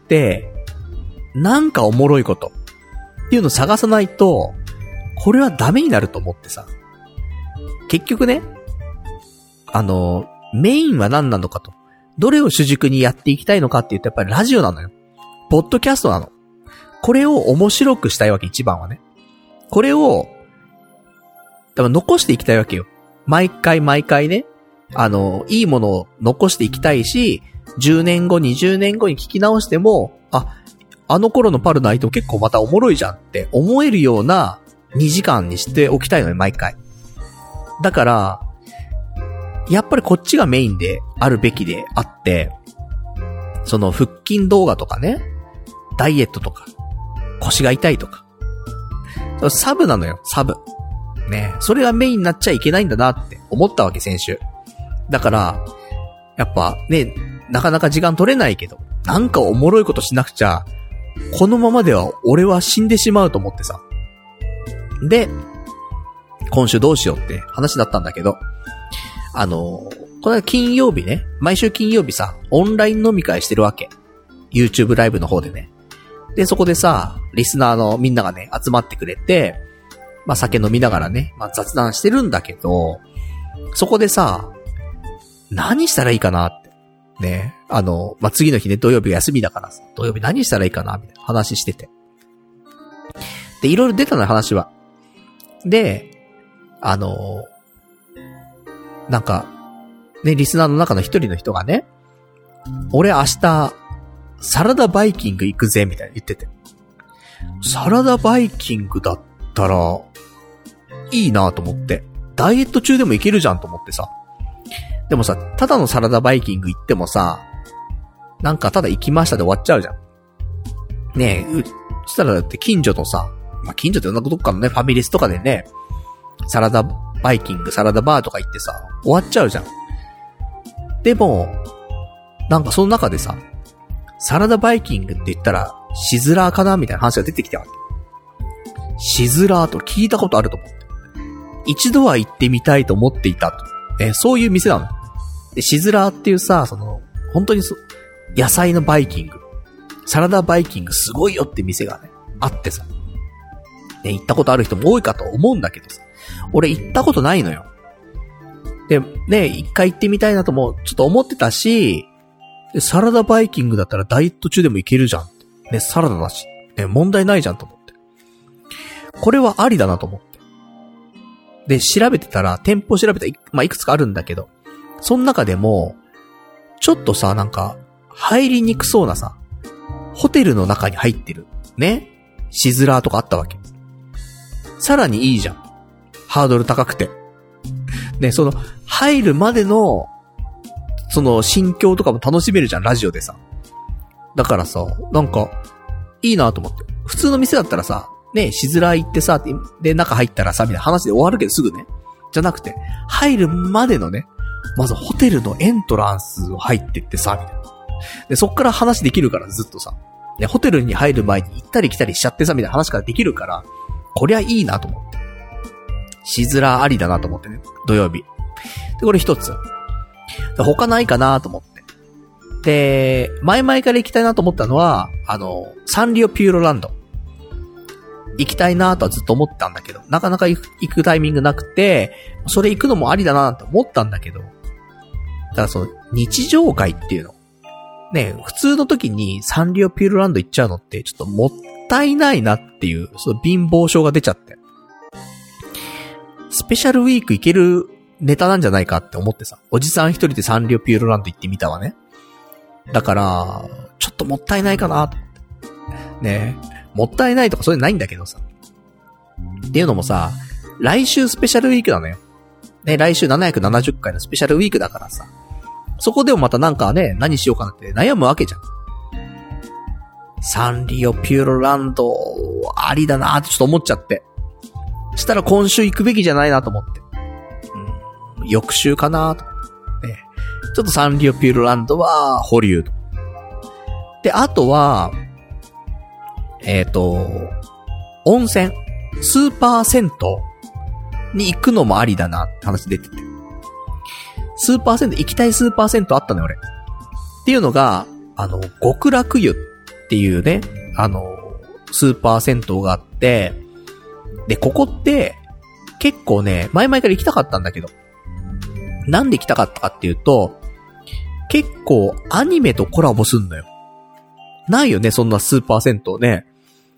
なんかおもろいことっていうのを探さないと、これはダメになると思ってさ。結局ね、あの、メインは何なのかと。どれを主軸にやっていきたいのかって言うとやっぱりラジオなのよ。ポッドキャストなの。 これを面白くしたいわけ、一番はね。これを、多分残していきたいわけよ。毎回毎回ね、あの、いいものを残していきたいし、じゅうねんご、にじゅうねんごに聞き直しても、あ、あの頃のパルの相手も結構またおもろいじゃんって思えるようなにじかんにしておきたいのよ、毎回。だから、やっぱりこっちがメインであるべきであって、その腹筋動画とかね、ダイエットとか、腰が痛いとか。サブなのよ、サブ。ね。それがメインになっちゃいけないんだなって思ったわけ、先週。だから、やっぱね、なかなか時間取れないけど、なんかおもろいことしなくちゃ、このままでは俺は死んでしまうと思ってさ。で、今週どうしようって話だったんだけど、あの、この間金曜日ね、毎週金曜日さ、オンライン飲み会してるわけ。YouTube ライブの方でね。で、そこでさ、リスナーのみんながね、集まってくれて、まあ酒飲みながらね、まあ雑談してるんだけど、そこでさ、何したらいいかなって。ね。あの、まあ次の日ね、土曜日が休みだからさ、土曜日何したらいいかなみたいな話してて。で、いろいろ出たのよ、話は。で、あの、なんか、ね、リスナーの中の一人の人がね、俺明日、サラダバイキング行くぜ、みたいな言ってて。サラダバイキングだったら、いいなと思って。ダイエット中でも行けるじゃんと思ってさ。でもさ、ただのサラダバイキング行ってもさ、なんかただ行きましたで終わっちゃうじゃん。ねえ、う、そしたらだって近所のさ、まあ、近所ってどっかのね、ファミレスとかでね、サラダバイキング、サラダバーとか行ってさ、終わっちゃうじゃん。でも、なんかその中でさ、サラダバイキングって言ったら、シズラーかなみたいな話が出てきたわけ。シズラーと聞いたことあると思って。一度は行ってみたいと思っていたと。え、そういう店なの。で、シズラーっていうさ、その、本当にそ、野菜のバイキング、サラダバイキングすごいよって店がね、あってさ。ね、行ったことある人も多いかと思うんだけどさ。俺行ったことないのよ。で、ね、一回行ってみたいなとも、ちょっと思ってたし、サラダバイキングだったらダイエット中でも行けるじゃん。ね、サラダだし。ね、問題ないじゃんと思って。これはありだなと思って。で、調べてたら、店舗調べたら、まあ、いくつかあるんだけど、その中でも、ちょっとさ、なんか、入りにくそうなさ、ホテルの中に入ってる、ね、シズラーとかあったわけ。さらにいいじゃん。ハードル高くて。ね、その、入るまでの、その、心境とかも楽しめるじゃん、ラジオでさ。だからさ、なんか、いいなと思って。普通の店だったらさ、ね、しづらいってさ、で、中入ったらさ、みたいな話で終わるけどすぐね。じゃなくて、入るまでのね、まずホテルのエントランスを入ってってさ、みたいな。で、そっから話できるからずっとさ、ね、ホテルに入る前に行ったり来たりしちゃってさ、みたいな話からできるから、こりゃいいなと思って。しづらありだなと思ってね、土曜日。で、これ一つ。他ないかなと思って。で、前々から行きたいなと思ったのは、あの、サンリオピューロランド。行きたいなとはずっと思ってたんだけど、なかなか行く、行くタイミングなくて、それ行くのもありだなって思ったんだけど、ただその、日常会っていうの。ね、普通の時にサンリオピューロランド行っちゃうのってちょっともったいないなっていう、その貧乏症が出ちゃって。スペシャルウィーク行けるネタなんじゃないかって思ってさ、おじさん一人でサンリオピューロランド行ってみたわね。だから、ちょっともったいないかなと思って。ねえ。もったいないとかそれないんだけどさ。っていうのもさ、来週スペシャルウィークなのよ。ね、来週ななひゃくななじゅっかいのスペシャルウィークだからさ。そこでもまたなんかね、何しようかなって悩むわけじゃん。サンリオピューロランド、ありだなーってちょっと思っちゃって。したら今週行くべきじゃないなと思って。うん、翌週かなーと思って、ね。ちょっとサンリオピューロランドは保留と。で、あとは、えっと、温泉、スーパー銭湯に行くのもありだなって話出てて。スーパー銭湯、行きたいスーパー銭湯あったのよ、俺。っていうのが、あの、極楽湯っていうね、あの、スーパー銭湯があって、で、ここって、結構ね、前々から行きたかったんだけど、なんで行きたかったかっていうと、結構アニメとコラボすんのよ。ないよね、そんなスーパー銭湯ね。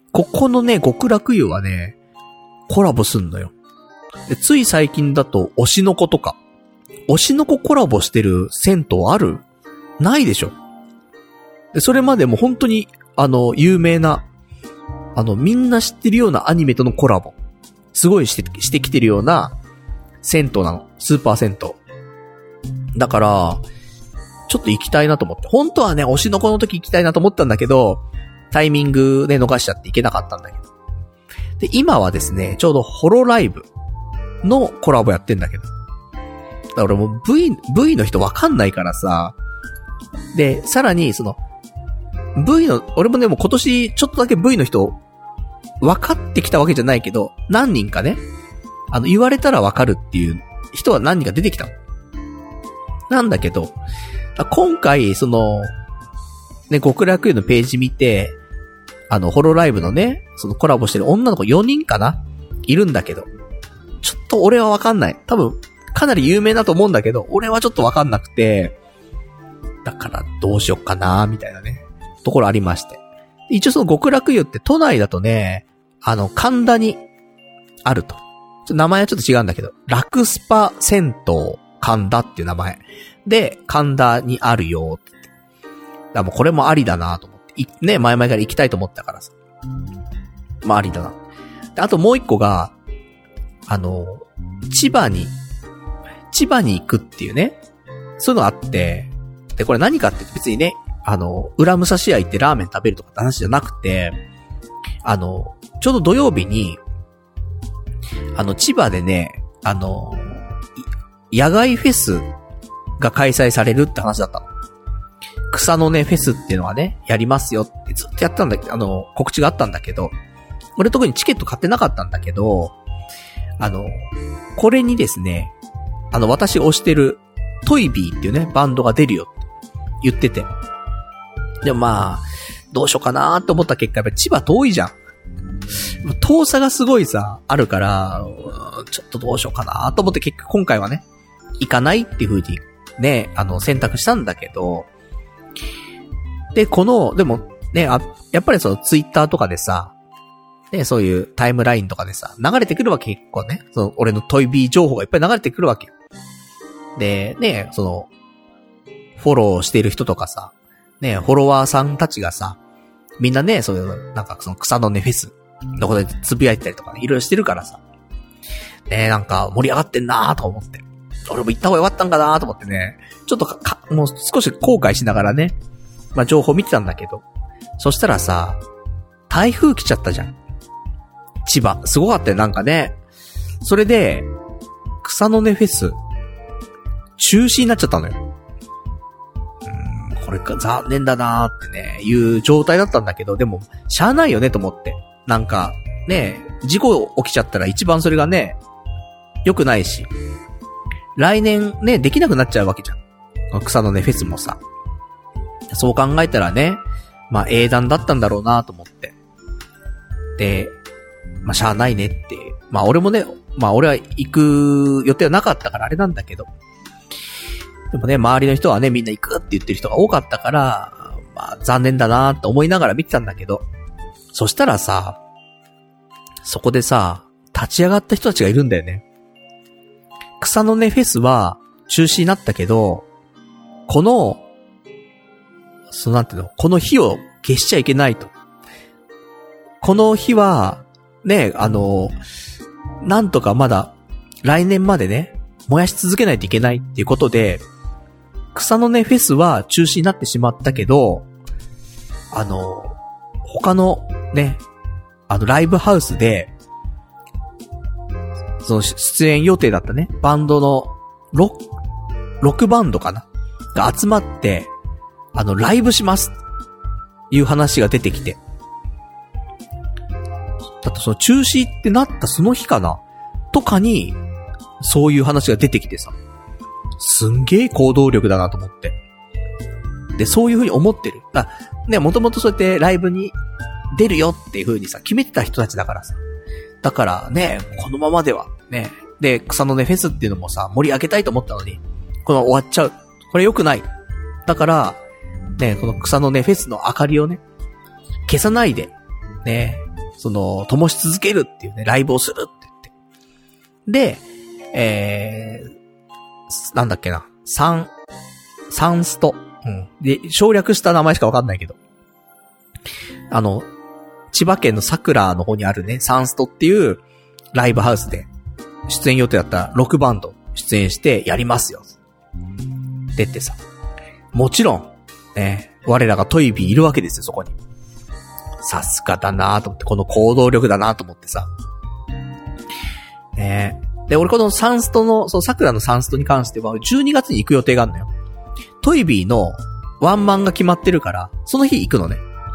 ここのね、極楽湯はね、コラボすんのよ。で、つい最近だと、推しの子とか。推しの子コラボしてる銭湯ある？ないでしょ。で、それまでも本当に、あの、有名な、あの、みんな知ってるようなアニメとのコラボ。すごいして、してきてるような、銭湯なの。スーパー銭湯。だから、ちょっと行きたいなと思って。本当はね、推しの子の時行きたいなと思ったんだけど、タイミングで逃しちゃって行けなかったんだけど。で、今はですね、ちょうどホロライブのコラボやってんだけど。だから俺もう V、V の人わかんないからさ。で、さらに、その、V の、俺もね、もう今年ちょっとだけ V の人、分かってきたわけじゃないけど、何人かね、あの、言われたらわかるっていう人は何人か出てきたの。なんだけど、今回、その、ね、極楽湯のページ見て、あの、ホロライブのね、そのコラボしてる女の子よにんかないるんだけど、ちょっと俺はわかんない。多分、かなり有名だと思うんだけど、俺はちょっとわかんなくて、だからどうしよっかなみたいなね、ところありまして。一応その極楽湯って都内だとね、あの、神田にあると。ちょっと名前はちょっと違うんだけど、ラクスパ銭湯神田っていう名前。で、神田にあるよって。だからもうこれもありだなと思って。ね、前々から行きたいと思ったからさ。まあありだな。で、あともう一個が、あの、千葉に、千葉に行くっていうね、そういうのがあって、で、これ何かって別にね、あの、裏武蔵屋行ってラーメン食べるとかって話じゃなくて、あの、ちょうど土曜日に、あの、千葉でね、あの、野外フェスが開催されるって話だったの。草の根フェスっていうのはね、やりますよってずっとやったんだけど、あの、告知があったんだけど、俺特にチケット買ってなかったんだけど、あの、これにですね、あの、私推してるトイビーっていうね、バンドが出るよって言ってて。でもまあ、どうしようかなーって思った結果、やっぱり千葉遠いじゃん。遠さがすごいさ、あるから、ちょっとどうしようかなーと思って結局今回はね、行かないっていう風にね、あの、選択したんだけど、で、この、でもね、あ、やっぱりそのツイッターとかでさ、ね、そういうタイムラインとかでさ、流れてくるわけ結構ね、その俺のトイビー情報がいっぱい流れてくるわけよ。で、ね、その、フォローしている人とかさ、ね、フォロワーさんたちがさ、みんなね、そういう、なんかその草の根フェスのことでつぶやいたりとかね、いろいろしてるからさ、ね、なんか盛り上がってんなーと思って、俺も行った方がよかったんかなーと思ってね、ちょっとか、かもう少し後悔しながらね、まあ情報見てたんだけど、そしたらさ、台風来ちゃったじゃん。千葉。すごかったよ、なんかね。それで、草の根フェス、中止になっちゃったのよ。うーん、これか、残念だなーってね、いう状態だったんだけど、でも、しゃあないよねと思って。なんか、ね、事故起きちゃったら一番それがね、良くないし、来年ね、できなくなっちゃうわけじゃん。草の根フェスもさ。そう考えたらね、まあ英断だったんだろうなと思って。で、まあしゃあないねって。まあ俺もね、まあ俺は行く予定はなかったからあれなんだけど。でもね、周りの人はね、みんな行くって言ってる人が多かったから、まあ残念だなと思いながら見てたんだけど。そしたらさ、そこでさ、立ち上がった人たちがいるんだよね。草の根フェスは中止になったけど、この、そうなんていうの、この火を消しちゃいけないと。この火は、ね、あの、なんとかまだ、来年までね、燃やし続けないといけないっていうことで、草の根フェスは中止になってしまったけど、あの、他のね、あの、ライブハウスで、その出演予定だったね、バンドの、ロック、ロックバンドかなが集まって、あの、ライブしますいう話が出てきて。だってその中止ってなったその日かなとかに、そういう話が出てきてさ。すんげえ行動力だなと思って。で、そういう風に思ってる。あ、ね、もともとそうやってライブに出るよっていう風にさ、決めてた人たちだからさ。だからね、このままでは、ね。で、草の根フェスっていうのもさ、盛り上げたいと思ったのに、この終わっちゃう。これ良くない。だから、ね、この草の根フェスの明かりをね、消さないで、ね、 その、灯し続けるっていうね、ライブをするって言って。で、えー、なんだっけな、サン、サンスト。うん。で、省略した名前しかわかんないけど。あの、千葉県の桜の方にあるね、サンストっていうライブハウスで出演予定だったロックバンド出演してやりますよ。でってさ。もちろん、ね、我らがトイビーいるわけですよ、そこに。さすがだなぁと思って、この行動力だなぁと思ってさ。ねで、俺このサンストの、そう、桜のサンストに関しては、じゅうにがつに行く予定があるのよ。トイビーのワンマンが決まってるから、その日行くのね。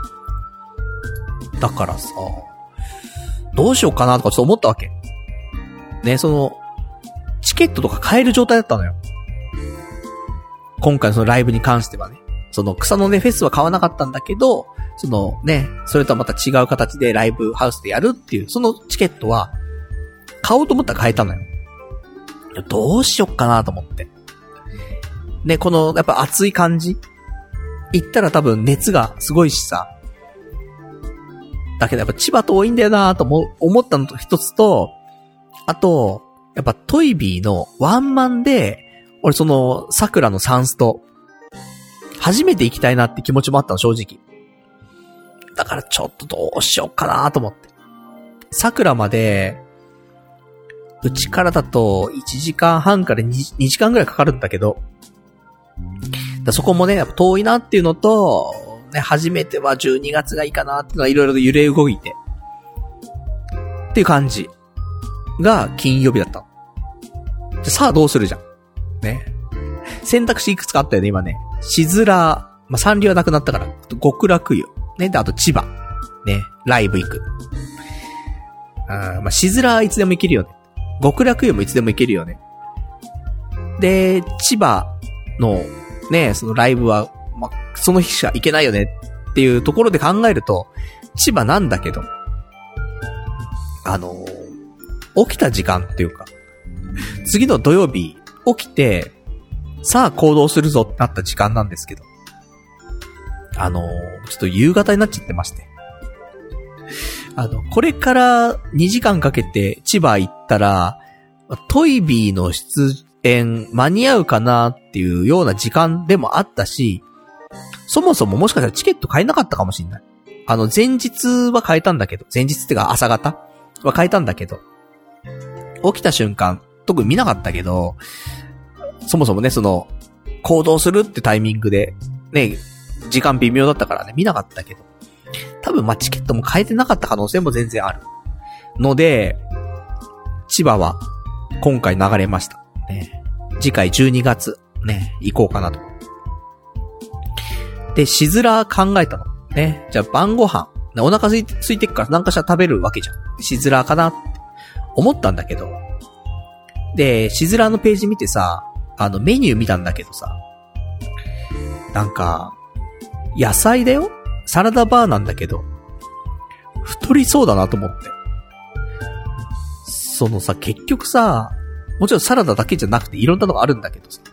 だからさ、どうしようかなとかちょっと思ったわけ。ね、その、チケットとか買える状態だったのよ。今回のそのライブに関してはね。その草の根フェスは買わなかったんだけど、そのね、それとはまた違う形でライブハウスでやるっていう、そのチケットは、買おうと思ったら買えたのよ。どうしよっかなと思って。ね、この、やっぱ熱い感じ行ったら多分熱がすごいしさ。だけどやっぱ千葉遠いんだよなと思、思ったのと一つと、あと、やっぱトイビーのワンマンで、俺その、桜のサンスト、初めて行きたいなって気持ちもあったの、正直。だからちょっとどうしようかなと思って。桜まで、うちからだといちじかんはんから 2, にじかんぐらいかかるんだけど、だそこもね、やっぱ遠いなっていうのと、ね、初めてはじゅうにがつがいいかなっていうのはいろいろと揺れ動いて、っていう感じが金曜日だったの。じゃさあどうするじゃん。ね。選択肢いくつかあったよね、今ね。しずら、まあ、三流はなくなったから、極楽湯。ね、で、あと千葉。ね、ライブ行く。あまあ、しずらはいつでも行けるよね。極楽湯もいつでも行けるよね。で、千葉の、ね、そのライブは、まあ、その日しか行けないよねっていうところで考えると、千葉なんだけど、あのー、起きた時間っていうか、次の土曜日、起きて、さあ行動するぞってなった時間なんですけど、あのー、ちょっと夕方になっちゃってまして。あの、これからにじかんかけて千葉行ったら、トイビーの出演間に合うかなっていうような時間でもあったし、そもそももしかしたらチケット買えなかったかもしれない。あの、前日は買えたんだけど、前日ってか朝方は買えたんだけど、起きた瞬間、特に見なかったけど、そもそもね、その、行動するってタイミングで、ね、時間微妙だったからね、見なかったけど、多分まあチケットも買えてなかった可能性も全然ある。ので、千葉は今回流れました。ね、次回じゅうにがつ、ね、行こうかなと。で、しずら考えたの。ね、じゃあ晩ご飯、ね、お腹空いて、空いてっから何かしら食べるわけじゃん。しずらかなって思ったんだけど、で、しずらのページ見てさ、あのメニュー見たんだけどさ、なんか、野菜だよ？サラダバーなんだけど、太りそうだなと思って。そのさ、結局さ、もちろんサラダだけじゃなくていろんなのがあるんだけどさ、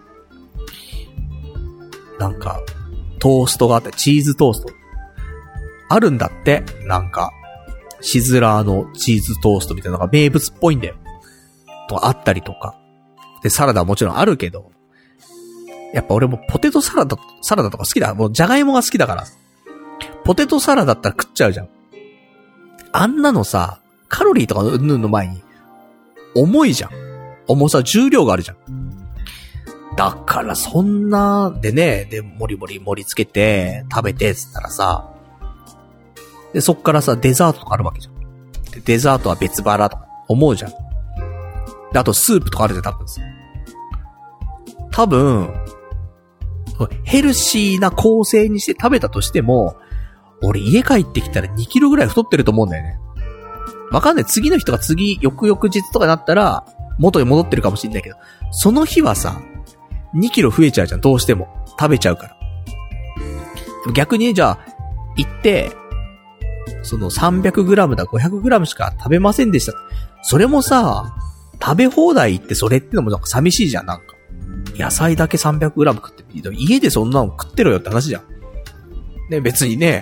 なんか、トーストがあって、チーズトースト。あるんだって、なんか、しずらのチーズトーストみたいなのが名物っぽいんだよ。とかあったりとか。で、サラダはもちろんあるけど、やっぱ俺もポテトサラダ、サラダとか好きだ。もうジャガイモが好きだから。ポテトサラダだったら食っちゃうじゃん。あんなのさ、カロリーとかのうんぬんの前に、重いじゃん。重さ、重量があるじゃん。だからそんな、でね、で、もりもり盛り付けて、食べて、つったらさ、で、そっからさ、デザートとかあるわけじゃん。で、デザートは別腹とか思うじゃん。で、あとスープとかあるじゃん、多分さ。多分、ヘルシーな構成にして食べたとしても、俺家帰ってきたらにキロぐらい太ってると思うんだよね。わかんない。次の人が次、翌々日とかになったら、元に戻ってるかもしれないけど、その日はさ、にキロ増えちゃうじゃん、どうしても。食べちゃうから。でも逆にね、じゃあ、行って、その さんびゃくグラム だ、ごひゃくグラム しか食べませんでした。それもさ、食べ放題ってそれってのもなんか寂しいじゃん、なんか。野菜だけ さんびゃくグラム 食って、家でそんなの食ってろよって話じゃん。ね、別にね、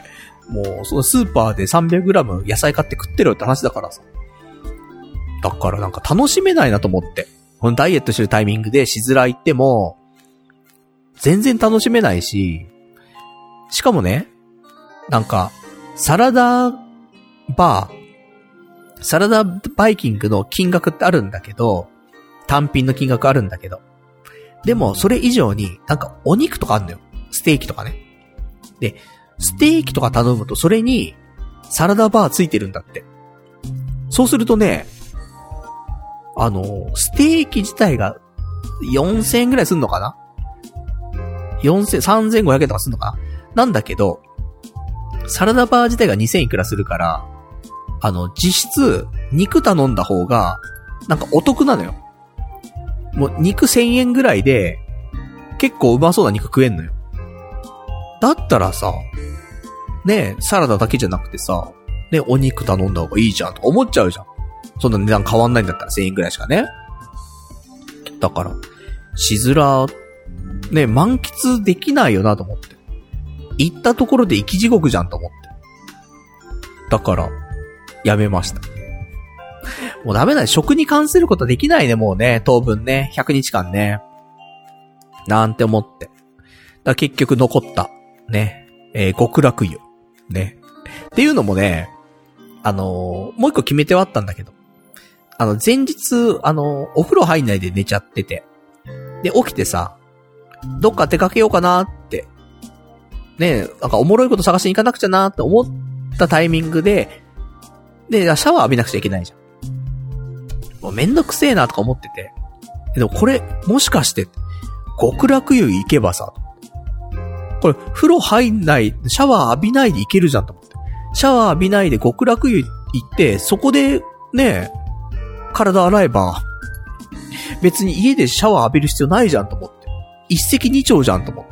もう、そのスーパーで さんびゃくグラム 野菜買って食ってるよって話だからさ。だからなんか楽しめないなと思って。このダイエットしてるタイミングでしづらいっても、全然楽しめないし、しかもね、なんか、サラダバー、サラダバイキングの金額ってあるんだけど、単品の金額あるんだけど、でもそれ以上になんかお肉とかあるのよ。ステーキとかね。で、ステーキとか頼むとそれにサラダバーついてるんだって。そうするとね、あの、ステーキ自体がよんせんえんぐらいすんのかな ?よんせん、さんぜんごひゃくえんとかすんのかななんだけど、サラダバー自体がにせんいくらするから、あの、実質、肉頼んだ方が、なんかお得なのよ。もう肉せんえんぐらいで、結構うまそうな肉食えんのよ。だったらさ、ねえ、サラダだけじゃなくてさ、ねえ、お肉頼んだ方がいいじゃんとか思っちゃうじゃん。そんな値段変わんないんだったらせんえんぐらいしかね。だから、しづら、ねえ、満喫できないよなと思って。行ったところで生き地獄じゃんと思って。だから、やめました。もうダメだね。食に関することできないね、もうね。当分ね。ひゃくにちかんね。なんて思って。だから結局残った。ね。えー、極楽湯。ね。っていうのもね、あのー、もう一個決め手はあったんだけど。あの、前日、あのー、お風呂入んないで寝ちゃってて。で、起きてさ、どっか出かけようかなって。ね、なんかおもろいこと探しに行かなくちゃなって思ったタイミングで、で、シャワー浴びなくちゃいけないじゃん。もうめんどくせえなとか思ってて。でもこれ、もしかして、極楽湯行けばさ、これ、風呂入んない、シャワー浴びないで行けるじゃんと思って。シャワー浴びないで極楽湯行って、そこで、ね、体洗えば、別に家でシャワー浴びる必要ないじゃんと思って。一石二鳥じゃんと思って。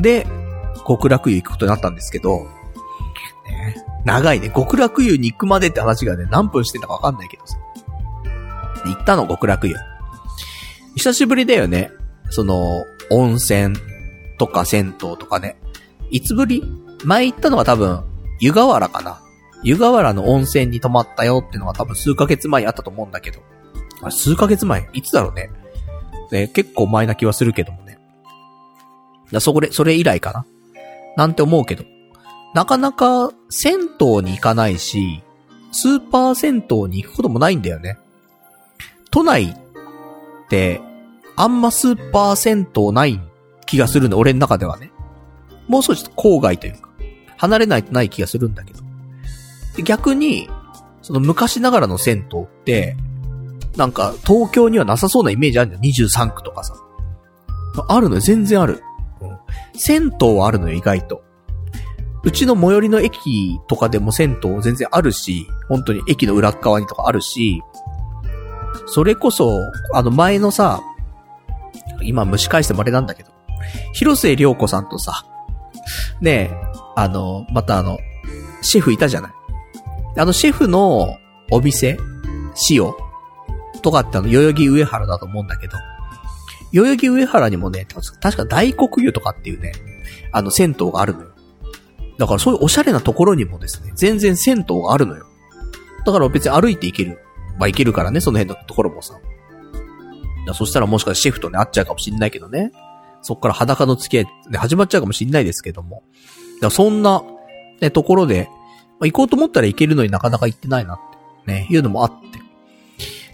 で、極楽湯行くことになったんですけど、ね、長いね。極楽湯に行くまでって話がね、何分してんだかわかんないけどさ。行ったの、極楽湯。久しぶりだよね。その、温泉とか銭湯とかね。いつぶり？前行ったのは多分、湯河原かな。湯河原の温泉に泊まったよっていうのが多分数ヶ月前にあったと思うんだけど。あれ数ヶ月前？いつだろうね。ね、結構前な気はするけどもね。だそこで、それ以来かな。なんて思うけど。なかなか銭湯に行かないし、スーパー銭湯に行くこともないんだよね。都内って、あんまスーパー銭湯ない気がするんだ、俺の中ではね。もう少し郊外というか、離れないとない気がするんだけど。で逆に、その昔ながらの銭湯って、なんか東京にはなさそうなイメージあるんだよ。にじゅうさんくとかさ。あるのよ、全然ある。うん、銭湯はあるのよ、意外と。うちの最寄りの駅とかでも銭湯全然あるし、本当に駅の裏側にとかあるし、それこそ、あの前のさ、今蒸し返してもあれなんだけど、広末涼子さんとさ、ねえ、あの、またあの、シェフいたじゃない。あのシェフのお店、塩とかってあの、代々木上原だと思うんだけど、代々木上原にもね、確か大黒湯とかっていうね、あの銭湯があるのよ。だからそういうおしゃれなところにもですね、全然銭湯があるのよ。だから別に歩いて行ける。まあ行けるからね、その辺のところもさ。だそしたらもしかしてシェフとね、会っちゃうかもしんないけどね。そっから裸の付き合いで始まっちゃうかもしんないですけども。だそんな、ね、ところで、まあ、行こうと思ったら行けるのになかなか行ってないなって、ね、いうのもあって。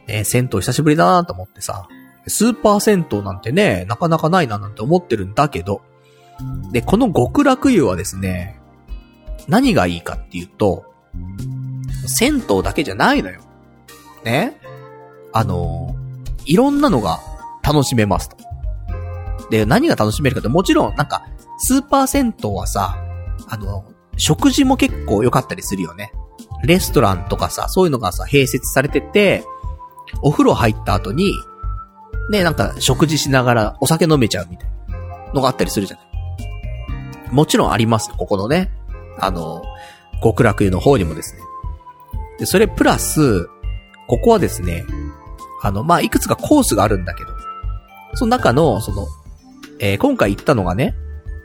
ね、銭湯久しぶりだなと思ってさ。スーパー銭湯なんてね、なかなかないななんて思ってるんだけど。で、この極楽湯はですね、何がいいかっていうと、銭湯だけじゃないのよ。ね。あの、いろんなのが楽しめますと。で、何が楽しめるかってもちろんなんか、スーパー銭湯はさ、あの、食事も結構良かったりするよね。レストランとかさ、そういうのがさ、併設されてて、お風呂入った後に、ね、なんか食事しながらお酒飲めちゃうみたいなのがあったりするじゃない。もちろんありますよ、ここのね。あの、極楽湯の方にもですね。で、それプラス、ここはですね、あの、まあ、いくつかコースがあるんだけど、その中の、その、えー、今回行ったのがね、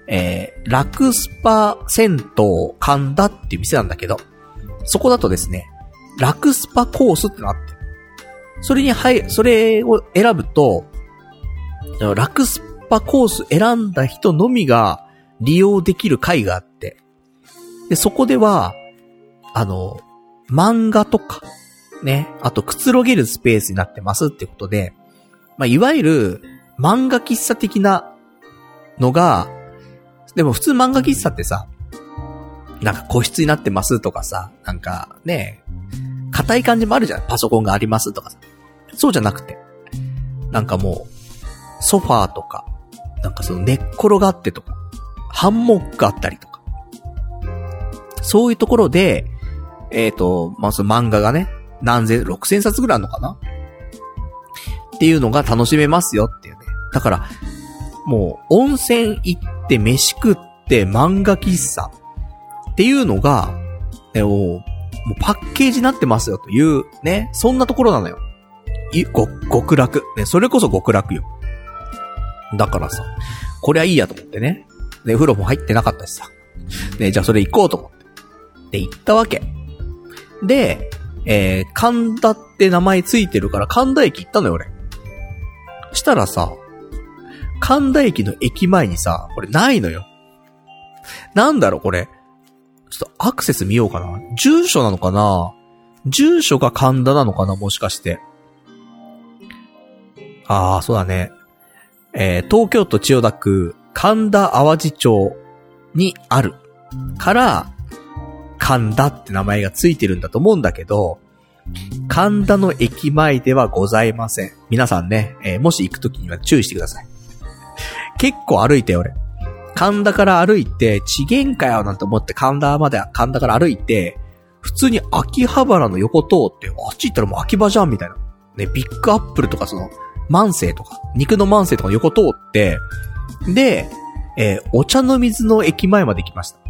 えー、ラクスパ銭湯神田っていう店なんだけど、そこだとですね、ラクスパコースってなって、それに入、それを選ぶと、ラクスパコース選んだ人のみが利用できる会があって、で、そこでは、あの、漫画とか、ね、あとくつろげるスペースになってますってことで、まあ、いわゆる漫画喫茶的なのが、でも普通漫画喫茶ってさ、なんか個室になってますとかさ、なんかね、硬い感じもあるじゃん。パソコンがありますとかさ。そうじゃなくて、なんかもう、ソファーとか、なんかその寝っ転がってとか、ハンモックがあったりとか、そういうところで、えっと、まあ、その漫画がね、何千、ろくせんさつぐらいあるのかなっていうのが楽しめますよっていうね。だから、もう、温泉行って飯食って漫画喫茶っていうのが、ね、もう、もうパッケージになってますよというね、そんなところなのよ。い、ご、極楽。ね、それこそ極楽よ。だからさ、これはいいやと思ってね。で、風呂も入ってなかったしさ。で、じゃあそれ行こうと思って。で、行ったわけ。で、えー、神田って名前ついてるから神田駅行ったのよ、俺。したらさ、神田駅の駅前にさ、これないのよ。なんだろ、これ。ちょっとアクセス見ようかな。住所なのかな？住所が神田なのかな、もしかして。ああ、そうだね。えー、東京都千代田区神田淡路町にあるから、神田って名前がついてるんだと思うんだけど、神田の駅前ではございません。皆さんね、えー、もし行くときには注意してください。結構歩いて、俺。神田から歩いて、地限かよなんて思って神田まで、神田から歩いて、普通に秋葉原の横通って、あっち行ったらもう秋葉じゃんみたいな。ね、ビッグアップルとかその、万世とか、肉の万世とかの横通って、で、えー、お茶の水の駅前まで来ました。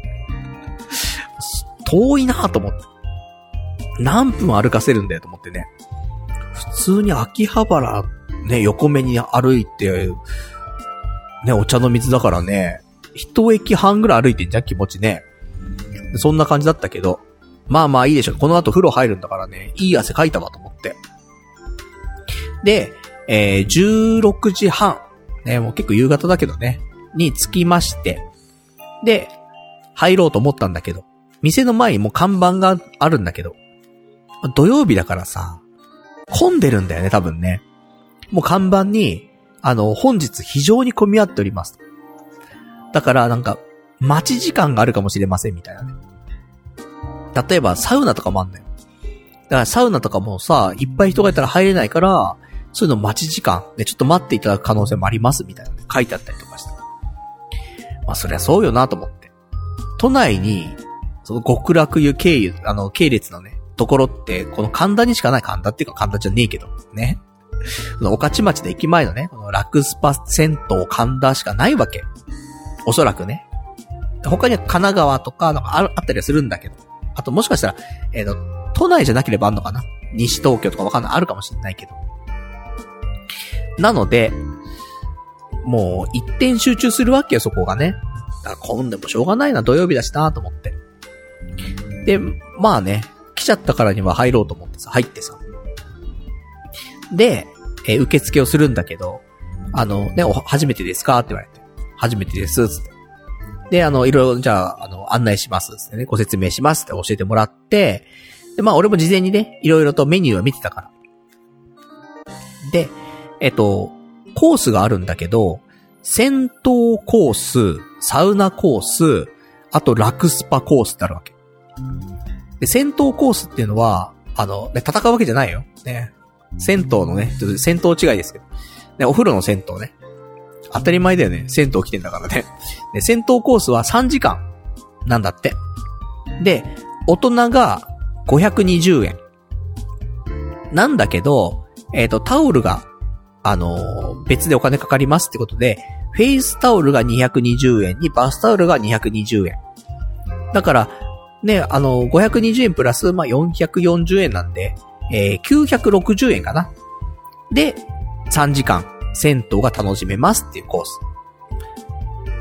遠いなぁと思って。何分歩かせるんだよと思ってね。普通に秋葉原、ね、横目に歩いて、ね、お茶の水だからね、一駅半ぐらい歩いてんじゃん、気持ちね。そんな感じだったけど、まあまあいいでしょ。この後風呂入るんだからね、いい汗かいたわと思って。で、えー、じゅうろくじはん、ね、もう結構夕方だけどね、に着きまして、で、入ろうと思ったんだけど、店の前にもう看板があるんだけど、土曜日だからさ、混んでるんだよね、多分ね。もう看板に、あの、本日非常に混み合っております。だからなんか、待ち時間があるかもしれません、みたいなね。例えば、サウナとかもあんのよ。だからサウナとかもさ、いっぱい人がいたら入れないから、そういうの待ち時間でちょっと待っていただく可能性もあります、みたいなね。書いてあったりとかして。まあ、そりゃそうよなと思って。都内に、その極楽湯経由、あの、系列のね、ところって、この神田にしかない、神田っていうか神田じゃねえけど、ね。その御徒町の駅前のね、このラクスパ銭湯神田しかないわけ。おそらくね。他には神奈川とか、なんかあったりはするんだけど。あともしかしたら、えーと、都内じゃなければあんのかな？西東京とかわかんない、あるかもしれないけど。なので、もう一点集中するわけよ、そこがね。だから混んでもしょうがないな、土曜日だしなと思って。で、まあね、来ちゃったからには入ろうと思ってさ、入ってさ。で、えー、受付をするんだけど、あのね、お初めてですかって言われて。初めてです、つって。で、あの、いろいろ、じゃあ、あの、案内します、つってね、ご説明しますって教えてもらって、で、まあ、俺も事前にね、いろいろとメニューを見てたから。で、えっと、コースがあるんだけど、銭湯コース、サウナコース、あとラクスパコースってあるわけ。で、銭湯コースっていうのは、あの、ね、戦うわけじゃないよ。ね。銭湯のね、ちょっと銭湯違いですけど。ね、お風呂の銭湯ね。当たり前だよね。銭湯来てんだからね。で、銭湯コースはさんじかんなんだって。で、大人がごひゃくにじゅうえん。なんだけど、えっと、タオルが、あのー、別でお金かかりますってことで、フェイスタオルがにひゃくにじゅうえんに、バスタオルがにひゃくにじゅうえん。だから、ね、あのー、ごひゃくにじゅうえんプラス、まあ、よんひゃくよんじゅうえんなんで、えー、きゅうひゃくろくじゅうえんかな。で、さんじかん、銭湯が楽しめますっていうコース。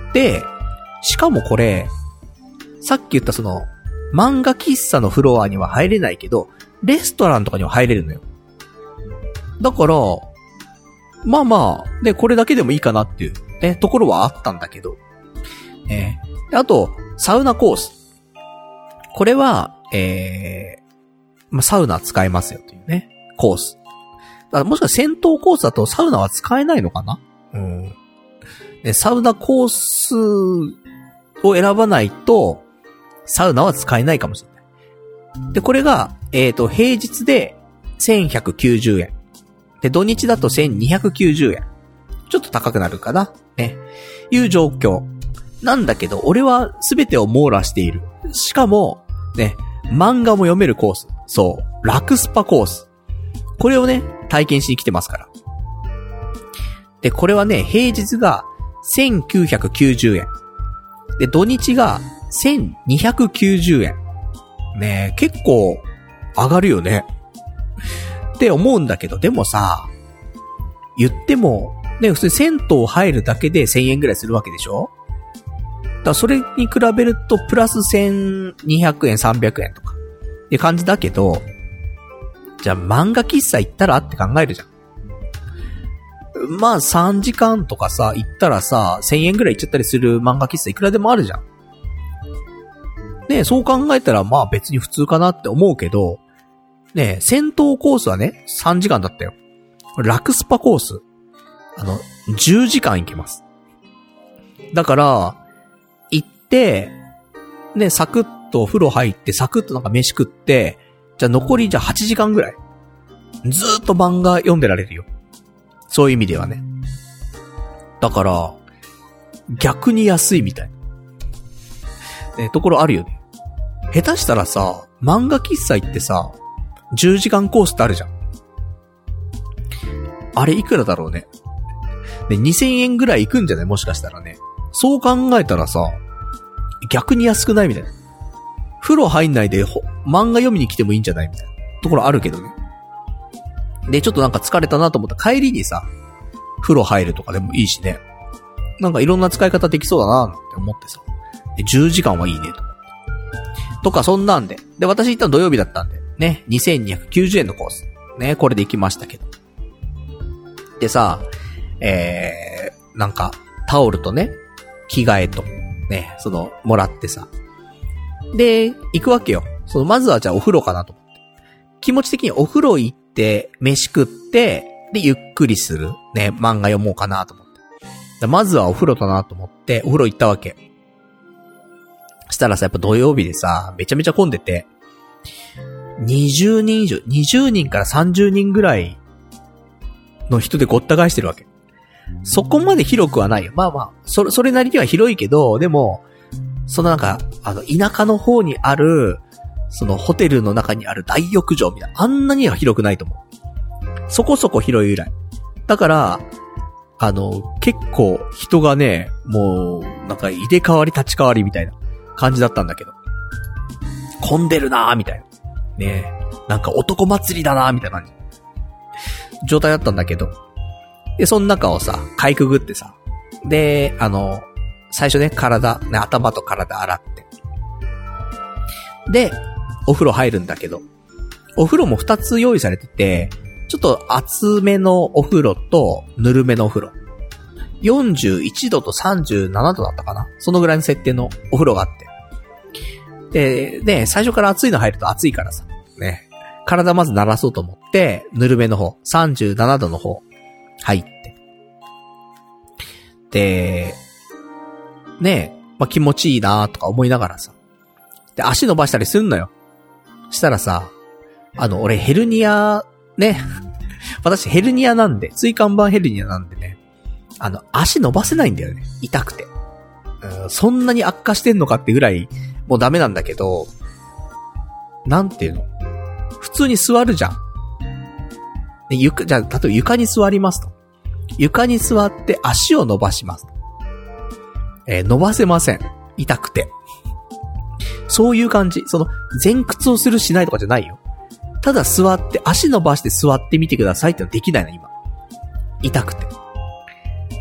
で、しかもこれ、さっき言ったその、漫画喫茶のフロアには入れないけど、レストランとかには入れるのよ。だから、まあまあ、ね、これだけでもいいかなっていう、ね、ところはあったんだけど。ね、であと、サウナコース。これは、えー、まあ、サウナ使えますよというね、コース。だからもしかしたら戦闘コースだとサウナは使えないのかな？うん。で、サウナコースを選ばないと、サウナは使えないかもしれない。で、これが、えっと、平日でせんひゃくきゅうじゅうえん。で、土日だとせんにひゃくきゅうじゅうえん。ちょっと高くなるかなね。いう状況。なんだけど、俺は全てを網羅している。しかも、ね、漫画も読めるコース。そう。ラクスパコース。これをね、体験しに来てますから。で、これはね、平日がせんきゅうひゃくきゅうじゅうえん。で、土日がせんにひゃくきゅうじゅうえん。ねえ、結構上がるよね。って思うんだけど、でもさ、言っても、ね、普通に銭湯入るだけでせんえんぐらいするわけでしょ？だからそれに比べるとプラスせんにひゃくえん、さんびゃくえんとかって感じだけど、じゃあ漫画喫茶行ったらって考えるじゃん。まあさんじかんとかさ、行ったらさ、せんえんぐらい行っちゃったりする漫画喫茶いくらでもあるじゃん。ねえ、そう考えたらまあ別に普通かなって思うけど、ねえ、戦闘コースはね、さんじかんだったよ。ラクスパコース。あの、じゅうじかん行けます。だから、行って、ね、サクッとお風呂入って、サクッとなんか飯食って、じゃあ残りじゃあはちじかんぐらい。ずーっと漫画読んでられるよ。そういう意味ではね。だから、逆に安いみたいな。ね、ところあるよね。下手したらさ、漫画喫茶行ってさ、じゅうじかんコースってあるじゃん。あれいくらだろうね。で、にせんえんぐらい行くんじゃない？もしかしたらね。そう考えたらさ、逆に安くないみたいな。風呂入んないで漫画読みに来てもいいんじゃないみたいなところあるけどね。で、ちょっとなんか疲れたなと思ったら帰りにさ、風呂入るとかでもいいしね。なんかいろんな使い方できそうだなって思ってさ。で、じゅうじかんはいいねと。とかそんなんで。で、私行ったの土曜日だったんで。ね、にせんにひゃくきゅうじゅうえんのコース。ね、これで行きましたけど。でさ、えー、なんか、タオルとね、着替えと、ね、その、もらってさ。で、行くわけよ。その、まずはじゃあお風呂かなと思って。気持ち的にお風呂行って、飯食って、で、ゆっくりする。ね、漫画読もうかなと思って。まずはお風呂だなと思って、お風呂行ったわけ。したらさ、やっぱ土曜日でさ、めちゃめちゃ混んでて、にじゅうにん以上、にじゅうにんからさんじゅうにんぐらいの人でごった返してるわけ。そこまで広くはないよ。まあまあ、それ、それなりには広いけど、でも、そのなんか、あの、田舎の方にある、そのホテルの中にある大浴場みたいな、あんなには広くないと思う。そこそこ広いぐらい。だから、あの、結構人がね、もう、なんか入れ替わり立ち替わりみたいな感じだったんだけど。混んでるなーみたいな。ねえ、なんか男祭りだなーみたいな感じ。状態だったんだけど。で、その中をさ、かいくぐってさ。で、あの、最初ね、体、ね、頭と体洗って。で、お風呂入るんだけど、お風呂も二つ用意されてて、ちょっと厚めのお風呂と、ぬるめのお風呂。よんじゅういちどとさんじゅうななどだったかな？そのぐらいの設定のお風呂があって。で、ね、最初から熱いの入ると熱いからさ。ね。体まず慣らそうと思って、ぬるめの方、さんじゅうななどの方、入って。で、ね、まあ、気持ちいいなとか思いながらさ。で、足伸ばしたりすんのよ。したらさ、あの、俺ヘルニア、ね。私ヘルニアなんで、椎間板ヘルニアなんでね。あの、足伸ばせないんだよね。痛くて。うん、そんなに悪化してんのかってぐらい、もうダメなんだけど、なんていうの？普通に座るじゃん。で、床、じゃあ、例えば床に座りますと。床に座って足を伸ばします。えー、伸ばせません。痛くて。そういう感じ。その、前屈をするしないとかじゃないよ。ただ座って、足伸ばして座ってみてくださいってのはできないの、今。痛くて。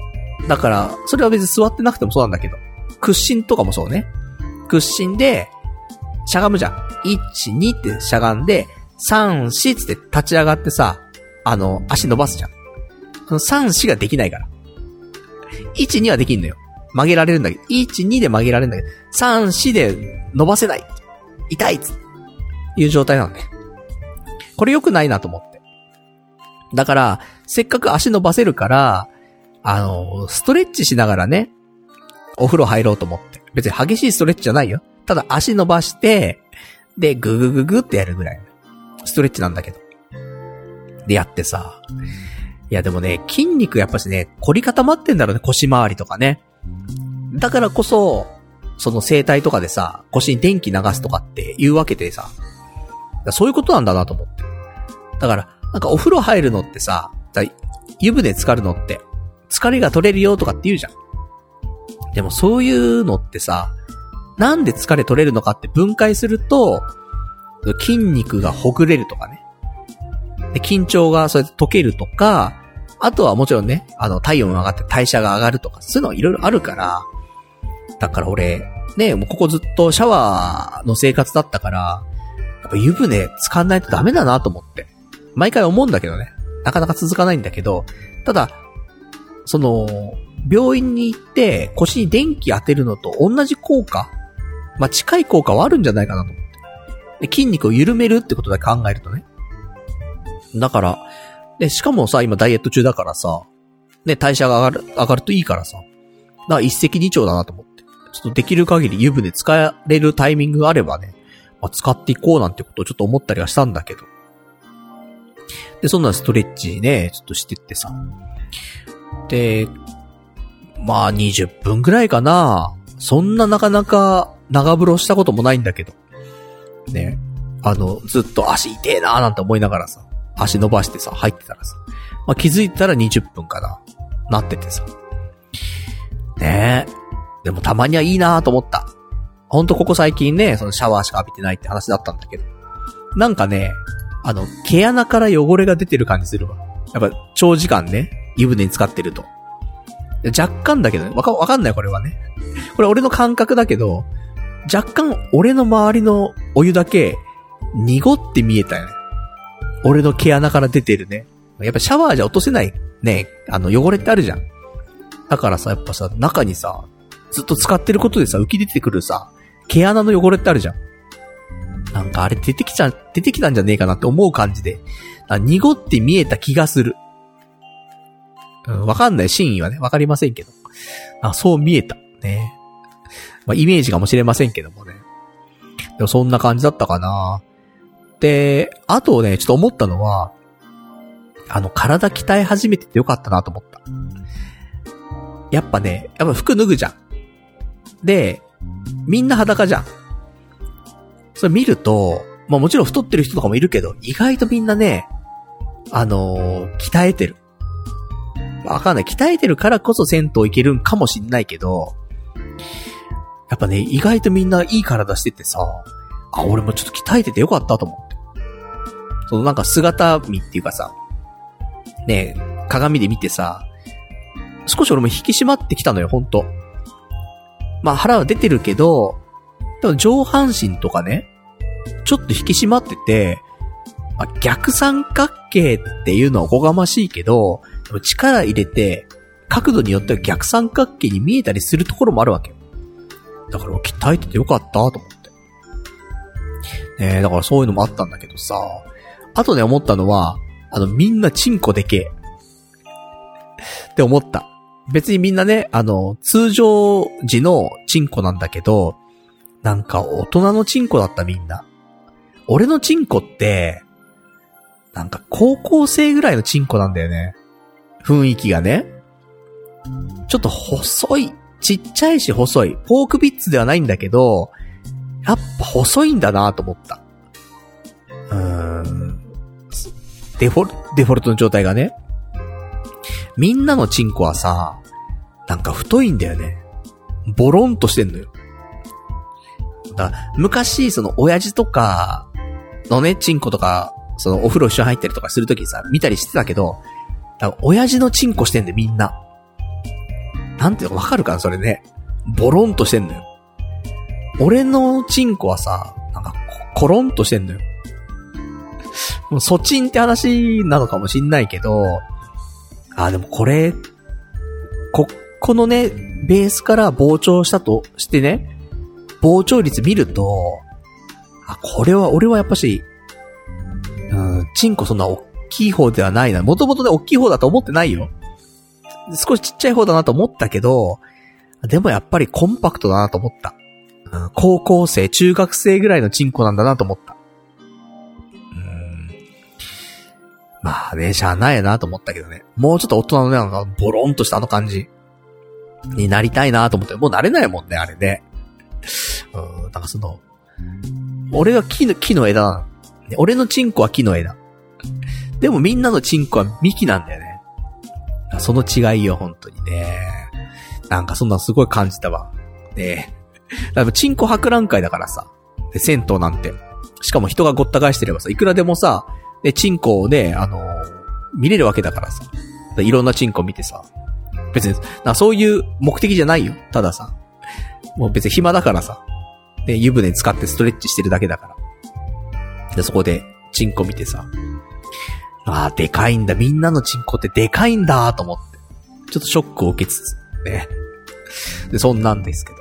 だから、それは別に座ってなくてもそうなんだけど、屈伸とかもそうね。屈伸で、しゃがむじゃん。いち、にってしゃがんで、さん、よんつって立ち上がってさ、あの、足伸ばすじゃん。そのさん、よんができないから。いち、にはできんのよ。曲げられるんだけど、いち、にで曲げられるんだけど、さん、よんで伸ばせない。痛いっつっていう状態なのね。これ良くないなと思って。だから、せっかく足伸ばせるから、あの、ストレッチしながらね、お風呂入ろうと思って。別に激しいストレッチじゃないよ。ただ足伸ばして、で、ググググってやるぐらい。ストレッチなんだけど。で、やってさ。いやでもね、筋肉やっぱしね、凝り固まってんだろうね、腰回りとかね。だからこそ、その整体とかでさ、腰に電気流すとかって言うわけでさ。そういうことなんだなと思って。だから、なんかお風呂入るのってさ、湯船浸かるのって、疲れが取れるよとかって言うじゃん。でもそういうのってさ、なんで疲れ取れるのかって分解すると、筋肉がほぐれるとかね。で、緊張がそうやって解けるとか、あとはもちろんね、あの、体温が上がって代謝が上がるとか、そういうのいろいろあるから、だから俺、ね、もうここずっとシャワーの生活だったから、やっぱ湯船使わないとダメだなと思って。毎回思うんだけどね。なかなか続かないんだけど、ただ、その、病院に行って腰に電気当てるのと同じ効果、まあ、近い効果はあるんじゃないかなと思って。で、筋肉を緩めるってことで考えるとね。だから、で、しかもさ、今ダイエット中だからさ、ね、代謝が上がる、上がるといいからさ。だから一石二鳥だなと思って。ちょっとできる限り湯船使えるタイミングがあればね、まあ、使っていこうなんてことをちょっと思ったりはしたんだけど。で、そんなストレッチね、ちょっとしてってさ。で、まあにじゅっぷんぐらいかな。そんななかなか長風呂したこともないんだけど。ね。あの、ずっと足痛えなーなんて思いながらさ、足伸ばしてさ、入ってたらさ。まあ気づいたらにじゅっぷんかな。なっててさ。ねえ。でもたまにはいいなーと思った。ほんとここ最近ね、そのシャワーしか浴びてないって話だったんだけど。なんかね、あの、毛穴から汚れが出てる感じするわ。やっぱ長時間ね、湯船に浸かってると。若干だけどね、わか、わかんないこれはね。これ俺の感覚だけど、若干俺の周りのお湯だけ濁って見えたよね。俺の毛穴から出てるね。やっぱシャワーじゃ落とせないね、あの汚れってあるじゃん。だからさ、やっぱさ、中にさ、ずっと使ってることでさ、浮き出てくるさ、毛穴の汚れってあるじゃん。なんかあれ出てきちゃ、出てきたんじゃねえかなって思う感じで、濁って見えた気がする。うん、わかんない真意はね、わかりませんけど。あ、そう見えた。ね。まあ、イメージかもしれませんけどもね。でもそんな感じだったかな。で、あとね、ちょっと思ったのは、あの、体鍛え始めててよかったなと思った。やっぱね、やっぱ服脱ぐじゃん。で、みんな裸じゃん。それ見ると、まあもちろん太ってる人とかもいるけど、意外とみんなね、あのー、鍛えてる。わかんない。鍛えてるからこそ銭湯行けるんかもしんないけど、やっぱね、意外とみんないい体しててさ、あ、俺もちょっと鍛えててよかったと思って。そのなんか姿見っていうかさ、ね、鏡で見てさ、少し俺も引き締まってきたのよ、ほんと。まあ腹は出てるけど、でも上半身とかね、ちょっと引き締まってて、まあ、逆三角形っていうのはおこがましいけど、でも力入れて、角度によっては逆三角形に見えたりするところもあるわけよ。だから鍛えててよかったと思って。ねえ、だからそういうのもあったんだけどさ、あとね思ったのは、あのみんなチンコでけえ。って思った。別にみんなね、あの、通常時のチンコなんだけど、なんか大人のチンコだったみんな。俺のチンコって、なんか高校生ぐらいのチンコなんだよね。雰囲気がね。ちょっと細い。ちっちゃいし細い。ポークビッツではないんだけど、やっぱ細いんだなと思った。うーん。デフォル、デフォルトの状態がね。みんなのチンコはさ、なんか太いんだよね。ボロンとしてんのよ。だから昔、その親父とかのね、チンコとか、そのお風呂一緒に入ったりとかするときさ、見たりしてたけど、だから親父のチンコしてんだよ、みんな。 なんていうのわかるかなそれね。ボロンとしてんのよ。俺のチンコはさ、なんかコロンとしてんのよ。もうソチンって話なのかもしんないけど、あ、でもこれ、こ、このね、ベースから膨張したとしてね、膨張率見ると、あ、これは、俺はやっぱし、うん、チンコそんな大きい方ではないな。もともとね、大きい方だと思ってないよ。少しちっちゃい方だなと思ったけど、でもやっぱりコンパクトだなと思った。うん、高校生、中学生ぐらいのチンコなんだなと思った。うん。まあね、しゃあないなと思ったけどね。もうちょっと大人のね、なんか、ボロンとしたあの感じになりたいなと思って、もうなれないもんね、あれね。うん、なんかその、俺が木の、木の枝なの。俺のチンコは木の枝。でもみんなのチンコは幹なんだよね。その違いよ、本当にね。なんかそんなすごい感じたわ。ねえ。だからチンコ博覧会だからさ。で、銭湯なんて。しかも人がごった返してればさ、いくらでもさ、で、チンコをね、あのー、見れるわけだからさ。いろんなチンコ見てさ。別に、なそういう目的じゃないよ。たださ。もう別に暇だからさ。で、湯船使ってストレッチしてるだけだから。で、そこで、チンコ見てさ。ああ、でかいんだ。みんなのチンコってでかいんだと思って。ちょっとショックを受けつつ。ね。で、そんなんですけど。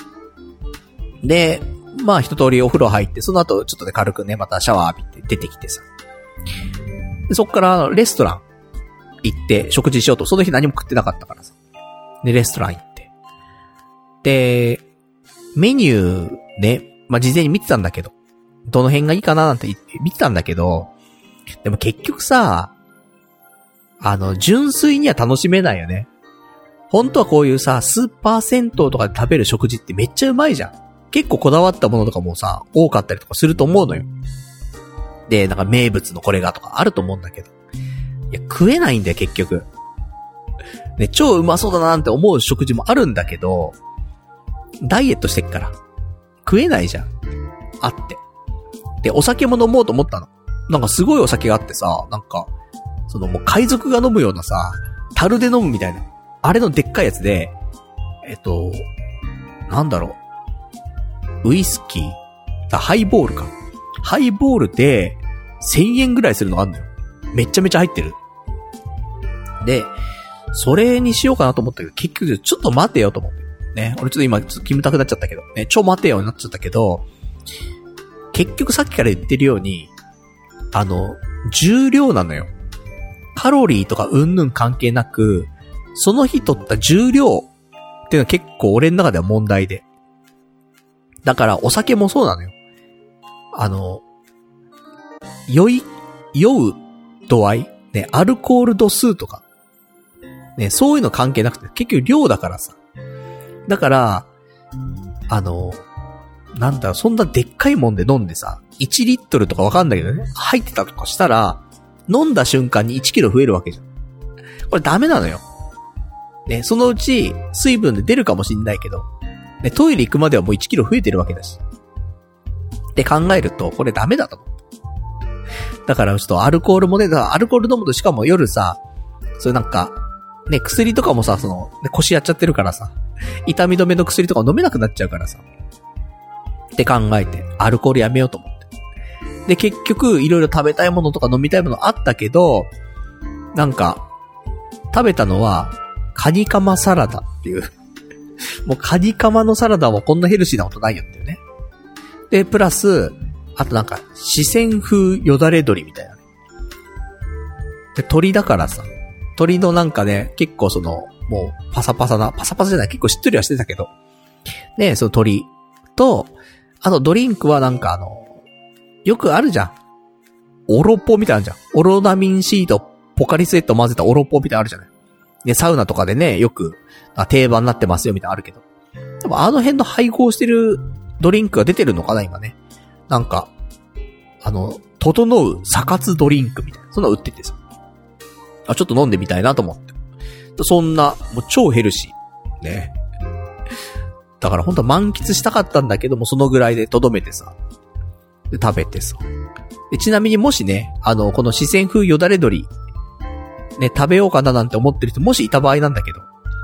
で、まあ一通りお風呂入って、その後ちょっとね軽くね、またシャワー浴びて出てきてさ。で、そっからレストラン行って食事しようと。その日何も食ってなかったからさ。で、レストラン行って。で、メニューね、まあ事前に見てたんだけど、どの辺がいいかななんて見てたんだけど、でも結局さ、あの、純粋には楽しめないよね。本当はこういうさ、スーパー銭湯とかで食べる食事ってめっちゃうまいじゃん。結構こだわったものとかもさ、多かったりとかすると思うのよ。で、なんか名物のこれがとかあると思うんだけど。いや、食えないんだよ、結局。ね、超うまそうだななんて思う食事もあるんだけど、ダイエットしてっから。食えないじゃん。あって。で、お酒も飲もうと思ったの。なんかすごいお酒があってさ、なんか、そのもう海賊が飲むようなさ、樽で飲むみたいな。あれのでっかいやつで、えっと、なんだろう。ウイスキーあ、ハイボールか。ハイボールで、せんえんぐらいするのがあるんだよ。めちゃめちゃ入ってる。で、それにしようかなと思ったけど、結局ちょっと待てよと思って。ね。俺ちょっと今、ちょっと決めたくなっちゃったけど、ね。ちょ待てよになっちゃったけど、結局さっきから言ってるように、あの、重量なのよ。カロリーとかうんぬん関係なく、その日取った重量っていうのは結構俺の中では問題で。だからお酒もそうなのよ。あの、酔い、酔う度合いね、アルコール度数とか。ね、そういうの関係なくて、結局量だからさ。だから、あの、なんだろ、そんなでっかいもんで飲んでさ、いちリットルとかわかんないけどね、入ってたとかしたら、飲んだ瞬間にいちキロ増えるわけじゃん。これダメなのよ。ね、そのうち水分で出るかもしんないけど、ね、トイレ行くまではもういちキロ増えてるわけだし。って考えると、これダメだと思う。だからちょっとアルコールもね、アルコール飲むとしかも夜さ、そういうなんか、ね、薬とかもさ、その、ね、腰やっちゃってるからさ、痛み止めの薬とか飲めなくなっちゃうからさ。って考えて、アルコールやめようと思って。で、結局、いろいろ食べたいものとか飲みたいものあったけど、なんか、食べたのは、カニカマサラダっていう。もうカニカマのサラダもこんなヘルシーなことないよっていうね。で、プラス、あとなんか、四川風よだれ鶏みたいなね。で、鶏だからさ、鶏のなんかね、結構その、もうパサパサな、パサパサじゃない、結構しっとりはしてたけど。で、その鶏と、あとドリンクはなんかあの、よくあるじゃん。オロポみたいなのじゃん。オロナミン C とポカリスエット混ぜたオロポみたいなのあるじゃない。ね、サウナとかでね、よく定番になってますよみたいなのあるけど。でもあの辺の配合してるドリンクが出てるのかな、今ね。なんか、あの、整うサ活ドリンクみたいな。そんなの売っててさ。あ、ちょっと飲んでみたいなと思って。そんな、もう超ヘルシー。ね。だからほんと満喫したかったんだけども、そのぐらいでとどめてさ。で、食べてさ。で、ちなみにもしね、あの、この四川風よだれ鶏、ね、食べようかななんて思ってる人、もしいた場合なんだけど、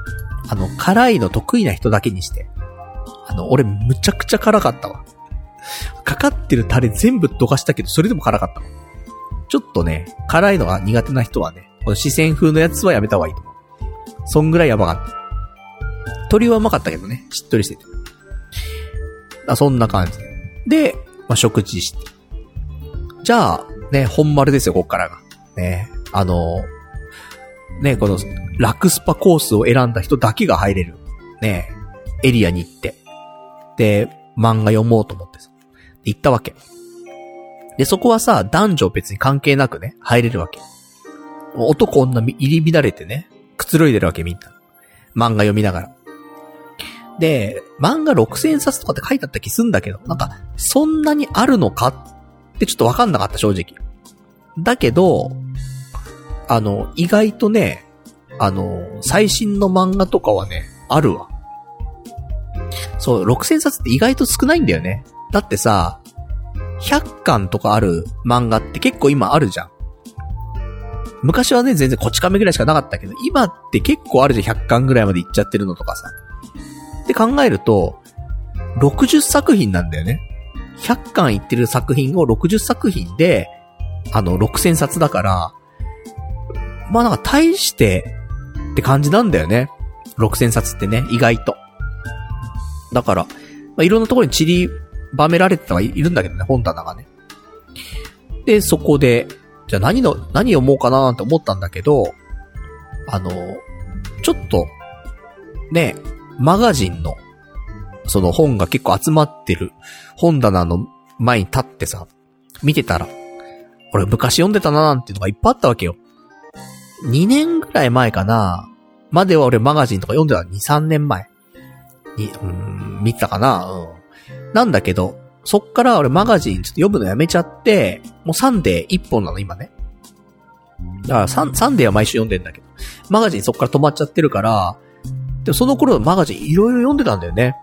あの、辛いの得意な人だけにして。あの、俺むちゃくちゃ辛かったわ。かかってるタレ全部溶かしたけど、それでも辛かったわ。ちょっとね、辛いのが苦手な人はね、この四川風のやつはやめた方がいいと思う。そんぐらいやばかった。鶏はうまかったけどね、しっとりしてて。あ、そんな感じで。で、まあ、食事して。じゃあ、ね、本丸ですよ、こっからが。ね、あの、ね、この、ラクスパコースを選んだ人だけが入れる、ね、エリアに行って。で、漫画読もうと思ってさ。行ったわけ。で、そこはさ、男女別に関係なくね、入れるわけ。男女入り乱れてね、くつろいでるわけみんな。漫画読みながら。で、漫画ろくせんさつとかって書いてあった気すんだけど、なんか、そんなにあるのかってちょっとわかんなかった、正直。だけど、あの、意外とね、あの、最新の漫画とかはね、あるわ。そう、ろくせんさつって意外と少ないんだよね。だってさ、ひゃっかんとかある漫画って結構今あるじゃん。昔はね、全然こち亀ぐらいしかなかったけど、今って結構あるじゃん、ひゃっかんぐらいまでいっちゃってるのとかさ。って考えると、ろくじゅっさくひんなんだよね。ひゃっかんいってる作品をろくじゅっさくひんで、あの、ろくせんさつだから、まあなんか大してって感じなんだよね。ろくせんさつってね、意外と。だから、まあ、いろんなところに散りばめられてはいるんだけどね、本棚がね。で、そこで、じゃあ何の、何読もうかなーって思ったんだけど、あの、ちょっと、ね、マガジンの、その本が結構集まってる本棚の前に立ってさ、見てたら、俺昔読んでたなーなんていうのがいっぱいあったわけよ。にねんぐらい前かなまでは俺マガジンとか読んでたに、さんねんまえに、うーん、見てたかなうん。なんだけど、そっから俺マガジンちょっと読むのやめちゃって、もうサンデー一本なの今ね。だからサン、サンデーは毎週読んでんだけど、マガジンそっから止まっちゃってるから、でもその頃のマガジンいろいろ読んでたんだよね。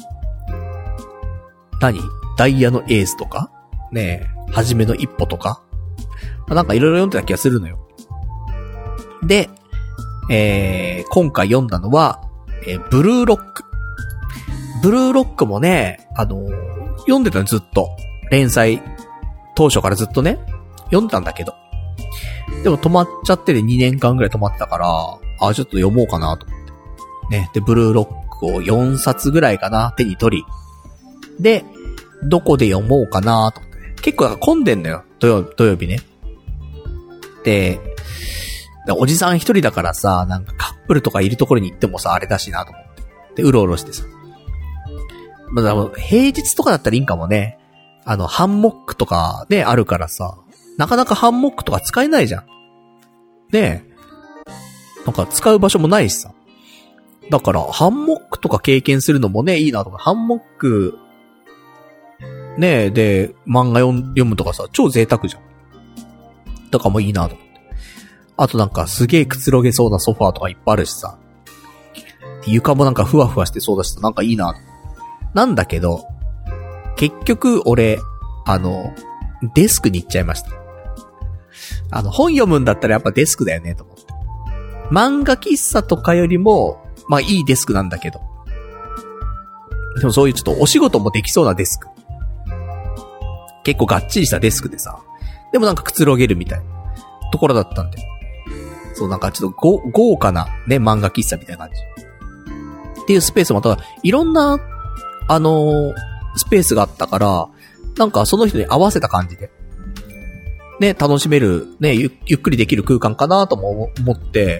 何？ダイヤのエースとかねえ、はじめの一歩とかなんかいろいろ読んでた気がするのよ。で、えー、今回読んだのは、えー、ブルーロック。ブルーロックもね、あのー、読んでたのずっと。連載、当初からずっとね、読んでたんだけど。でも止まっちゃっててにねんかんぐらい止まってたから、あ、ちょっと読もうかなと思って。ね。で、ブルーロックをよんさつぐらいかな、手に取り。で、どこで読もうかなと思ってね。結構混んでんのよ、土曜、土曜日ね。で、おじさん一人だからさ、なんかカップルとかいるところに行ってもさ、あれだしなと思って。で、うろうろしてさ。まあ、平日とかだったらいいんかもね。あの、ハンモックとかね、あるからさ、なかなかハンモックとか使えないじゃん。ねえ。なんか使う場所もないしさ。だから、ハンモックとか経験するのもね、いいなとか、ハンモック、ねえ、で、漫画読むとかさ、超贅沢じゃん。とかもいいなと思って。あとなんかすげえくつろげそうなソファーとかいっぱいあるしさ。床もなんかふわふわしてそうだしさ、なんかいいな。なんだけど、結局俺、あの、デスクに行っちゃいました。あの、本読むんだったらやっぱデスクだよね、と思って。漫画喫茶とかよりも、まあいいデスクなんだけど。でもそういうちょっとお仕事もできそうなデスク。結構がっちりしたデスクでさ。でもなんかくつろげるみたいなところだったんで。そうなんかちょっとご豪華なね、漫画喫茶みたいな感じ。っていうスペースもまた、いろんな、あのー、スペースがあったから、なんかその人に合わせた感じで。ね、楽しめる、ね、ゆ, ゆっくりできる空間かなとも思って、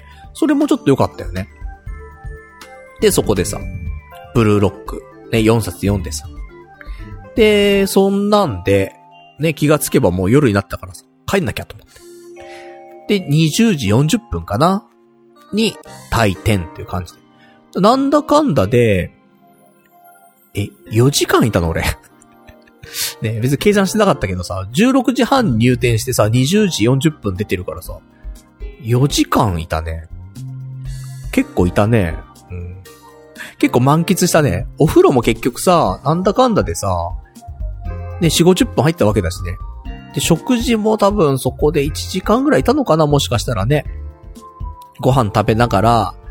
それもちょっと良かったよね。で、そこでさ、ブルーロック、ね、よんさつ読んでさ。で、そんなんで、ね、気がつけばもう夜になったからさ、帰んなきゃと思って。で、にじゅうじよんじゅっぷんかなに、退店っていう感じで。なんだかんだで、え、よじかんいたの俺。ね、別に計算してなかったけどさ、じゅうろくじはん入店してさ、にじゅうじよんじゅっぷん出てるからさ、よじかんいたね。結構いたね。うん。結構満喫したね。お風呂も結局さ、なんだかんだでさ、ね、よんじゅう、ごじゅっぷん入ったわけだしね。で、食事も多分そこでいちじかんぐらいいたのかな、もしかしたらね。ご飯食べながら、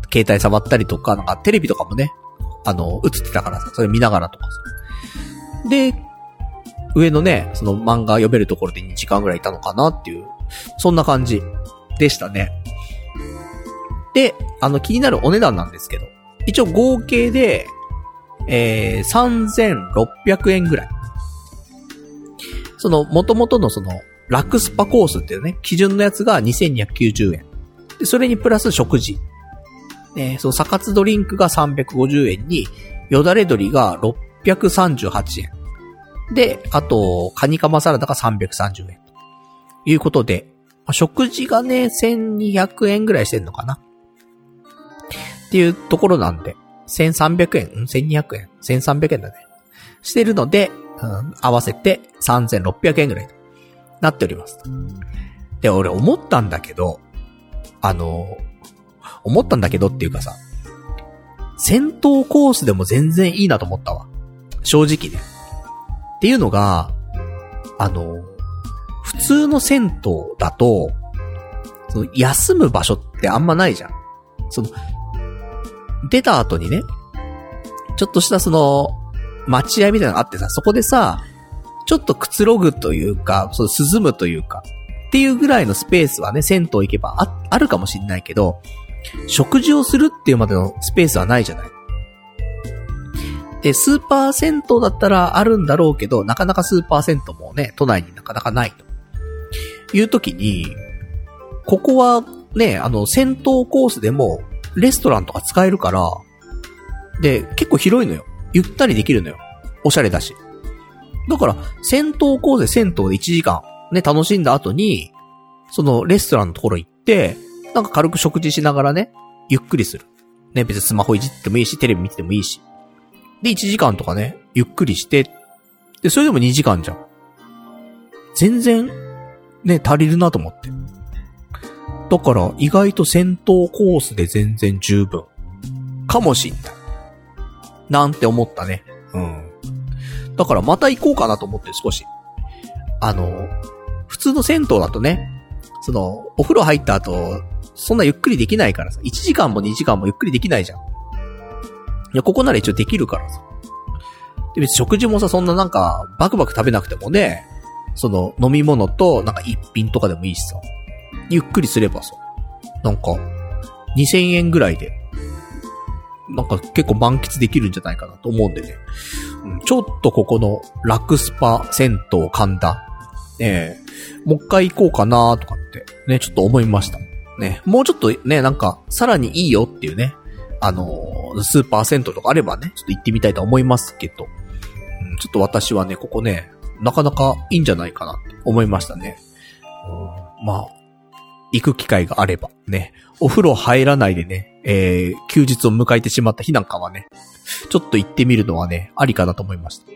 携帯触ったりとか、なんかテレビとかもね、あの、映ってたからさ、それ見ながらとかさ。で、上のね、その漫画読めるところでにじかんぐらいいたのかなっていう、そんな感じでしたね。で、あの気になるお値段なんですけど、一応合計で、えー、さんぜんろっぴゃくえんぐらい。その、元々のその、ラクスパコースっていうね、基準のやつがにせんにひゃくきゅうじゅうえん。で、それにプラス食事。ね、その、サカツドリンクがさんびゃくごじゅうえんに、よだれ鶏がろっぴゃくさんじゅうはちえん。で、あと、カニカマサラダがさんびゃくさんじゅうえん。ということで、食事がね、せんにひゃくえんぐらいしてんのかなっていうところなんで、せんさんびゃくえん、ん ?せんにひゃくえん ?せんさんびゃくえんだね。してるので、うん、合わせてさんぜんろっぴゃくえんぐらいとなっております。で、俺思ったんだけど、あの、思ったんだけどっていうかさ、戦闘コースでも全然いいなと思ったわ。正直ね。っていうのが、あの、普通の銭湯だと、その休む場所ってあんまないじゃん。その、出た後にね、ちょっとしたその、待合みたいなのがあってさ、そこでさ、ちょっとくつろぐというか、その涼むというか、っていうぐらいのスペースはね、銭湯行けば あ, あるかもしんないけど、食事をするっていうまでのスペースはないじゃない。で、スーパー銭湯だったらあるんだろうけど、なかなかスーパー銭湯もね、都内になかなかないという時に、ここはね、あの、銭湯コースでも、レストランとか使えるから、で、結構広いのよ。ゆったりできるのよ。おしゃれだし。だから、銭湯コースで銭湯でいちじかん、ね、楽しんだ後に、そのレストランのところ行って、なんか軽く食事しながらね、ゆっくりする。ね、別にスマホいじってもいいし、テレビ見ててもいいし。で、いちじかんとかね、ゆっくりして、で、それでもにじかんじゃん。全然、ね、足りるなと思って。だから、意外と戦闘コースで全然十分。かもしんない。なんて思ったね。うん。だからまた行こうかなと思って少し。あの、普通の銭湯だとね、その、お風呂入った後、そんなゆっくりできないからさ、いちじかんもにじかんもゆっくりできないじゃん。いや、ここなら一応できるからさ。で、別に食事もさ、そんななんか、バクバク食べなくてもね、その、飲み物と、なんか一品とかでもいいしさ。ゆっくりすればさ、なんか、にせんえんぐらいで、なんか結構満喫できるんじゃないかなと思うんでね。うん、ちょっとここのラクスパ銭湯神田、ええー、もう一回行こうかなとかって、ね、ちょっと思いました。ね、もうちょっとね、なんか、さらにいいよっていうね、あのー、スーパー銭湯とかあればね、ちょっと行ってみたいと思いますけど、うん、ちょっと私はね、ここね、なかなかいいんじゃないかなって思いましたね。うん、まあ、行く機会があればね、お風呂入らないでね、えー、休日を迎えてしまった日なんかはね、ちょっと行ってみるのはね、ありかなと思いました。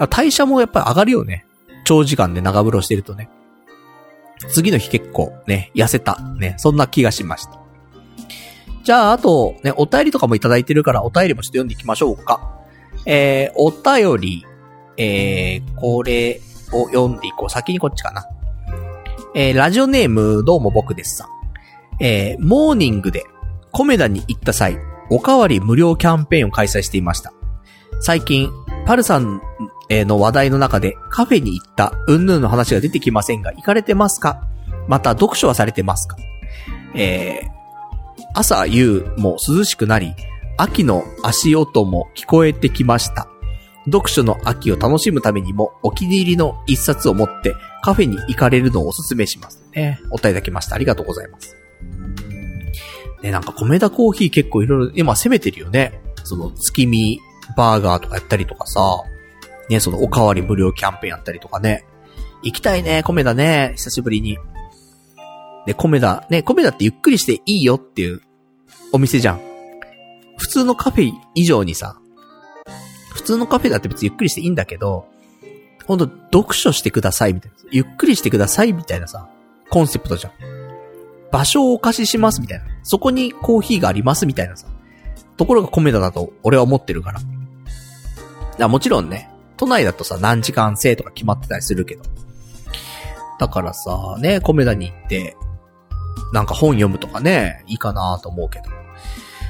代謝もやっぱり上がるよね。長時間で長風呂してるとね。次の日結構ね、痩せた。ね、そんな気がしました。じゃあ、あと、ね、お便りとかもいただいてるから、お便りもちょっと読んでいきましょうか。えー、お便り、えー、これを読んでいこう。先にこっちかな。えー、ラジオネーム、どうも僕ですさん。えー、モーニングで、コメダに行った際、おかわり無料キャンペーンを開催していました。最近、パルさんの話題の中でカフェに行ったうんぬんの話が出てきませんが、行かれてますか？また読書はされてますか？えー、朝夕も涼しくなり、秋の足音も聞こえてきました。読書の秋を楽しむためにもお気に入りの一冊を持ってカフェに行かれるのをお勧めしますね。お答えいただきました。ありがとうございます。ね、なんか米田コーヒー結構いろいろ今攻めてるよね。その月見バーガーとかやったりとかさ、ね、そのおかわり無料キャンペーンやったりとかね。行きたいね、米田ね、久しぶりに。で、米田、ね、米田ってゆっくりしていいよっていうお店じゃん。普通のカフェ以上にさ、普通のカフェだって別にゆっくりしていいんだけど、ほんと読書してくださいみたいな。ゆっくりしてくださいみたいなさ、コンセプトじゃん。場所をお貸ししますみたいな。そこにコーヒーがありますみたいなさ。ところが米田だと俺は思ってるから。だもちろんね、都内だとさ、何時間制とか決まってたりするけど。だからさ、ね、米田に行って、なんか本読むとかね、いいかなと思うけど。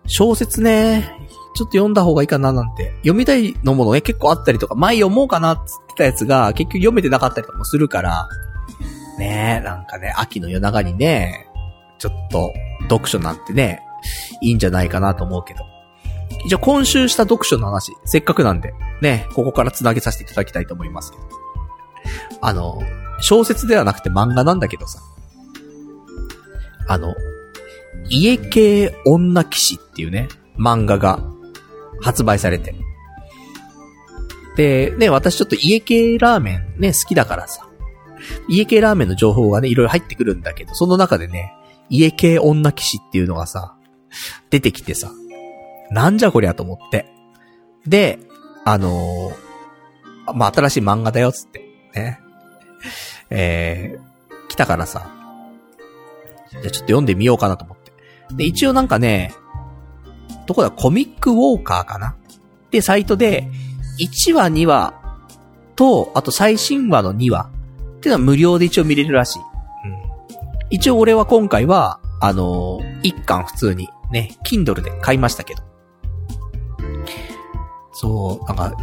小説ね、ちょっと読んだ方がいいかななんて。読みたいのものね、結構あったりとか、前読もうかなって言ってたやつが、結局読めてなかったりとかもするから、ねえ、なんかね、秋の夜長にね、ちょっと、読書なんてね、いいんじゃないかなと思うけど。一応今週した読書の話、せっかくなんで、ね、ここから繋げさせていただきたいと思いますけど。あの、小説ではなくて漫画なんだけどさ、あの、家系女騎士っていうね、漫画が発売されて。で、ね、私ちょっと家系ラーメンね、好きだからさ、家系ラーメンの情報がね、いろいろ入ってくるんだけど、その中でね、家系女騎士っていうのがさ、出てきてさ、なんじゃこりゃと思って。で、あのー、まあ、新しい漫画だよつって、ね。えー、来たからさ、じゃあちょっと読んでみようかなと思って。で、一応なんかね、どこだ、コミックウォーカーかなで、サイトで、いちわにわと、あと最新話のにわっていうのは無料で一応見れるらしい。うん。一応俺は今回は、あのー、一巻普通にね、Kindle で買いましたけど。そう、なんか、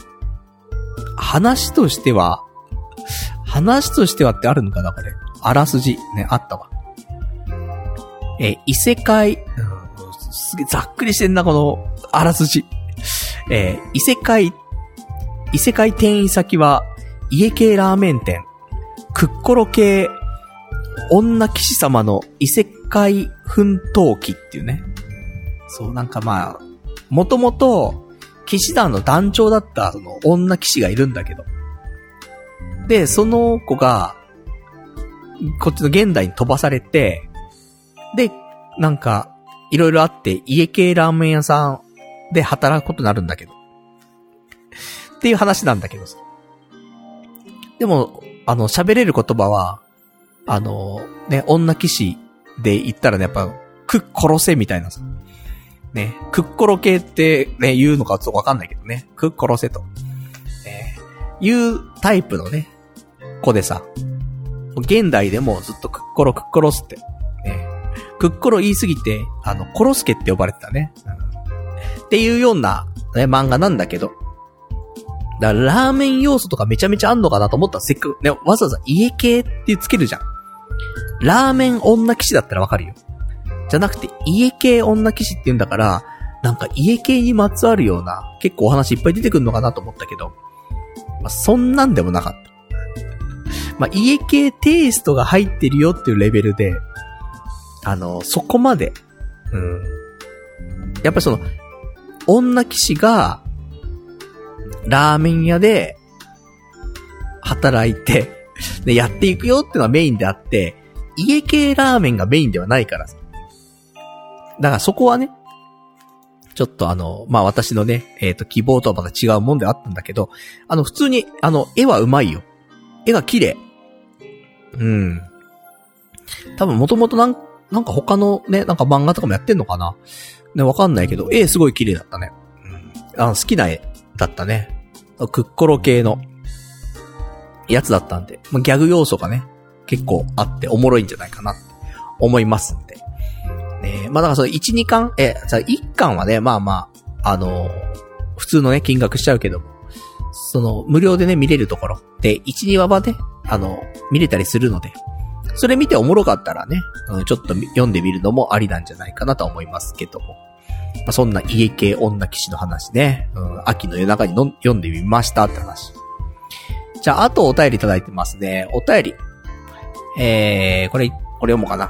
話としては、話としてはってあるのかなこれ。あらすじ、ね、あったわ。えー、異世界、うん、すげえざっくりしてんな、この、あらすじ。えー、異世界、異世界転移先は、家系ラーメン店、クッコロ系、女騎士様の異世界奮闘記っていうね。そう、なんかまあ、もともと、騎士団の団長だったその女騎士がいるんだけど。で、その子が、こっちの現代に飛ばされて、で、なんか、いろいろあって、家系ラーメン屋さんで働くことになるんだけど。っていう話なんだけどさ。でも、あの、喋れる言葉は、あの、ね、女騎士で言ったらね、やっぱ、くっ殺せみたいなさ。ね、くっころ系ってね、言うのかちょっとわかんないけどね。くっ殺せと。ね、いうタイプのね、子でさ、現代でもずっとくっころくっ殺すって。ね、くっころ言いすぎて、あの、殺すけって呼ばれてたね。うん、っていうような、ね、漫画なんだけど。だからラーメン要素とかめちゃめちゃあんのかなと思ったらせっかく、ね、わざわざ家系ってつけるじゃん。ラーメン女騎士だったらわかるよ。じゃなくて、家系女騎士って言うんだから、なんか家系にまつわるような、結構お話いっぱい出てくるのかなと思ったけど、まあ、そんなんでもなかった。まあ、家系テイストが入ってるよっていうレベルで、あの、そこまで、うん。やっぱりその、女騎士が、ラーメン屋で、働いて、で、やっていくよっていうのはメインであって、家系ラーメンがメインではないからさ。だからそこはね、ちょっとあの、まあ、私のね、えっと、希望とはまた違うもんであったんだけど、あの、普通に、あの、絵はうまいよ。絵が綺麗。うん。多分もともとなん、なんか他のね、なんか漫画とかもやってんのかなね、わかんないけど、絵すごい綺麗だったね。うん。あの、好きな絵だったね。クッコロ系のやつだったんで、まあ、ギャグ要素がね、結構あっておもろいんじゃないかなって思いますんで。ね、まあだからそのいち、にかん、え、さ、いっかんはね、まあまあ、あのー、普通のね、金額しちゃうけども、その、無料でね、見れるところ。で、いち、にわはね、あの、見れたりするので、それ見ておもろかったらね、うん、ちょっと読んでみるのもありなんじゃないかなと思いますけども。まあ、そんな家系女騎士の話ね、うん、秋の夜中にの読んでみましたって話。じゃあ、あとお便りいただいてますね。お便り。えー、これ、これ読もうかな。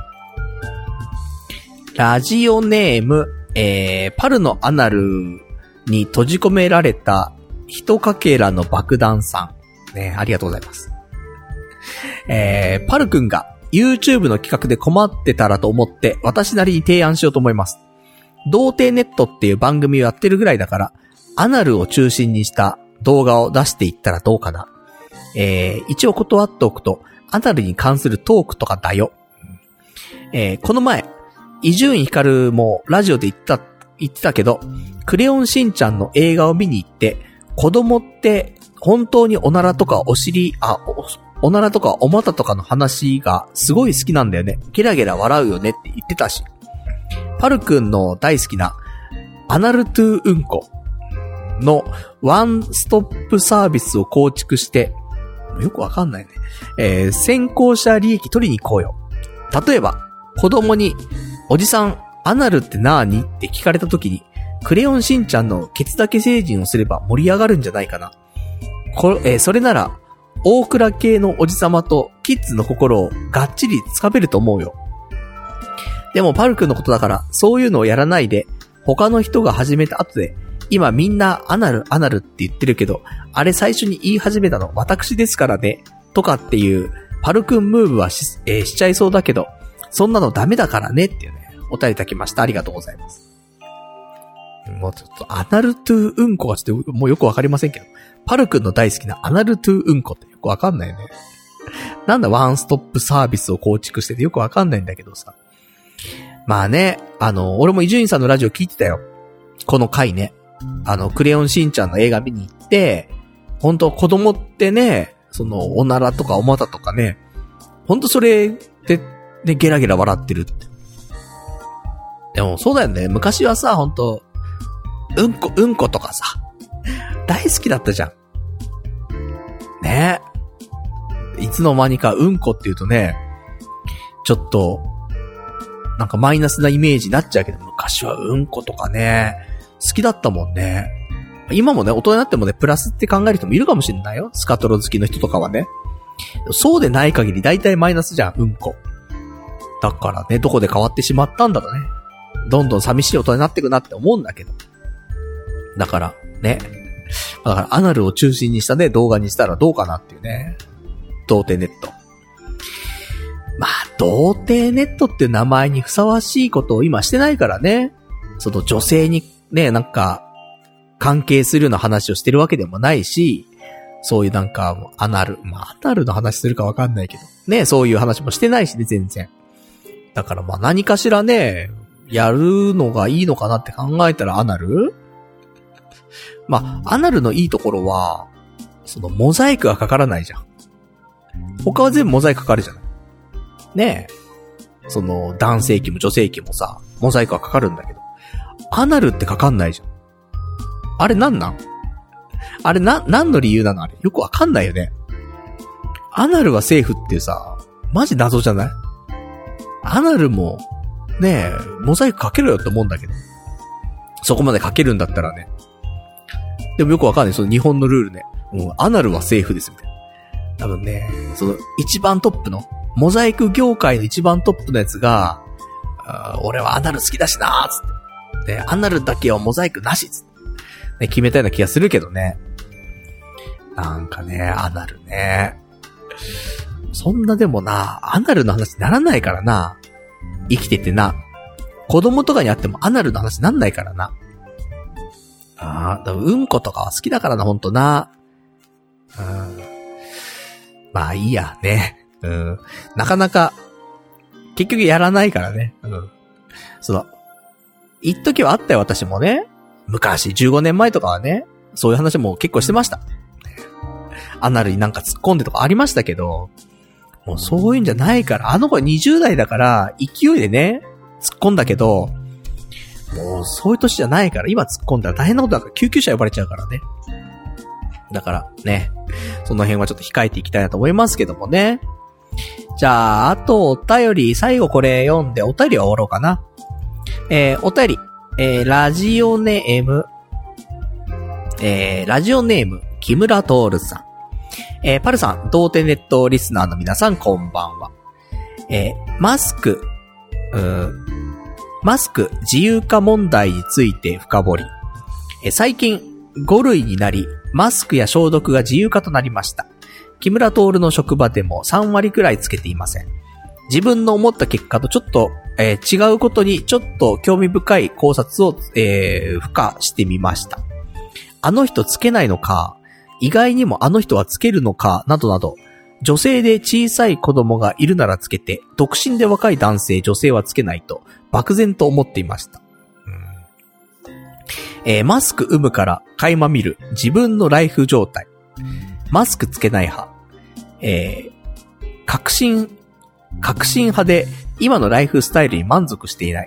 ラジオネーム、えー、パルのアナルに閉じ込められた一かけらの爆弾さん。ね、ありがとうございます。えー、パルくんが YouTube の企画で困ってたらと思って私なりに提案しようと思います。童貞ネットっていう番組をやってるぐらいだから、アナルを中心にした動画を出していったらどうかな。えー、一応断っておくと、アナルに関するトークとかだよ。えー、この前、伊集院光もラジオで言った、言ってたけど、クレヨンしんちゃんの映画を見に行って、子供って本当におならとかお尻、あ、お、おならとかお股とかの話がすごい好きなんだよね。ゲラゲラ笑うよねって言ってたし。 パルくんの大好きなアナルトゥうんこのワンストップサービスを構築して、よくわかんないね。えー、先行者利益取りに行こうよ。例えば、子供に、おじさん、アナルってなーにって聞かれた時に、クレヨンしんちゃんのケツだけ成人をすれば盛り上がるんじゃないかな。こえー、それなら、大倉系のおじさまとキッズの心をがっちりつかめると思うよ。でもパルくんのことだから、そういうのをやらないで、他の人が始めた後で、今みんなアナルアナルって言ってるけど、あれ最初に言い始めたの私ですからね、とかっていうパルくんムーブは し,、えー、しちゃいそうだけど、そんなのダメだからねっていうね、お便りいただきました。ありがとうございます。もうちょっとアナルトゥうんこがちょっともうよくわかりませんけど、パルくんの大好きなアナルトゥうんこってよくわかんないよね。なんだワンストップサービスを構築しててよくわかんないんだけどさ。まあね、あの、俺も伊集院さんのラジオ聞いてたよ。この回ね。あの、クレヨンしんちゃんの映画見に行って、ほんと子供ってね、その、おならとかおまたとかね、ほんとそれで、ね、ゲラゲラ笑ってるって。でもそうだよね。昔はさ、ほんと、うんこ、うんことかさ、大好きだったじゃん。ね。いつの間にかうんこって言うとね、ちょっと、なんかマイナスなイメージになっちゃうけど、昔はうんことかね、好きだったもんね。今もね、大人になってもね、プラスって考える人もいるかもしれないよ。スカトロ好きの人とかはね。そうでない限り大体マイナスじゃん、うんこ。だからね、どこで変わってしまったんだろうね。どんどん寂しい大人になってくなって思うんだけど。だから、ね。だから、アナルを中心にしたね、動画にしたらどうかなっていうね。童貞ネット。まあ、童貞ネットっていう名前にふさわしいことを今してないからね。その女性にね、なんか、関係するような話をしてるわけでもないし、そういうなんか、アナル、まあ、アナルの話するかわかんないけど、ね、そういう話もしてないしね、全然。だからまあ何かしらね、やるのがいいのかなって考えたらアナル？まあ、アナルのいいところは、そのモザイクがかからないじゃん。他は全部モザイクかかるじゃない。ねえ。その男性器も女性器もさ、モザイクがかかるんだけど、アナルってかかんないじゃん。あれなんなん？あれな、何の理由なのあれ。よくわかんないよね。アナルはセーフっていうさ、マジ謎じゃない？アナルも、ねえ、モザイクかけろよって思うんだけど。そこまでかけるんだったらね。でもよくわかんない。その日本のルールね。うん、アナルはセーフですみたいな。多分ね、その一番トップの、モザイク業界の一番トップのやつが、あ俺はアナル好きだしなーつって。で、アナルだけはモザイクなしつって。ね、決めたような気がするけどね。なんかね、アナルね。そんなでもな、アナルの話にならないからな。生きててな。子供とかに会ってもアナルの話になんないからな。ああ、うんことかは好きだからな、ほんとな。うん。まあいいや、ね。うん。なかなか、結局やらないからね。うん。その、一時はあったよ、私もね。昔、じゅうごねんまえとかはね、そういう話も結構してました。アナルになんか突っ込んでとかありましたけど、もうそういうんじゃないから、あの子はにじゅう代だから、勢いでね、突っ込んだけど、もうそういう年じゃないから、今突っ込んだら大変なことだから、救急車呼ばれちゃうからね。だからね、その辺はちょっと控えていきたいなと思いますけどもね。じゃあ、あとお便り、最後これ読んでお便りは終わろうかな。えー、お便り、えー、ラジオネーム、えー、ラジオネーム、木村徹さん。えー、パルさん、童貞ネットリスナーの皆さん、こんばんは。えー、マスク、うーマスク自由化問題について深掘り。えー、最近、ご類になり、マスクや消毒が自由化となりました。木村徹の職場でもさん割くらいつけていません。自分の思った結果とちょっと、えー、違うことにちょっと興味深い考察を、えー、付加してみました。あの人つけないのか、意外にもあの人はつけるのか、などなど、女性で小さい子供がいるならつけて、独身で若い男性、女性はつけないと、漠然と思っていました。うんえー、マスク有無から垣間見る自分のライフ状態。マスクつけない派。えー、革新、革新派で今のライフスタイルに満足していない。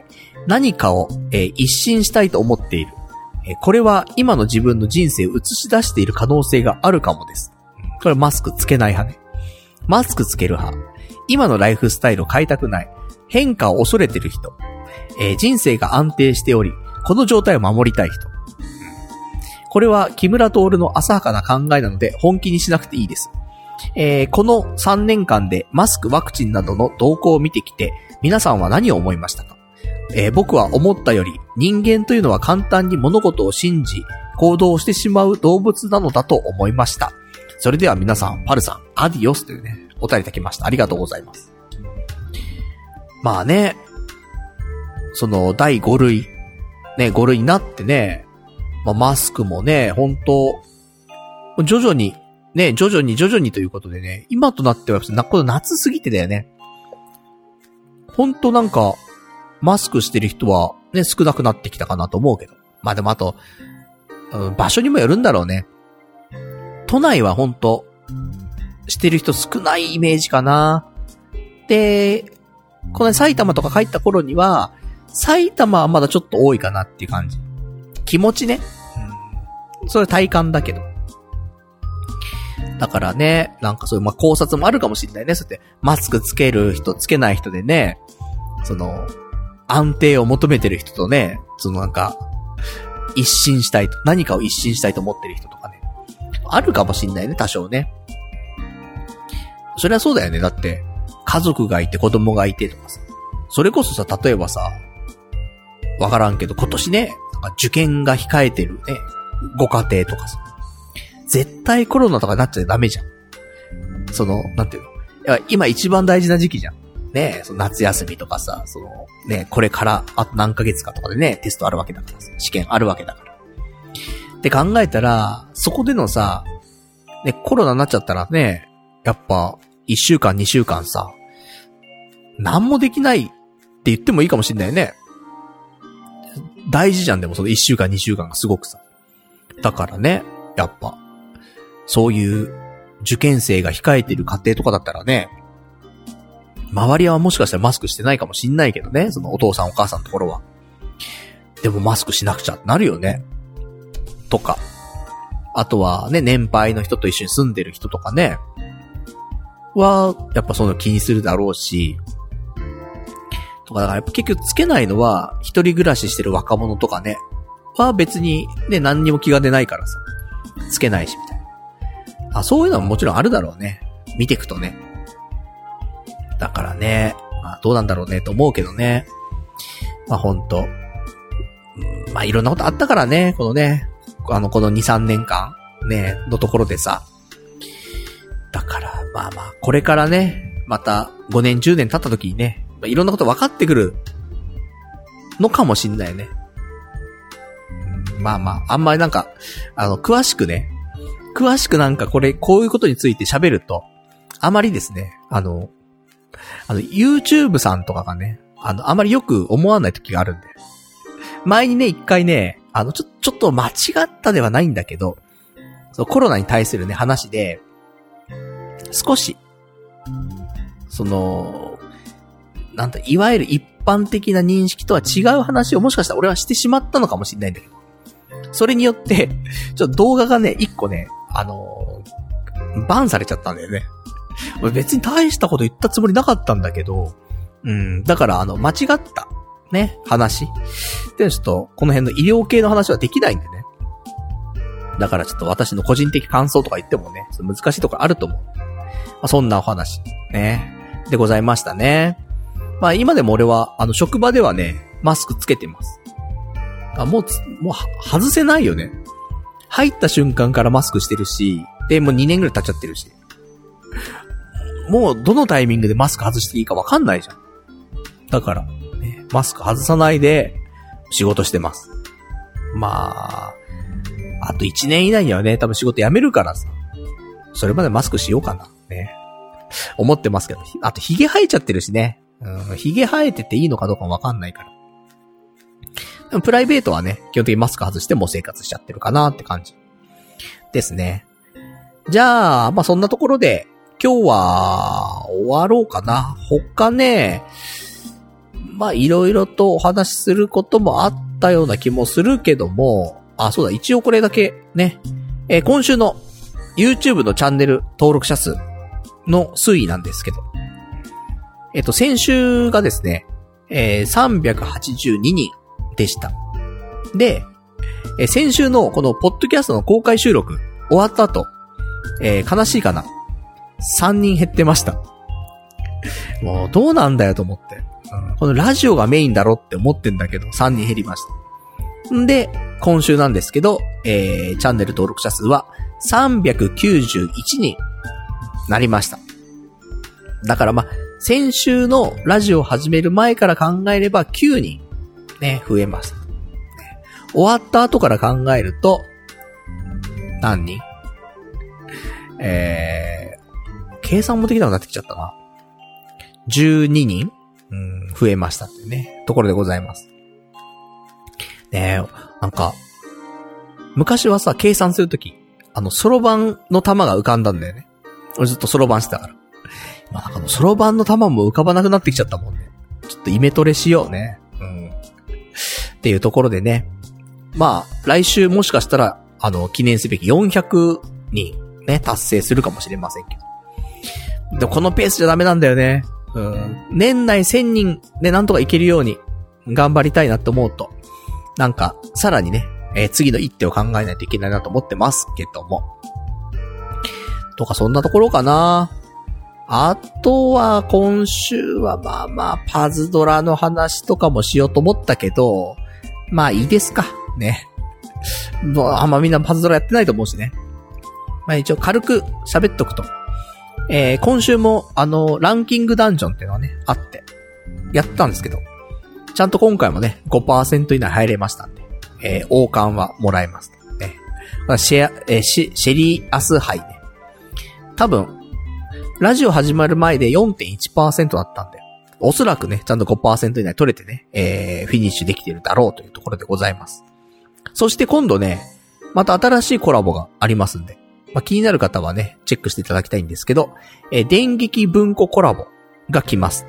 何かを、えー、一新したいと思っている。えー、これは今の自分の人生を映し出している可能性があるかもです。これマスクつけない派ね。マスクつける派。今のライフスタイルを変えたくない。変化を恐れてる人。えー、人生が安定しており、この状態を守りたい人。これは木村徹の浅はかな考えなので本気にしなくていいです。えー、このさんねんかんでマスク、ワクチンなどの動向を見てきて、皆さんは何を思いましたか？えー、僕は思ったより人間というのは簡単に物事を信じ、行動してしまう動物なのだと思いました。それでは皆さん、パルさん、アディオスというね、お便りいただきました。ありがとうございます。まあね、そのだいご類、ね、ご類になってね、まあ、マスクもね、本当徐々に、ね、徐々に徐々にということでね、今となっては、な、この夏過ぎてだよね。本当なんか、マスクしてる人はね、少なくなってきたかなと思うけど。まあでもあと、うん、場所にもよるんだろうね。都内は本当してる人少ないイメージかな。で、この埼玉とか帰った頃には、埼玉はまだちょっと多いかなっていう感じ。気持ちね。うん、それ体感だけど。だからね、なんかそういう、まあ、考察もあるかもしれないね。そうやって、マスクつける人、つけない人でね、その、安定を求めてる人とね、そのなんか、一新したいと、何かを一新したいと思ってる人とかね。あるかもしれないね、多少ね。それはそうだよね。だって、家族がいて子供がいてとかさ。それこそさ、例えばさ、わからんけど、今年ね、受験が控えてるね、ご家庭とかさ。絶対コロナとかになっちゃダメじゃん。その、なんていうの。今一番大事な時期じゃん。ねえ、その夏休みとかさ、その、ね、これからあと何ヶ月かとかでね、テストあるわけだからさ、試験あるわけだから。って考えたら、そこでのさ、ね、コロナになっちゃったらね、やっぱ、いっしゅうかん、にしゅうかんさ、なんもできないって言ってもいいかもしんないよね。大事じゃん、でもそのいっしゅうかん、にしゅうかんがすごくさ。だからね、やっぱ、そういう受験生が控えてる家庭とかだったらね、周りはもしかしたらマスクしてないかもしんないけどね、そのお父さんお母さんのところは。でもマスクしなくちゃってなるよね。とか。あとはね、年配の人と一緒に住んでる人とかね、は、やっぱその気にするだろうし、とかだからやっぱ結局つけないのは、一人暮らししてる若者とかね、は別にね、何にも気が出ないからさ、つけないしみたいな。あ、そういうのはもちろんあるだろうね。見ていくとね。だからね、まあどうなんだろうねと思うけどね。まあほんと、うん、まあいろんなことあったからね、このね、あのこのに、さんねんかんね、のところでさ。だからまあまあ、これからね、またごねん、じゅうねん経った時にね、まあ、いろんなこと分かってくるのかもしんないね。うん、まあまあ、あんまりなんか、あの、詳しくね、詳しくなんかこれ、こういうことについて喋ると、あまりですね、あの、あの、YouTube さんとかがね、あの、あまりよく思わない時があるんで。前にね、一回ね、あの、ちょ、ちょっと間違ったではないんだけど、そう、コロナに対するね、話で、少し、その、なんだ、いわゆる一般的な認識とは違う話をもしかしたら俺はしてしまったのかもしれないんだけど、それによって、ちょっと動画がね、一個ね、あのー、バンされちゃったんだよね。俺別に大したこと言ったつもりなかったんだけど、うん、だからあの、間違った、ね、話。で、ちょっと、この辺の医療系の話はできないんでね。だからちょっと私の個人的感想とか言ってもね、ちょっと難しいところあると思う。まあ、そんなお話、ね、でございましたね。まあ今でも俺は、あの、職場ではね、マスクつけてます。あ、もうつ、もう、外せないよね。入った瞬間からマスクしてるし、で、もうにねんぐらい経っちゃってるし。もう、どのタイミングでマスク外していいかわかんないじゃん。だから、ね、マスク外さないで、仕事してます。まあ、あといちねん以内にはね、多分仕事辞めるからさ。それまでマスクしようかな。ね。思ってますけど。あと、髭生えちゃってるしね。うん、髭生えてていいのかどうかわかんないから。でもプライベートはね、基本的にマスク外してもう生活しちゃってるかなって感じ。ですね。じゃあ、まあそんなところで、今日は終わろうかな。他ね、 まあいろいろとお話しすることもあったような気もするけども、あ、そうだ、一応これだけね、えー、今週の YouTube のチャンネル登録者数の推移なんですけど、えっと、先週がですね、えー、さんびゃくはちじゅうににんでした。で、えー、先週のこのポッドキャストの公開収録終わった後、えー、悲しいかな。さんにん減ってました。もうどうなんだよと思って。うん、このラジオがメインだろって思ってんだけど、さんにん減りました。んで、今週なんですけど、えー、チャンネル登録者数はさんびゃくきゅうじゅういちにんなりました。だからまあ、先週のラジオを始める前から考えればきゅうにんね、増えました。終わった後から考えると、何人えー、計算もできなくなってきちゃったな。じゅうににん、うん、増えましたっていうね、ところでございます。ねえ、なんか、昔はさ、計算するとき、あの、そろばんの玉が浮かんだんだよね。俺ずっとそろばんしてたから。まあ、なんかそろばんの玉も浮かばなくなってきちゃったもんね。ちょっとイメトレしようね。うん。っていうところでね。まあ、来週もしかしたら、あの、記念すべきよんひゃくにんね、達成するかもしれませんけど。でもこのペースじゃダメなんだよね。うん。年内せんにんでなんとかいけるように頑張りたいなって思うと、なんか、さらにね、えー、次の一手を考えないといけないなと思ってますけども。とか、そんなところかな。あとは、今週はまあまあ、パズドラの話とかもしようと思ったけど、まあいいですか。ね。もうあんまみんなパズドラやってないと思うしね。まあ一応軽く喋っとくと。えー、今週もあの、ランキングダンジョンっていうのはね、あって、やったんですけど、ちゃんと今回もね、ごパーセント 以内入れましたんで、えー、王冠はもらえます。ね。シェア、えー、シ、シェリーアス杯ね。多分、ラジオ始まる前で よんてんいちパーセント だったんで、おそらくね、ちゃんと ごパーセント 以内取れてね、えー、フィニッシュできているだろうというところでございます。そして今度ね、また新しいコラボがありますんで、まあ、気になる方はね、チェックしていただきたいんですけど、えー、電撃文庫コラボが来ます。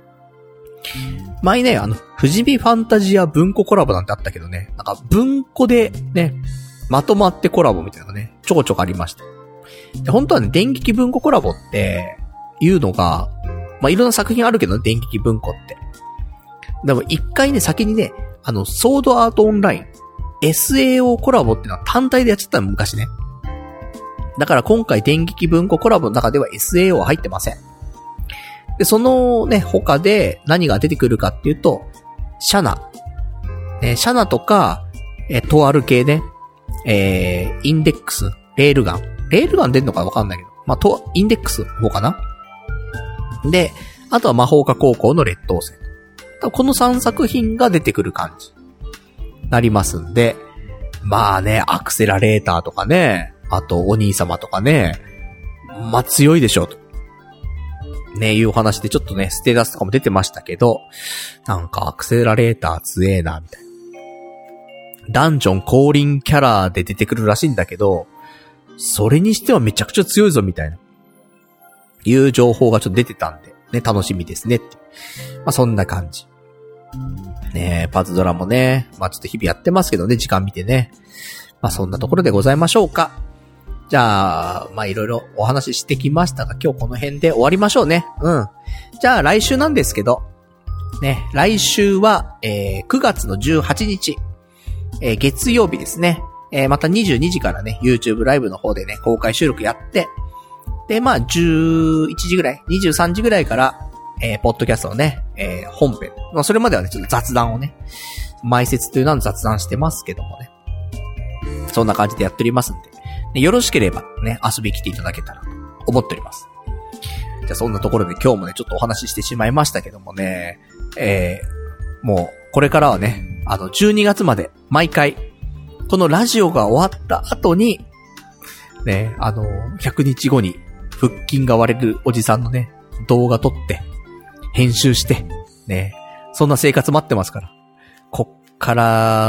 前ね、あの、富士見ファンタジア文庫コラボなんてあったけどね、なんか文庫でね、まとまってコラボみたいなのがね、ちょこちょこありました。で、本当はね、電撃文庫コラボっていうのが、まあ、いろんな作品あるけどね、電撃文庫って。でも一回ね、先にね、あの、ソードアートオンライン、エスエーオー コラボっていうのは単体でやっちゃったの昔ね。だから今回電撃文庫コラボの中では エスエーオー は入ってません。で、そのね、他で何が出てくるかっていうと、シャナ。ね、シャナとか、え、とある系ね、えー、インデックス、レールガン。レールガン出んのかわかんないけど。まあ、と、インデックスの方かな。で、あとは魔法科高校の劣等生。このさんさく品が出てくる感じ。なりますんで。まあね、アクセラレーターとかね、あとお兄様とかね、まあ強いでしょうと。ね、いうお話でちょっとね、ステータスとかも出てましたけど、なんかアクセラレーター強えな、みたいな。ダンジョン降臨キャラで出てくるらしいんだけど、それにしてはめちゃくちゃ強いぞ、みたいな。いう情報がちょっと出てたんで、ね、楽しみですねって。まあそんな感じ。ねえ、パズドラもね、まあちょっと日々やってますけどね、時間見てね。まあそんなところでございましょうか。じゃあ、まあいろいろお話ししてきましたが、今日この辺で終わりましょうね。うん。じゃあ来週なんですけど、ね、来週は、えー、くがつのじゅうはちにち、えー、月曜日ですね。えー、またにじゅうにじからね、YouTube ライブの方でね、公開収録やって、で、まあじゅういちじぐらい、にじゅうさんじぐらいから、えー、ポッドキャストのね、えー、本編。まあそれまではね、ちょっと雑談をね、前説というのは雑談してますけどもね。そんな感じでやっておりますんで。よろしければね、遊びに来ていただけたらと思っております。じゃあそんなところで今日もね、ちょっとお話ししてしまいましたけどもね、えー、もう、これからはね、あの、じゅうにがつまで毎回、このラジオが終わった後に、ね、あの、ひゃくにちごに腹筋が割れるおじさんのね、動画撮って、編集して、ね、そんな生活待ってますから。こっから、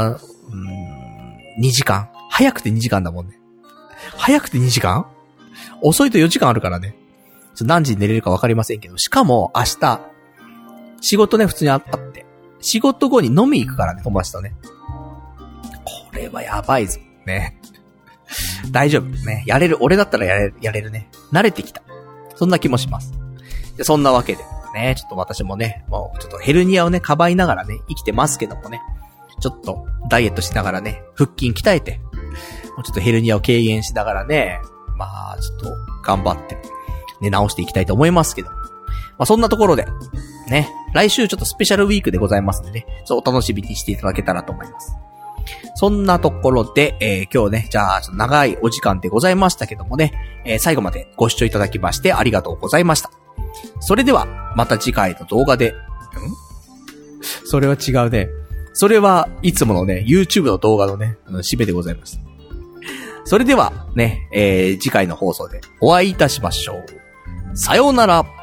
うーん、にじかん。早くてにじかんだもんね。早くてにじかん？遅いとよじかんあるからね。ちょ何時に寝れるかわかりませんけど、しかも明日、仕事ね、普通にあって、 仕事後に飲み行くからね、友達とね。これはやばいぞ。ね。大丈夫。ね。やれる。俺だったらやれる、やれるね。慣れてきた。そんな気もします。でそんなわけで、ね、ちょっと私もね、もうちょっとヘルニアをね、かばいながらね、生きてますけどもね。ちょっとダイエットしながらね、腹筋鍛えて、もうちょっとヘルニアを軽減しながらね、まあ、ちょっと頑張って、ね、直していきたいと思いますけど。まあ、そんなところで、ね、来週ちょっとスペシャルウィークでございますんでね、そうお楽しみにしていただけたらと思います。そんなところで、えー、今日ね、じゃあ、ちょっと長いお時間でございましたけどもね、えー、最後までご視聴いただきましてありがとうございました。それでは、また次回の動画で、ん?それは違うね。それはいつものね、YouTube の動画のね、締めでございます。それでは、ね、えー、次回の放送でお会いいたしましょう。さようなら。